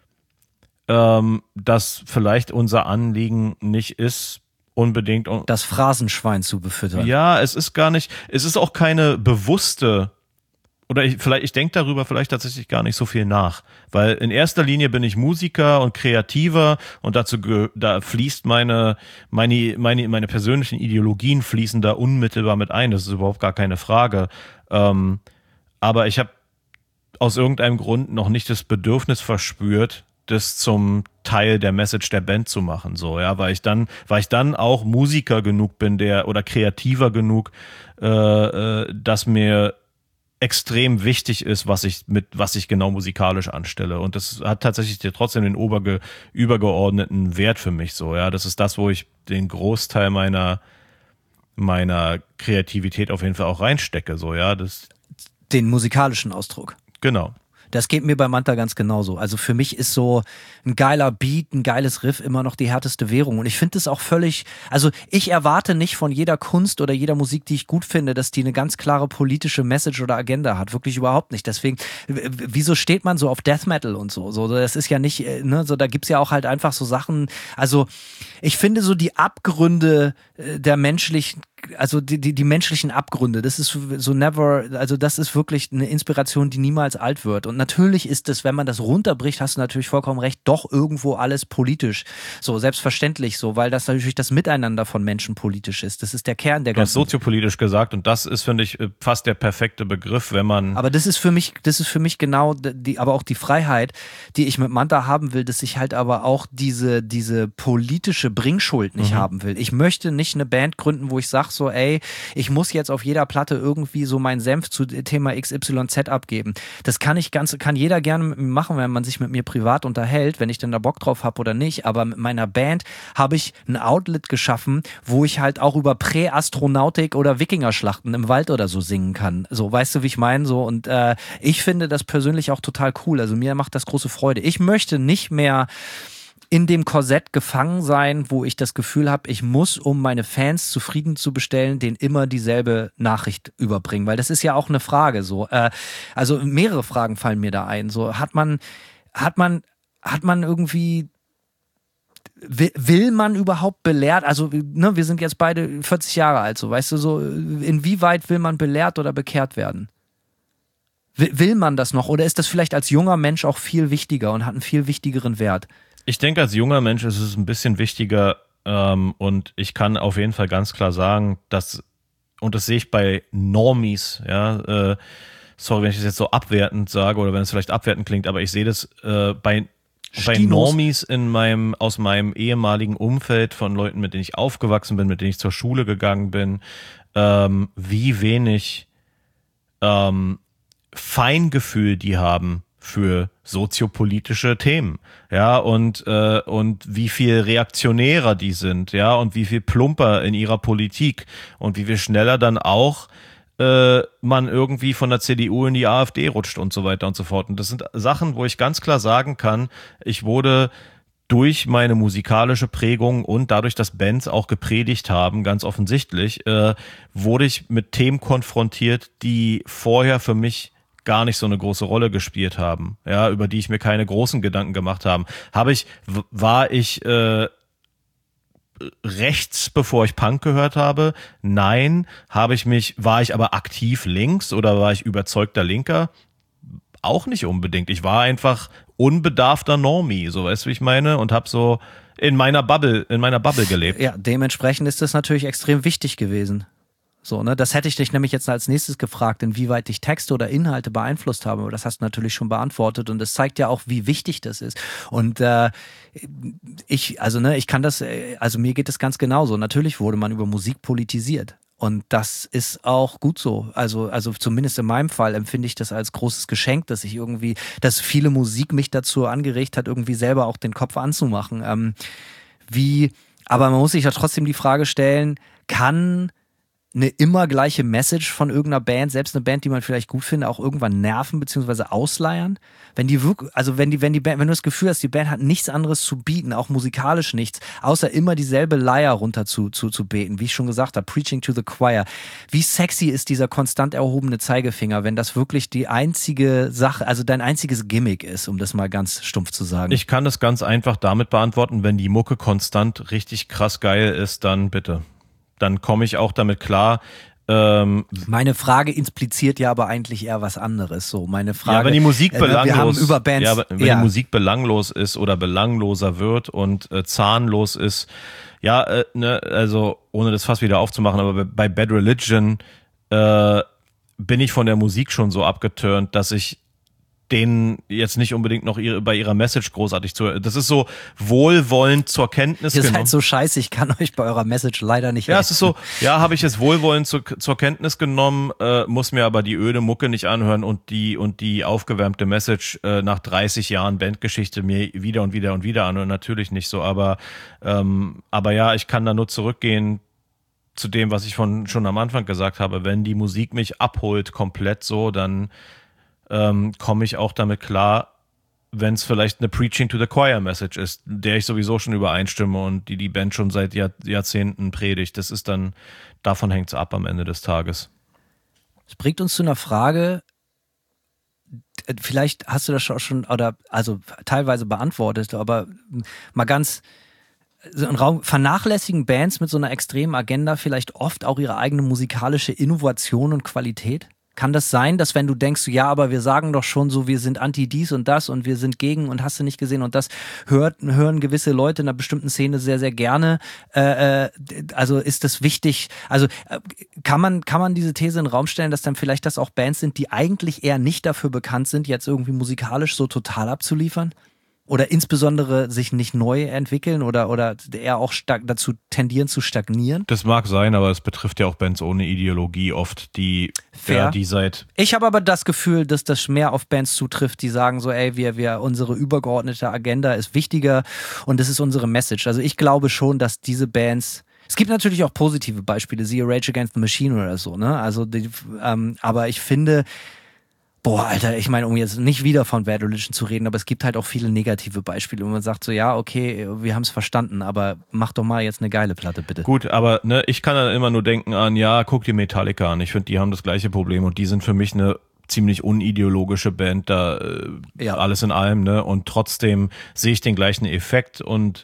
dass vielleicht unser Anliegen nicht ist, unbedingt das Phrasenschwein zu befüttern. Ja, es ist auch keine bewusste, oder ich denke darüber vielleicht tatsächlich gar nicht so viel nach, weil in erster Linie bin ich Musiker und Kreativer und da fließt meine persönlichen Ideologien fließen da unmittelbar mit ein, das ist überhaupt gar keine Frage. Aber ich habe aus irgendeinem Grund noch nicht das Bedürfnis verspürt, das zum Teil der Message der Band zu machen, so, ja, weil ich dann auch Musiker genug bin, oder kreativer genug, dass mir extrem wichtig ist, was ich genau musikalisch anstelle. Und das hat tatsächlich trotzdem den übergeordneten Wert für mich, so, ja. Das ist das, wo ich den Großteil meiner Kreativität auf jeden Fall auch reinstecke, so, ja. Den musikalischen Ausdruck. Genau. Das geht mir bei Manta ganz genauso. Also für mich ist so ein geiler Beat, ein geiles Riff immer noch die härteste Währung. Und ich finde es auch völlig, also ich erwarte nicht von jeder Kunst oder jeder Musik, die ich gut finde, dass die eine ganz klare politische Message oder Agenda hat. Wirklich überhaupt nicht. Deswegen, wieso steht man so auf Death Metal und so? So, das ist ja nicht, ne, so, da gibt's ja auch halt einfach so Sachen. Also ich finde so die Abgründe der menschlichen also die menschlichen Abgründe, das ist so das ist wirklich eine Inspiration, die niemals alt wird. Und natürlich ist es, wenn man das runterbricht, hast du natürlich vollkommen recht, doch irgendwo alles politisch. So, selbstverständlich so, weil das natürlich das Miteinander von Menschen politisch ist. Das ist der Kern der ganzen. Du hast soziopolitisch gesagt und das ist, finde ich, fast der perfekte Begriff, wenn man. Aber das ist für mich genau aber auch die Freiheit, die ich mit Manta haben will, dass ich halt aber auch diese politische Bringschuld nicht haben will. Ich möchte nicht eine Band gründen, wo ich sage so, ey, ich muss jetzt auf jeder Platte irgendwie so meinen Senf zu Thema XYZ abgeben. Das kann jeder gerne mit mir machen, wenn man sich mit mir privat unterhält, wenn ich denn da Bock drauf habe oder nicht. Aber mit meiner Band habe ich ein Outlet geschaffen, wo ich halt auch über Präastronautik oder Wikingerschlachten im Wald oder so singen kann. So, weißt du, wie ich meine? So, und ich finde das persönlich auch total cool. Also mir macht das große Freude. Ich möchte nicht mehr in dem Korsett gefangen sein, wo ich das Gefühl habe, ich muss, um meine Fans zufriedenzustellen, denen immer dieselbe Nachricht überbringen. Weil das ist ja auch eine Frage so. Also mehrere Fragen fallen mir da ein. So, hat man irgendwie, will man überhaupt belehrt, also ne, wir sind jetzt beide 40 Jahre alt, so, weißt du, so, inwieweit will man belehrt oder bekehrt werden? Will man das noch oder ist das vielleicht als junger Mensch auch viel wichtiger und hat einen viel wichtigeren Wert? Ich denke, als junger Mensch ist es ein bisschen wichtiger und ich kann auf jeden Fall ganz klar sagen, und das sehe ich bei Normies, ja, sorry, wenn ich das jetzt so abwertend sage oder wenn es vielleicht abwertend klingt, aber ich sehe das bei Normies aus meinem ehemaligen Umfeld von Leuten, mit denen ich aufgewachsen bin, mit denen ich zur Schule gegangen bin, wie wenig Feingefühl die haben für soziopolitische Themen, ja, und wie viel reaktionärer die sind, ja, und wie viel plumper in ihrer Politik und wie viel schneller dann auch man irgendwie von der CDU in die AfD rutscht und so weiter und so fort. Und das sind Sachen, wo ich ganz klar sagen kann, ich wurde durch meine musikalische Prägung und dadurch, dass Bands auch gepredigt haben, ganz offensichtlich, wurde ich mit Themen konfrontiert, die vorher für mich gar nicht so eine große Rolle gespielt haben, ja, über die ich mir keine großen Gedanken gemacht habe. War ich rechts, bevor ich Punk gehört habe? Nein. War ich aber aktiv links oder war ich überzeugter Linker? Auch nicht unbedingt. Ich war einfach unbedarfter Normie, so, weißt du, wie ich meine? Und habe so in meiner Bubble gelebt. Ja, dementsprechend ist das natürlich extrem wichtig gewesen. So, ne? Das hätte ich dich nämlich jetzt als nächstes gefragt, inwieweit dich Texte oder Inhalte beeinflusst haben, aber das hast du natürlich schon beantwortet und das zeigt ja auch, wie wichtig das ist. Und ich kann das, also mir geht es ganz genauso. Natürlich wurde man über Musik politisiert. Und das ist auch gut so. Also zumindest in meinem Fall empfinde ich das als großes Geschenk, dass viele Musik mich dazu angeregt hat, irgendwie selber auch den Kopf anzumachen. Aber man muss sich ja trotzdem die Frage stellen, kann eine immer gleiche Message von irgendeiner Band, selbst eine Band, die man vielleicht gut findet, auch irgendwann nerven bzw. ausleiern? Wenn du das Gefühl hast, die Band hat nichts anderes zu bieten, auch musikalisch nichts, außer immer dieselbe Leier runter zu beten, wie ich schon gesagt habe, preaching to the choir. Wie sexy ist dieser konstant erhobene Zeigefinger, wenn das wirklich die einzige Sache, also dein einziges Gimmick ist, um das mal ganz stumpf zu sagen? Ich kann das ganz einfach damit beantworten, wenn die Mucke konstant richtig krass geil ist, dann bitte. Dann komme ich auch damit klar. Meine Frage impliziert ja aber eigentlich eher was anderes. So, meine Frage. Ja, wenn die Musik die Musik belanglos ist oder belangloser wird und zahnlos ist, ja, also ohne das Fass wieder aufzumachen, aber bei Bad Religion bin ich von der Musik schon so abgeturnt, dass ich denen jetzt nicht unbedingt noch bei ihrer Message großartig zu. Das ist so wohlwollend zur Kenntnis genommen. Ihr seid so scheiße, ich kann euch bei eurer Message leider nicht helfen. Ja, es ist so, ja, habe ich es wohlwollend zur Kenntnis genommen, muss mir aber die öde Mucke nicht anhören und die aufgewärmte Message nach 30 Jahren Bandgeschichte mir wieder und wieder und wieder anhören. Natürlich nicht so, aber ja, ich kann da nur zurückgehen zu dem, was ich schon am Anfang gesagt habe. Wenn die Musik mich abholt komplett so, dann komme ich auch damit klar, wenn es vielleicht eine Preaching to the Choir Message ist, der ich sowieso schon übereinstimme und die Band schon seit Jahrzehnten predigt. Das ist dann, davon hängt es ab am Ende des Tages. Das bringt uns zu einer Frage, vielleicht hast du das schon, oder also teilweise beantwortet, aber mal ganz vernachlässigen Bands mit so einer extremen Agenda vielleicht oft auch ihre eigene musikalische Innovation und Qualität? Kann das sein, dass wenn du denkst, ja, aber wir sagen doch schon so, wir sind anti dies und das und wir sind gegen und hast du nicht gesehen und das hören gewisse Leute in einer bestimmten Szene sehr, sehr gerne. Also ist das wichtig, also kann man diese These in den Raum stellen, dass dann vielleicht das auch Bands sind, die eigentlich eher nicht dafür bekannt sind, jetzt irgendwie musikalisch so total abzuliefern? Oder insbesondere sich nicht neu entwickeln oder eher auch dazu tendieren zu stagnieren? Das mag sein, aber es betrifft ja auch Bands ohne Ideologie oft, die seit... Ich habe aber das Gefühl, dass das mehr auf Bands zutrifft, die sagen so, ey, wir unsere übergeordnete Agenda ist wichtiger und das ist unsere Message. Also ich glaube schon, dass diese Bands... Es gibt natürlich auch positive Beispiele, siehe Rage Against the Machine oder so, ne? Also aber ich finde... Boah, Alter, ich meine, um jetzt nicht wieder von Bad Religion zu reden, aber es gibt halt auch viele negative Beispiele, wo man sagt so, ja, okay, wir haben es verstanden, aber mach doch mal jetzt eine geile Platte, bitte. Gut, aber ne, ich kann dann immer nur denken an, ja, guck die Metallica an. Ich finde, die haben das gleiche Problem und die sind für mich eine ziemlich unideologische Band, da alles in allem, ne? Und trotzdem sehe ich den gleichen Effekt und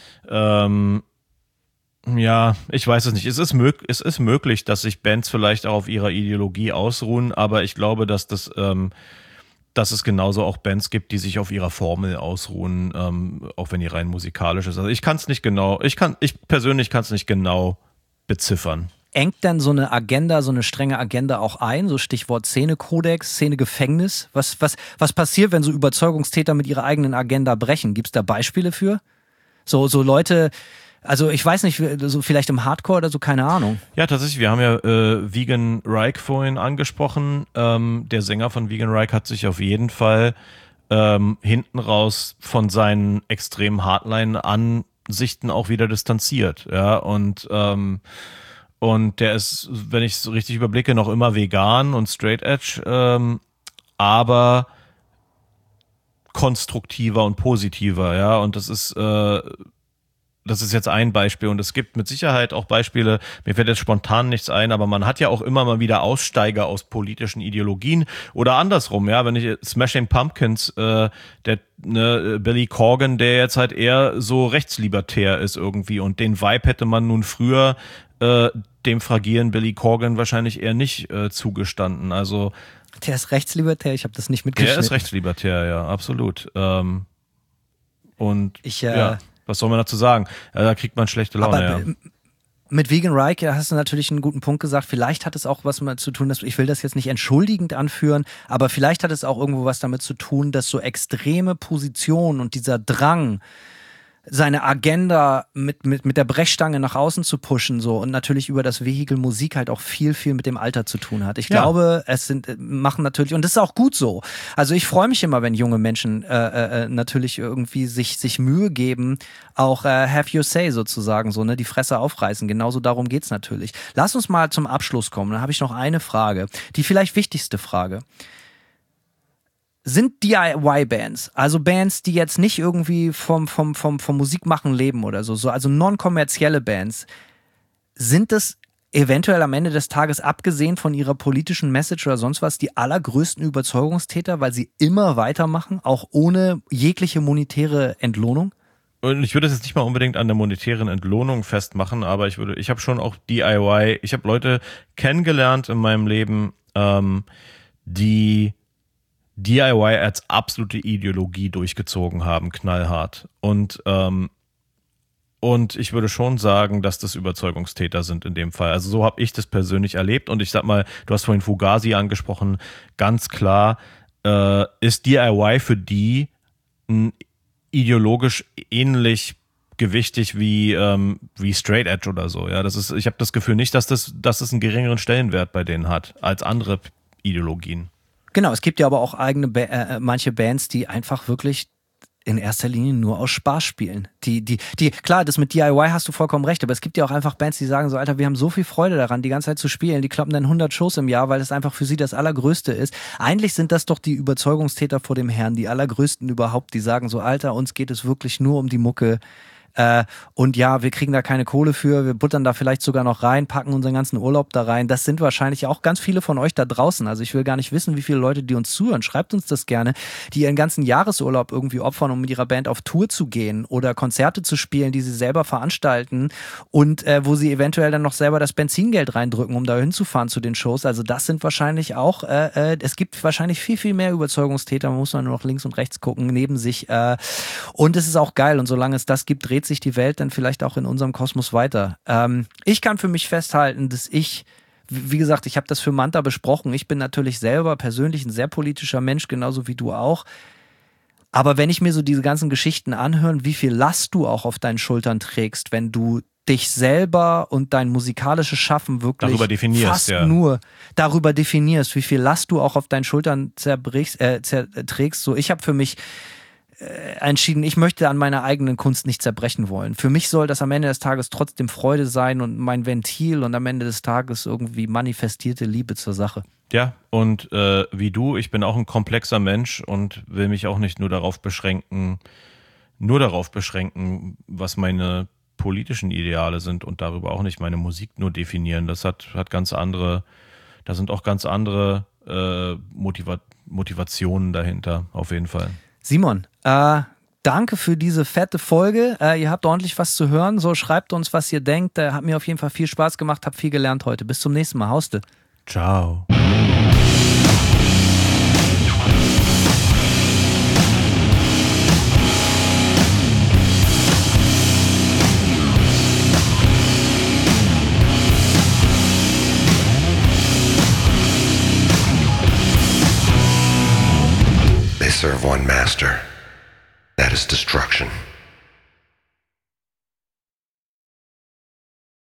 ja, ich weiß es nicht. Es ist möglich, dass sich Bands vielleicht auch auf ihrer Ideologie ausruhen, aber ich glaube, dass dass es genauso auch Bands gibt, die sich auf ihrer Formel ausruhen, auch wenn die rein musikalisch ist. Also ich persönlich kann es nicht genau beziffern. Engt denn so eine Agenda, so eine strenge Agenda auch ein? So Stichwort Szenekodex, Szenegefängnis. Was passiert, wenn so Überzeugungstäter mit ihrer eigenen Agenda brechen? Gibt es da Beispiele für? So Leute... Also ich weiß nicht, so vielleicht im Hardcore oder so, keine Ahnung. Ja, tatsächlich, wir haben ja Vegan Reich vorhin angesprochen. Der Sänger von Vegan Reich hat sich auf jeden Fall hinten raus von seinen extremen Hardline-Ansichten auch wieder distanziert. Ja, und der ist, wenn ich es so richtig überblicke, noch immer vegan und straight edge, aber konstruktiver und positiver, ja, und das ist jetzt ein Beispiel und es gibt mit Sicherheit auch Beispiele, mir fällt jetzt spontan nichts ein, aber man hat ja auch immer mal wieder Aussteiger aus politischen Ideologien oder andersrum, ja, wenn ich Smashing Pumpkins, Billy Corgan, der jetzt halt eher so rechtslibertär ist irgendwie und den Vibe hätte man nun früher dem fragilen Billy Corgan wahrscheinlich eher nicht zugestanden, also der ist rechtslibertär, ich habe das nicht mitgeschnitten. Der ist rechtslibertär, ja, absolut. Was soll man dazu sagen? Da kriegt man schlechte Laune. Aber mit Vegan Reich hast du natürlich einen guten Punkt gesagt. Vielleicht hat es auch was damit zu tun, dass ich will das jetzt nicht entschuldigend anführen, aber vielleicht hat es auch irgendwo was damit zu tun, dass so extreme Positionen und dieser Drang, seine Agenda mit der Brechstange nach außen zu pushen so und natürlich über das Vehikel Musik halt auch viel mit dem Alter zu tun hat. Ich glaube, machen natürlich, und das ist auch gut so. Also ich freue mich immer, wenn junge Menschen natürlich irgendwie sich Mühe geben, auch have your say sozusagen, so, ne, die Fresse aufreißen. Genauso darum geht's natürlich. Lass uns mal zum Abschluss kommen. Dann habe ich noch eine Frage, die vielleicht wichtigste Frage. Sind DIY-Bands, also Bands, die jetzt nicht irgendwie vom Musikmachen leben oder so, also non-kommerzielle Bands, sind das eventuell am Ende des Tages, abgesehen von ihrer politischen Message oder sonst was, die allergrößten Überzeugungstäter, weil sie immer weitermachen, auch ohne jegliche monetäre Entlohnung? Und ich würde es jetzt nicht mal unbedingt an der monetären Entlohnung festmachen, aber ich habe schon auch DIY, ich habe Leute kennengelernt in meinem Leben, die DIY als absolute Ideologie durchgezogen haben, knallhart. Und ich würde schon sagen, dass das Überzeugungstäter sind in dem Fall. Also so habe ich das persönlich erlebt. Und ich sag mal, du hast vorhin Fugazi angesprochen, ganz klar ist DIY für die ideologisch ähnlich gewichtig wie Straight Edge oder so. Ja, ich habe das Gefühl nicht, dass das einen geringeren Stellenwert bei denen hat als andere Ideologien. Genau, es gibt ja aber auch manche Bands, die einfach wirklich in erster Linie nur aus Spaß spielen. Die klar, das mit DIY hast du vollkommen recht, aber es gibt ja auch einfach Bands, die sagen so, Alter, wir haben so viel Freude daran, die ganze Zeit zu spielen, die kloppen dann 100 Shows im Jahr, weil das einfach für sie das Allergrößte ist. Eigentlich sind das doch die Überzeugungstäter vor dem Herrn, die Allergrößten überhaupt, die sagen so, Alter, uns geht es wirklich nur um die Mucke. Und ja, wir kriegen da keine Kohle für, wir buttern da vielleicht sogar noch rein, packen unseren ganzen Urlaub da rein. Das sind wahrscheinlich auch ganz viele von euch da draußen. Also ich will gar nicht wissen, wie viele Leute, die uns zuhören, schreibt uns das gerne, die ihren ganzen Jahresurlaub irgendwie opfern, um mit ihrer Band auf Tour zu gehen oder Konzerte zu spielen, die sie selber veranstalten und wo sie eventuell dann noch selber das Benzingeld reindrücken, um da hinzufahren zu den Shows. Also das sind wahrscheinlich auch, es gibt wahrscheinlich viel, viel mehr Überzeugungstäter, man muss nur noch links und rechts gucken, neben sich. Und es ist auch geil und solange es das gibt, dreht sich die Welt dann vielleicht auch in unserem Kosmos weiter. Ich kann für mich festhalten, dass ich, wie gesagt, ich habe das für Manta besprochen, ich bin natürlich selber persönlich ein sehr politischer Mensch, genauso wie du auch. Aber wenn ich mir so diese ganzen Geschichten anhöre, wie viel Last du auch auf deinen Schultern trägst, wenn du dich selber und dein musikalisches Schaffen wirklich darüber definierst, fast nur darüber definierst, wie viel Last du auch auf deinen Schultern trägst. So, ich habe für mich entschieden, ich möchte an meiner eigenen Kunst nicht zerbrechen wollen. Für mich soll das am Ende des Tages trotzdem Freude sein und mein Ventil und am Ende des Tages irgendwie manifestierte Liebe zur Sache. Ja, und wie du, ich bin auch ein komplexer Mensch und will mich auch nicht nur darauf beschränken, was meine politischen Ideale sind und darüber auch nicht meine Musik nur definieren. Das hat ganz andere, da sind auch ganz andere Motivationen dahinter, auf jeden Fall. Simon, danke für diese fette Folge. Ihr habt ordentlich was zu hören. So, schreibt uns, was ihr denkt. Hat mir auf jeden Fall viel Spaß gemacht, hab viel gelernt heute. Bis zum nächsten Mal. Hauste. Ciao. They serve one master. That is destruction.